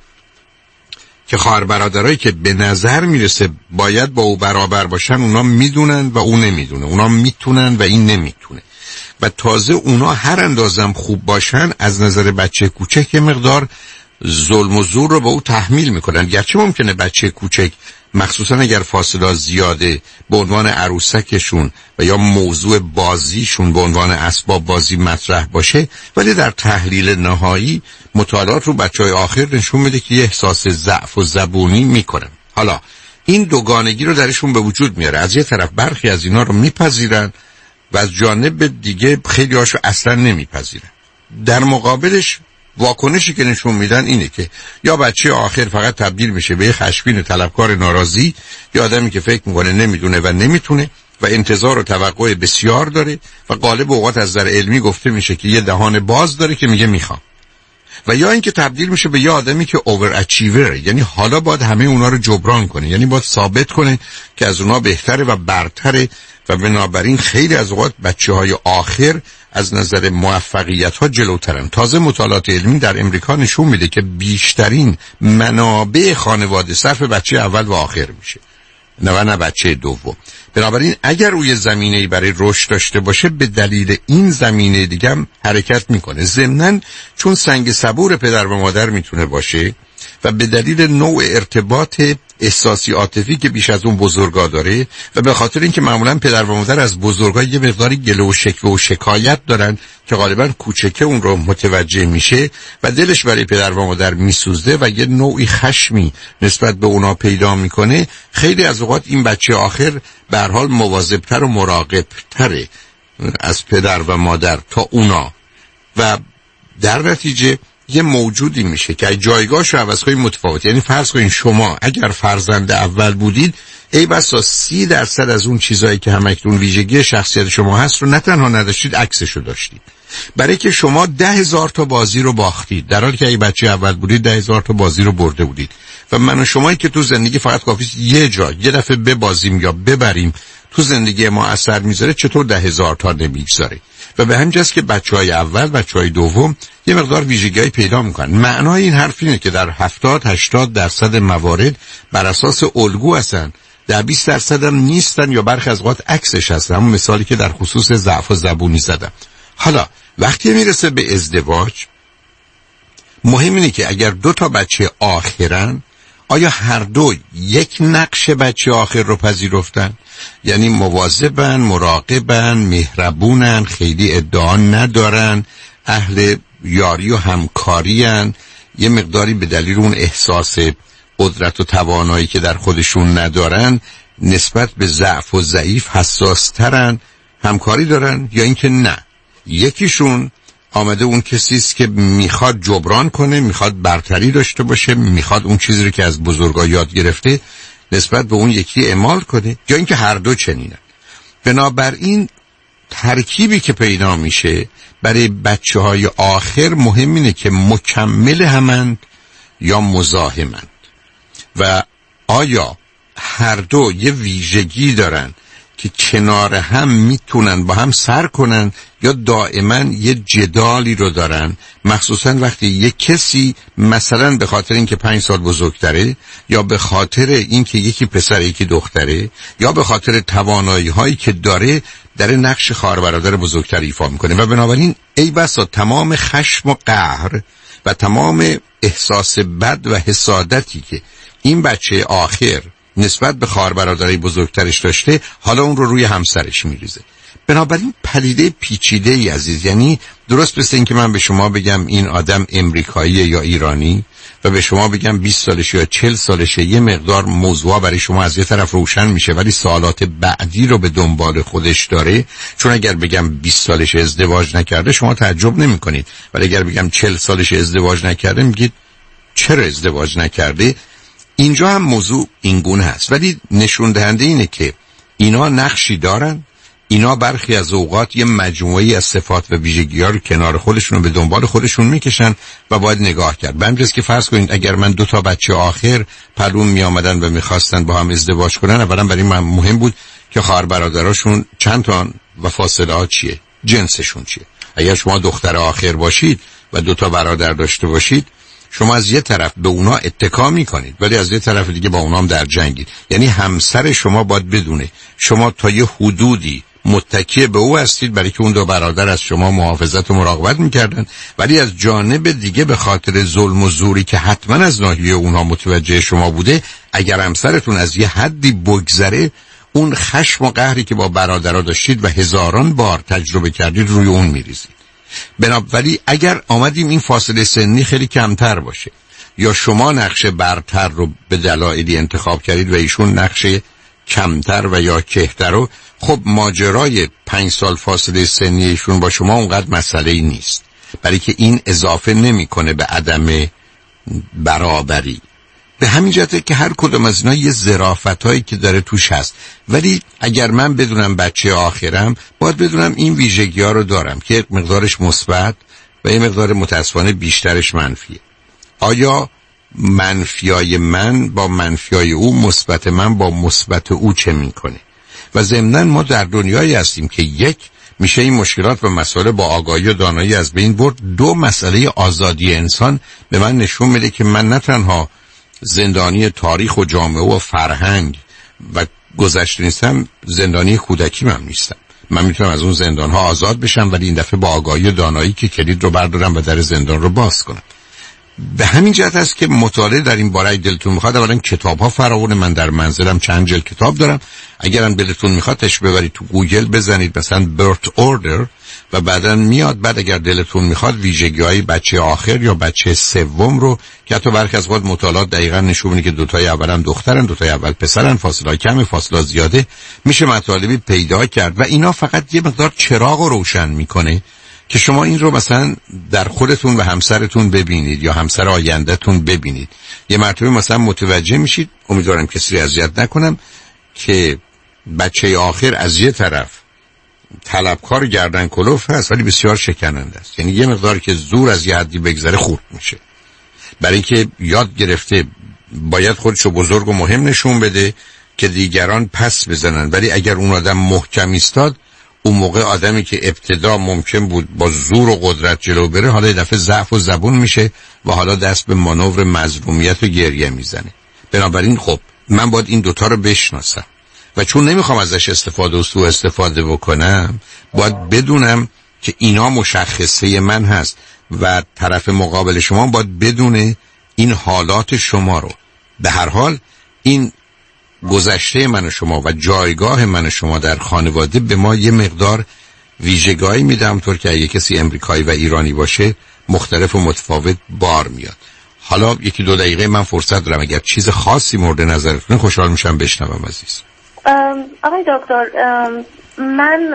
که خواهر برادرایی که به نظر میرسه باید با او برابر باشن اونا میدونن و او نمیدونه، اونا میتونن و این نمیتونه، و تازه اونا هر اندازم خوب باشن از نظر بچه کوچک یه مقدار ظلم و زور رو به او تحمیل میکنن. گرچه ممکنه بچه کوچک مخصوصا اگر فاصله زیاده به عنوان عروسکشون و یا موضوع بازیشون به عنوان اسباب بازی مطرح باشه، ولی در تحلیل نهایی مطالعات رو بچهای آخر نشون میده که یه احساس ضعف و زبونی میکنن. حالا این دوگانگی رو درشون به وجود میاره. از یه طرف برخی از اینا رو میپذیرن و از جانب دیگه خیلی هاشو اصلا نمیپذیرن. در مقابلش واکنشی که نشون میدن اینه که یا بچه آخر فقط تبدیل میشه به یه خشمگین طلبکار ناراضی، یا آدمی که فکر میکنه نمیدونه و نمیتونه و انتظار و توقع بسیار داره و غالب اوقات از نظر علمی گفته میشه که یه دهان باز داره که میگه میخوام، و یا اینکه تبدیل میشه به یه آدمی که اوور اچیور، یعنی حالا باید همه اونا رو جبران کنه، یعنی باید ثابت کنه که از اونا بهتره و برتره، و بنابراین خیلی از اوقات بچه‌های آخر از نظر موفقیت ها جلوترن. تازه مطالعات علمی در امریکا نشون میده که بیشترین منابع خانواده صرف بچه اول و آخر میشه، نه و نه بچه دوم. بنابراین اگر روی زمینه‌ای برای رشد داشته باشه به دلیل این زمینه دیگه هم حرکت میکنه. ضمناً چون سنگ صبور پدر و مادر میتونه باشه و به دلیل نوع ارتباط احساسی عاطفی که بیش از اون بزرگا داره، و به خاطر اینکه معمولا پدر و مادر از بزرگا یه مقداری گله و شکوه و شکایت دارن که غالبا کوچکه اون رو متوجه میشه و دلش برای پدر و مادر میسوزه و یه نوعی خشمی نسبت به اونا پیدا میکنه، خیلی از اوقات این بچه آخر به هر حال مواظب‌تر و مراقب‌تره از پدر و مادر تا اونا، و در نتیجه یه موجودی میشه که جایگاهش رو عوض کنید متفاوت. یعنی فرض کنید شما اگر فرزند اول بودید، ای بسا سی درصد از اون چیزایی که همکنون ویژگی شخصیت شما هست رو نه تنها نداشتید، عکسش رو داشتید، برای که شما ده هزار تا بازی رو باختید، در حالی که ای بچه اول بودید ده هزار تا بازی رو برده بودید. و من و شمایی که تو زندگی فقط کافیه یه جا یه دفعه ببازیم یا ببریم تو زندگی ما اثر میذاره، چطور ده هزار تا نمیگذاره؟ و به همین جاست که بچهای اول بچهای دوم یه مقدار ویژگی‌های پیدا میکنن. معنای این حرف اینه که در هفتاد هشتاد درصد موارد بر اساس الگو هستن، در بیست درصد هم نیستن یا برخی از اوقات عکسش هستن، همون مثالی که در خصوص ضعف و زبونی زدم. حالا وقتی میرسه به ازدواج، مهم اینه که اگر دو تا بچه آخرن، آیا هر دو یک نقش بچه آخر رو پذیرفتن؟ یعنی مواظبن، مراقبن، مهربونن، خیلی ادعا ندارن، اهل یاری و همکارین، یه مقداری به دلیل اون احساس قدرت و توانایی که در خودشون ندارن نسبت به ضعف و ضعیف حساس ترن، همکاری دارن، یا اینکه نه یکیشون آمده اون کسیست که میخواد جبران کنه، میخواد برتری داشته باشه، میخواد اون چیزی رو که از بزرگا یاد گرفته نسبت به اون یکی اعمال کنه، یا اینکه هر دو چنینن. بنابراین ترکیبی که پیدا میشه برای بچه های آخر مهم اینه که مکمل همند یا مزاحمند، و آیا هر دو یه ویژگی دارن که کنار هم میتونن با هم سر کنن، یا دائما یه جدالی رو دارن، مخصوصا وقتی یه کسی مثلا به خاطر اینکه پنج سال بزرگتره، یا به خاطر اینکه یکی پسر یکی دختره، یا به خاطر توانایی هایی که داره در نقش خواهر برادر بزرگتر ایفا میکنه. و بنابراین ای بسا تمام خشم و قهر و تمام احساس بد و حسادتی که این بچه آخر نسبت به خواهر برادرای بزرگترش داشته، حالا اون رو روی همسرش میریزه. بنابراین پدیده پیچیده ای عزیز، یعنی درست مثل این که من به شما بگم این آدم امریکایی یا ایرانی و به شما بگم بیست سالشه یا چهل سالشه، یه مقدار موضوع برای شما از یه طرف روشن میشه ولی سوالات بعدی رو به دنبال خودش داره. چون اگر بگم بیست سالشه ازدواج نکرده شما تعجب نمی کنید، ولی اگر بگم چهل سالشه ازدواج نکرده میگید چرا ازدواج نکرده. اینجا هم موضوع اینگونه هست، ولی نشون دهنده اینه که اینا نقشی دارن اینا برخی از اوقات یه مجموعی از صفات و ویژگی‌ها رو کنار خودشون به دنبال خودشون میکشن و باید نگاه کرد. به همجاست که فرض کنید اگر من دو تا بچه آخر پلون می آمدن و میخواستن با هم ازدواج کنن، اولا برای من مهم بود که خواهر برادراشون چند تا و فاصله ها چیه، جنسشون چیه. اگر شما دختر آخر باشید و دو تا برادر داشته باشید، شما از یه طرف به اونا اتکا میکنید ولی از یه طرف دیگه با اونام در جنگید. یعنی همسر شما باید بدونه شما تا یه حدودی متکی به او هستید، برای که اون دو برادر از شما محافظت و مراقبت میکردن، ولی از جانب دیگه به خاطر ظلم و زوری که حتما از ناحیه اونها متوجه شما بوده، اگر همسرتون از یه حدی بگذره، اون خشم و قهری که با برادرها داشتید و هزاران بار تجربه کردید روی اون میریزید. بنابراین اگر آمدیم این فاصله سنی خیلی کمتر باشه یا شما نقش برتر رو به دلایلی انتخاب کردید و ایشون نقش کمتر و یا کهتر رو، خب ماجرای پنج سال فاصله سنی ایشون با شما اونقدر مسئله ای نیست، برای که این اضافه نمیکنه به عدم برابری. به همین جهته که هر کدوم از اینا یه ظرافتایی که داره توش هست. ولی اگر من بدونم بچه آخرم، باید بدونم این ویژگی ها رو دارم که یک مقدارش مثبت و یه مقدار متاسفانه بیشترش منفیه. آیا منفیای من با منفیای او، مثبت من با مثبت او چه میکنه؟ و ضمناً ما در دنیایی هستیم که یک، میشه این مشکلات و مسائل با آگاهی و دانایی از بین برد. دو، مسئله آزادی انسان به من نشون میده که من نه تنها زندانی تاریخ و جامعه و فرهنگ و گذشته نیستم، زندانی کودکی من نیستم. من میتونم از اون زندان ها آزاد بشم، ولی این دفعه با آگاهی و دانایی که کلید رو بردارم و در زندان رو باز کنم. به همین جهت است که مطالعه در این باره دلتون میخواد، اولا کتاب ها فراوونه، من در منزلم چند جلد کتاب دارم. اگرم دلتون میخواد تش ببرید تو گوگل بزنید مثلا برت اوردر و بعدن میاد. بعد اگر دلتون میخواد ویژگی‌های بچه آخر یا بچه سوم رو که حتی برخی از وقت مطالعات دقیقاً نشون میده که دو تای اولن دخترن، دو تای اول پسرن، فاصله کمه، فاصله زیاده، میشه مطالبی پیدا کرد و اینا فقط یه مقدار چراغ رو روشن میکنه که شما این رو مثلا در خودتون و همسرتون ببینید یا همسر آیندهتون ببینید. یه مرتبه مثلا متوجه میشید، امیدوارم کسی رو اذیت نکنم، که بچه آخر از یه طرف طلبکار گردن کلوف هست ولی بسیار شکننده است. یعنی یه مقدار که زور از یه حدی بگذره خورد میشه، برای اینکه یاد گرفته باید خودشو بزرگ و مهم نشون بده که دیگران پس بزنن. ولی اگر اون آدم محکم ایستاد، اون موقع آدمی که ابتدا ممکن بود با زور و قدرت جلو بره، حالا یه دفعه ضعف و زبون میشه و حالا دست به مانور مظلومیت و گریه میزنه. بنابراین خب من باید این دوتا رو بشناسم و چون نمیخوام ازش استفاده و سوء استفاده بکنم، باید بدونم که اینا مشخصه من هست و طرف مقابل شما باید بدونه این حالات شما رو. به هر حال این گذشته من و شما و جایگاه من و شما در خانواده به ما یه مقدار ویژگاهی میده، همطور که اگه کسی امریکایی و ایرانی باشه مختلف و متفاوت بار میاد. حالا یکی دو دقیقه من فرصت دارم، اگر چیز خاصی مورد نظرتون خوشحال میشم بشنوم عزیز. آقای دکتر، من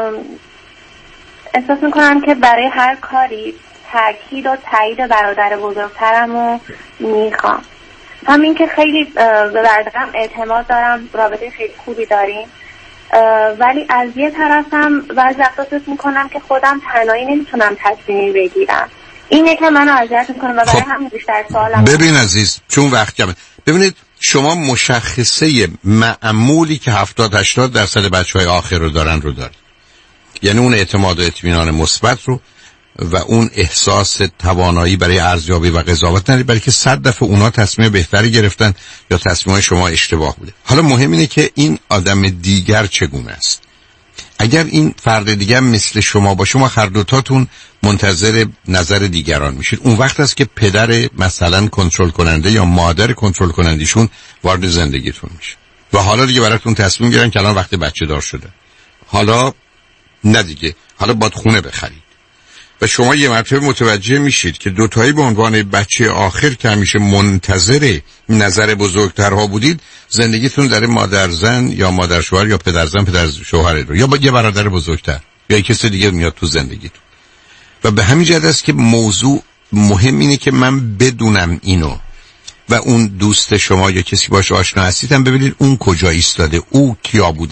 احساس میکنم که برای هر کاری تاکید و تایید برادر بزرگترم رو میخوام. همین که خیلی به برادرم اعتماد دارم، رابطه خیلی خوبی داریم، ولی از یه طرفم بعضی وقتا فکر میکنم که خودم تنهایی نمیتونم تصمیمی بگیرم. این یکم منو اذیت میکنه و برای همین بیشتر سوالم. ببین عزیز، چون وقت کمه، ببینید شما مشخصه معمولی که هفتاد هشتاد درصد بچهای آخر رو دارن رو دارید. یعنی اون اعتماد و اطمینان مثبت رو و اون احساس توانایی برای ارزیابی و قضاوت نداری، برای که صد دفعه اونا تصمیم بهتری گرفتن یا تصمیم شما اشتباه بوده. حالا مهم اینه که این آدم دیگر چگونه است. اگر این فرد دیگر مثل شما باشه، شما هر دوتاتون منتظر نظر دیگران میشید. اون وقت است که پدر مثلا کنترل کننده یا مادر کنترل کنندیشون وارد زندگیتون میشه و حالا دیگه براتون تصمیم گیرن که الان وقت بچه دار شده، حالا نه دیگه، حالا باید خونه بخرید. و شما یه مرتبه متوجه میشید که دوتایی به عنوان بچه آخر که همیشه منتظر نظر بزرگترها بودید، زندگیتون در مادر زن یا مادر شوهر یا پدر زن پدر شوهر رو یا با یه برادر بزرگتر یا کسی دیگه میاد تو زندگیتون. و به همین جهت است که موضوع مهم اینه که من بدونم اینو و اون دوست شما یا کسی باشه آشنا هستید هم ببینید اون کجا ایستاده، او کیا بودن.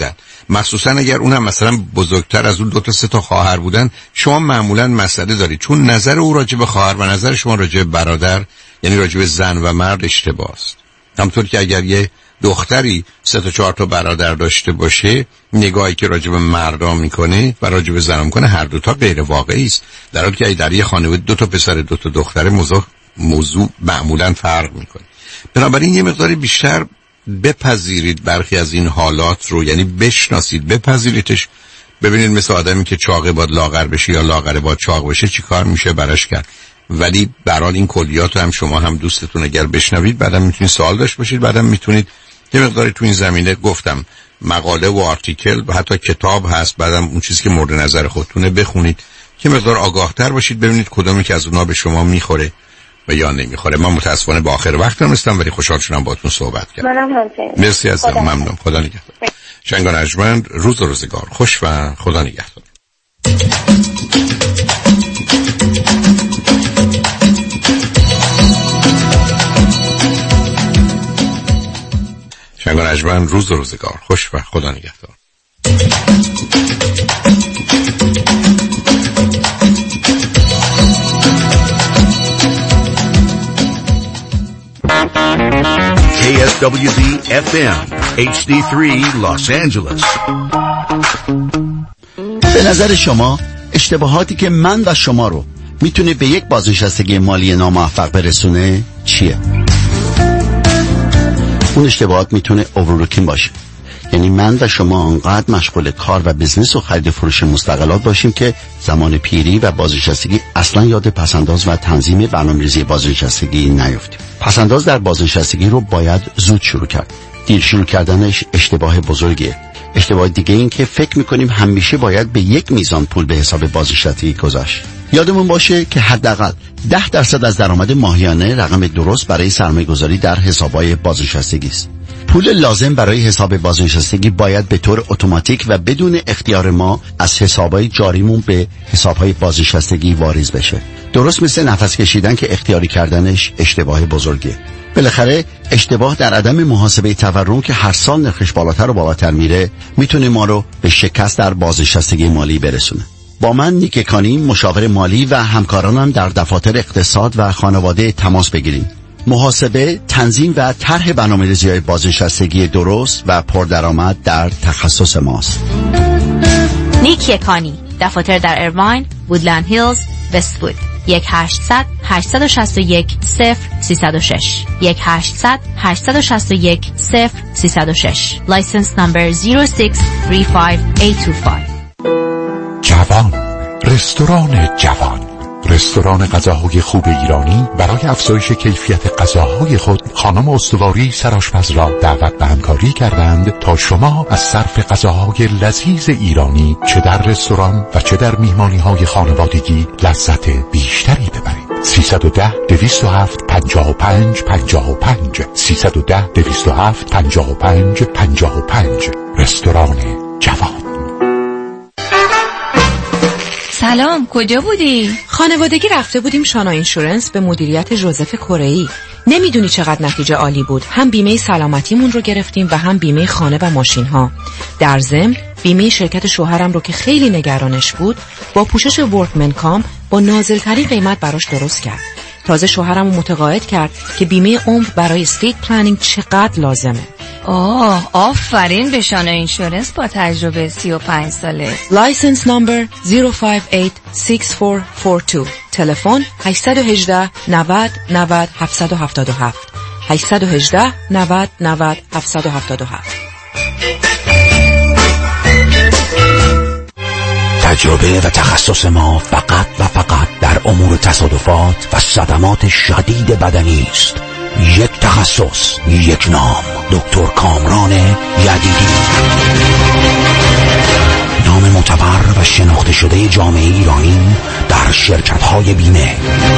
مخصوصا اگر اونم مثلا بزرگتر از اون دو تا سه تا خواهر بودن، شما معمولا مسئله دارید، چون نظر او راجع به خواهر و نظر شما راجع به برادر، یعنی راجع به زن و مرد اشتباه است. همونطور که اگر یه دختری سه تا چهار تا برادر داشته باشه، نگاهی که راجع به مردا میکنه و راجع به زنا میکنه هر دو تا غیر واقعی است، در حالی که در یه خانواده دو تا پسر دو تا دختر موضوع موضوع معمولا فرق میکنه. بنابراین یه مقداری بیشتر بپذیرید برخی از این حالات رو، یعنی بشناسید، بپذیریدش، ببینید مثل آدمی که چاقه باد لاغر بشه یا لاغره باد چاق بشه چی کار میشه براش کرد. ولی برحال این کلیات هم شما هم دوستتون اگر بشنوید بعدم میتونید سوال داشت باشید، بعدم میتونید یه مقداری تو این زمینه گفتم مقاله و آرتیکل و حتی کتاب هست، بعدم اون چیزی که مورد نظر خودتونه بخونید که مقدار آگاهتر باشید، ببینید کدومی که از اونها به شما میخوره و یا نمیخوره. من متاسفانه با آخر وقتم هستم ولی خوشحال شدم باهاتون صحبت کردم. منم همچنین. مرسی عزیزم، ممنون. خدا نگهدار. شنگان ارجمند، روز و روزگار خوش و خدا نگهدار. شنگان ارجمند، روز و روزگار خوش و خدا نگهدار. K S W D F M H D three Los Angeles. به نظر شما اشتباهاتی که من و شما رو میتونه به یک بازنشستگی مالی ناموفق برسونه چیه؟ اون اشتباهات میتونه اوورلوکینگ باشه، یعنی من و شما انقدر مشغول کار و بزنس و خرید فروش مستقلات باشیم که زمان پیری و بازنشستگی اصلا یاد پسنداز و تنظیم برنامه‌ریزی بازنشستگی نیفتیم. پسنداز در بازنشستگی رو باید زود شروع کرد. دیر شروع کردنش اشتباه بزرگیه. اشتباه دیگه این که فکر میکنیم همیشه باید به یک میزان پول به حساب بازنشستگی گذاشت. یادمون باشه که حداقل ده درصد از درآمد ماهیانه رقم درست برای سرمایه‌گذاری در حساب‌های بازنشستگی است. پول لازم برای حساب بازنشستگی باید به طور اتوماتیک و بدون اختیار ما از حساب‌های جاریمون به حساب‌های بازنشستگی واریز بشه. درست مثل نفس کشیدن که اختیاری کردنش اشتباه بزرگیه. بالاخره اشتباه در عدم محاسبه تورم که هر سال نرخش بالاتر و بالاتر میره میتونه ما رو به شکست در بازنشستگی مالی برسونه. با من نیک کانی، مشاور مالی و همکارانم در دفاتر اقتصاد و خانواده تماس بگیرید. محاسبه، تنظیم و طرح برنامه‌ریزی‌های بازنشستگی درست و پردرآمد در تخصص ماست. نیک کانی، دفاتر در ایرواین، وودلند هیلز، وست‌وود. یک هشتصد هشتصد و شصت و یک صفر سیصد و شش یک هشتصد هشتصد و شصت و یک صفر سیصد و شش. لایسنس نمبر صفر شش سه پنج هشت دو پنج. جوان، رستوران جوان، رستوران غذاهای خوب ایرانی برای افزایش کیفیت غذاهای خود خانم استواری سرآشپز را دعوت به همکاری کردند تا شما از صرف غذاهای لذیذ ایرانی چه در رستوران و چه در میهمانی‌های خانوادگی لذت بیشتری ببرید. سیصد و ده دویست و هفت پنجاه و پنج پنجاه و پنج سیصد و ده دویست و هفت پنجاه و پنج پنجاه و پنج. رستوران جوان. سلام، کجا بودی؟ خانوادگی رفته بودیم شانا اینشورنس به مدیریت جوزف کره‌ای. نمیدونی چقدر نتیجه عالی بود. هم بیمه سلامتیمون رو گرفتیم و هم بیمه خانه و ماشین ها. در ضمن بیمه شرکت شوهرم رو که خیلی نگرانش بود با پوشش ورکمن کام با نازل‌ترین قیمت براش درست کرد. تازه شوهرم رو متقاعد کرد که بیمه عمر برای استیت پلنینگ چقدر لازمه. آه، آفرین به شانا اینشورنس با تجربه سی و پنج ساله. لایسنس نمبر صفر پنج هشت شش چهار چهار دو. تلفن هشت یک هشت نود نود هفت هفت هفت هشت یک هشت نود نود هفت هفت هفت. تجربه و تخصص ما فقط و فقط در امور تصادفات و صدمات شدید بدنی است. یک تخصص، یک نام، دکتر کامران یدیدی. نام معتبر و شناخته شده جامعه ایرانی در شرکت‌های بیمه.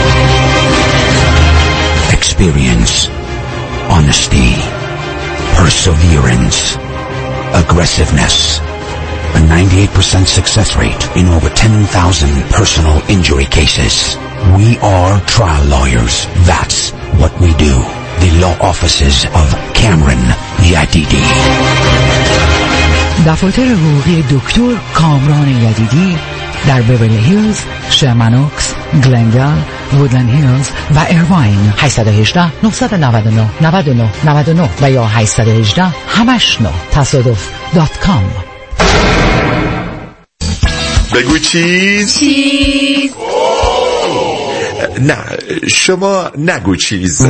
Experience, honesty, perseverance, aggressiveness. A ninety-eight percent success rate in over ten thousand personal injury cases. We are trial lawyers. That's what we do. The law offices of Cameron Yadidi. دفاتر حقوقی دکتر کامران یدیدی در بیورلی هیلز، شرمن اوکس، گلندال، وودلند هیلز و ایرواین. هشت یک هشت، نه نه نه، نه نه نه نه و یا هشت یک هشت، همش نه تصادف دات کام. بگو چیز چیز نه شما نگو چیز.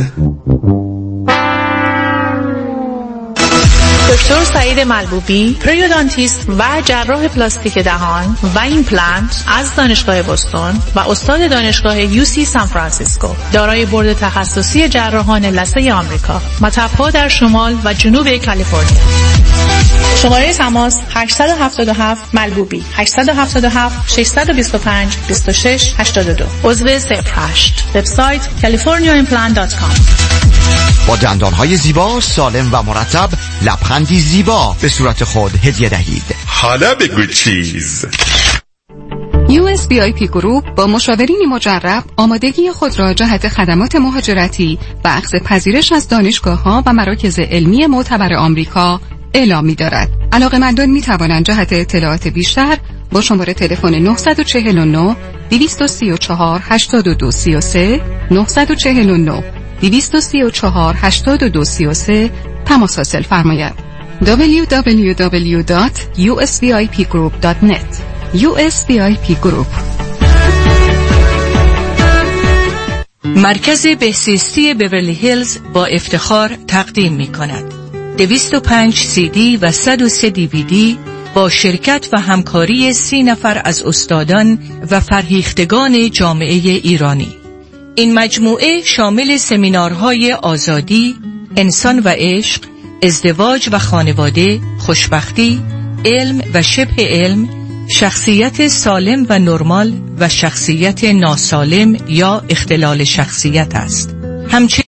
دکتر سعید ملبوبی، پریودانتیست و جراح پلاستیک دهان و ایمپلنت از دانشگاه بوستون و استاد دانشگاه یو سی سان فرانسیسکو، دارای بورد تخصصی جراحان لثه آمریکا، مطب‌ها در شمال و جنوب کالیفرنیا. شماره تماس هشت هفت هفت ملبوبی، هشت هفت هفت شش دو پنج دو شش هشت دو. عضو صفر هشت. وبسایت کالیفرنیا ایمپلنت دات کام. با دندانهای زیبا، سالم و مرتب، لبخندی زیبا به صورت خود هدیه دهید. حالا بگو چیز. یو اس وی آی پی گروپ با مشاورینی مجرب آمادگی خود را جهت خدمات مهاجرتی و اخذ پذیرش از دانشگاه‌ها و مراکز علمی معتبر آمریکا اعلام می‌دارد. علاقه‌مندان می‌توانند جهت اطلاعات بیشتر با شماره تلفن نه چهار نه دو سه چهار هشت دو سه سه نه چهار نه دو سه چهار هشت دو سه سه تماس حاصل فرماید. دبلیو دبلیو دبلیو دات یو اس وی آی پی گروپ دات نت. یو اس وی آی پی گروپ. مرکز بهزیستی بیورلی هیلز با افتخار تقدیم می کند دویست و پنج سی دی و صد و سه دی وی دی با شرکت و همکاری سی نفر از استادان و فرهیختگان جامعه ایرانی. این مجموعه شامل سمینارهای آزادی، انسان و عشق، ازدواج و خانواده، خوشبختی، علم و شبه علم، شخصیت سالم و نرمال و شخصیت ناسالم یا اختلال شخصیت است. همچنین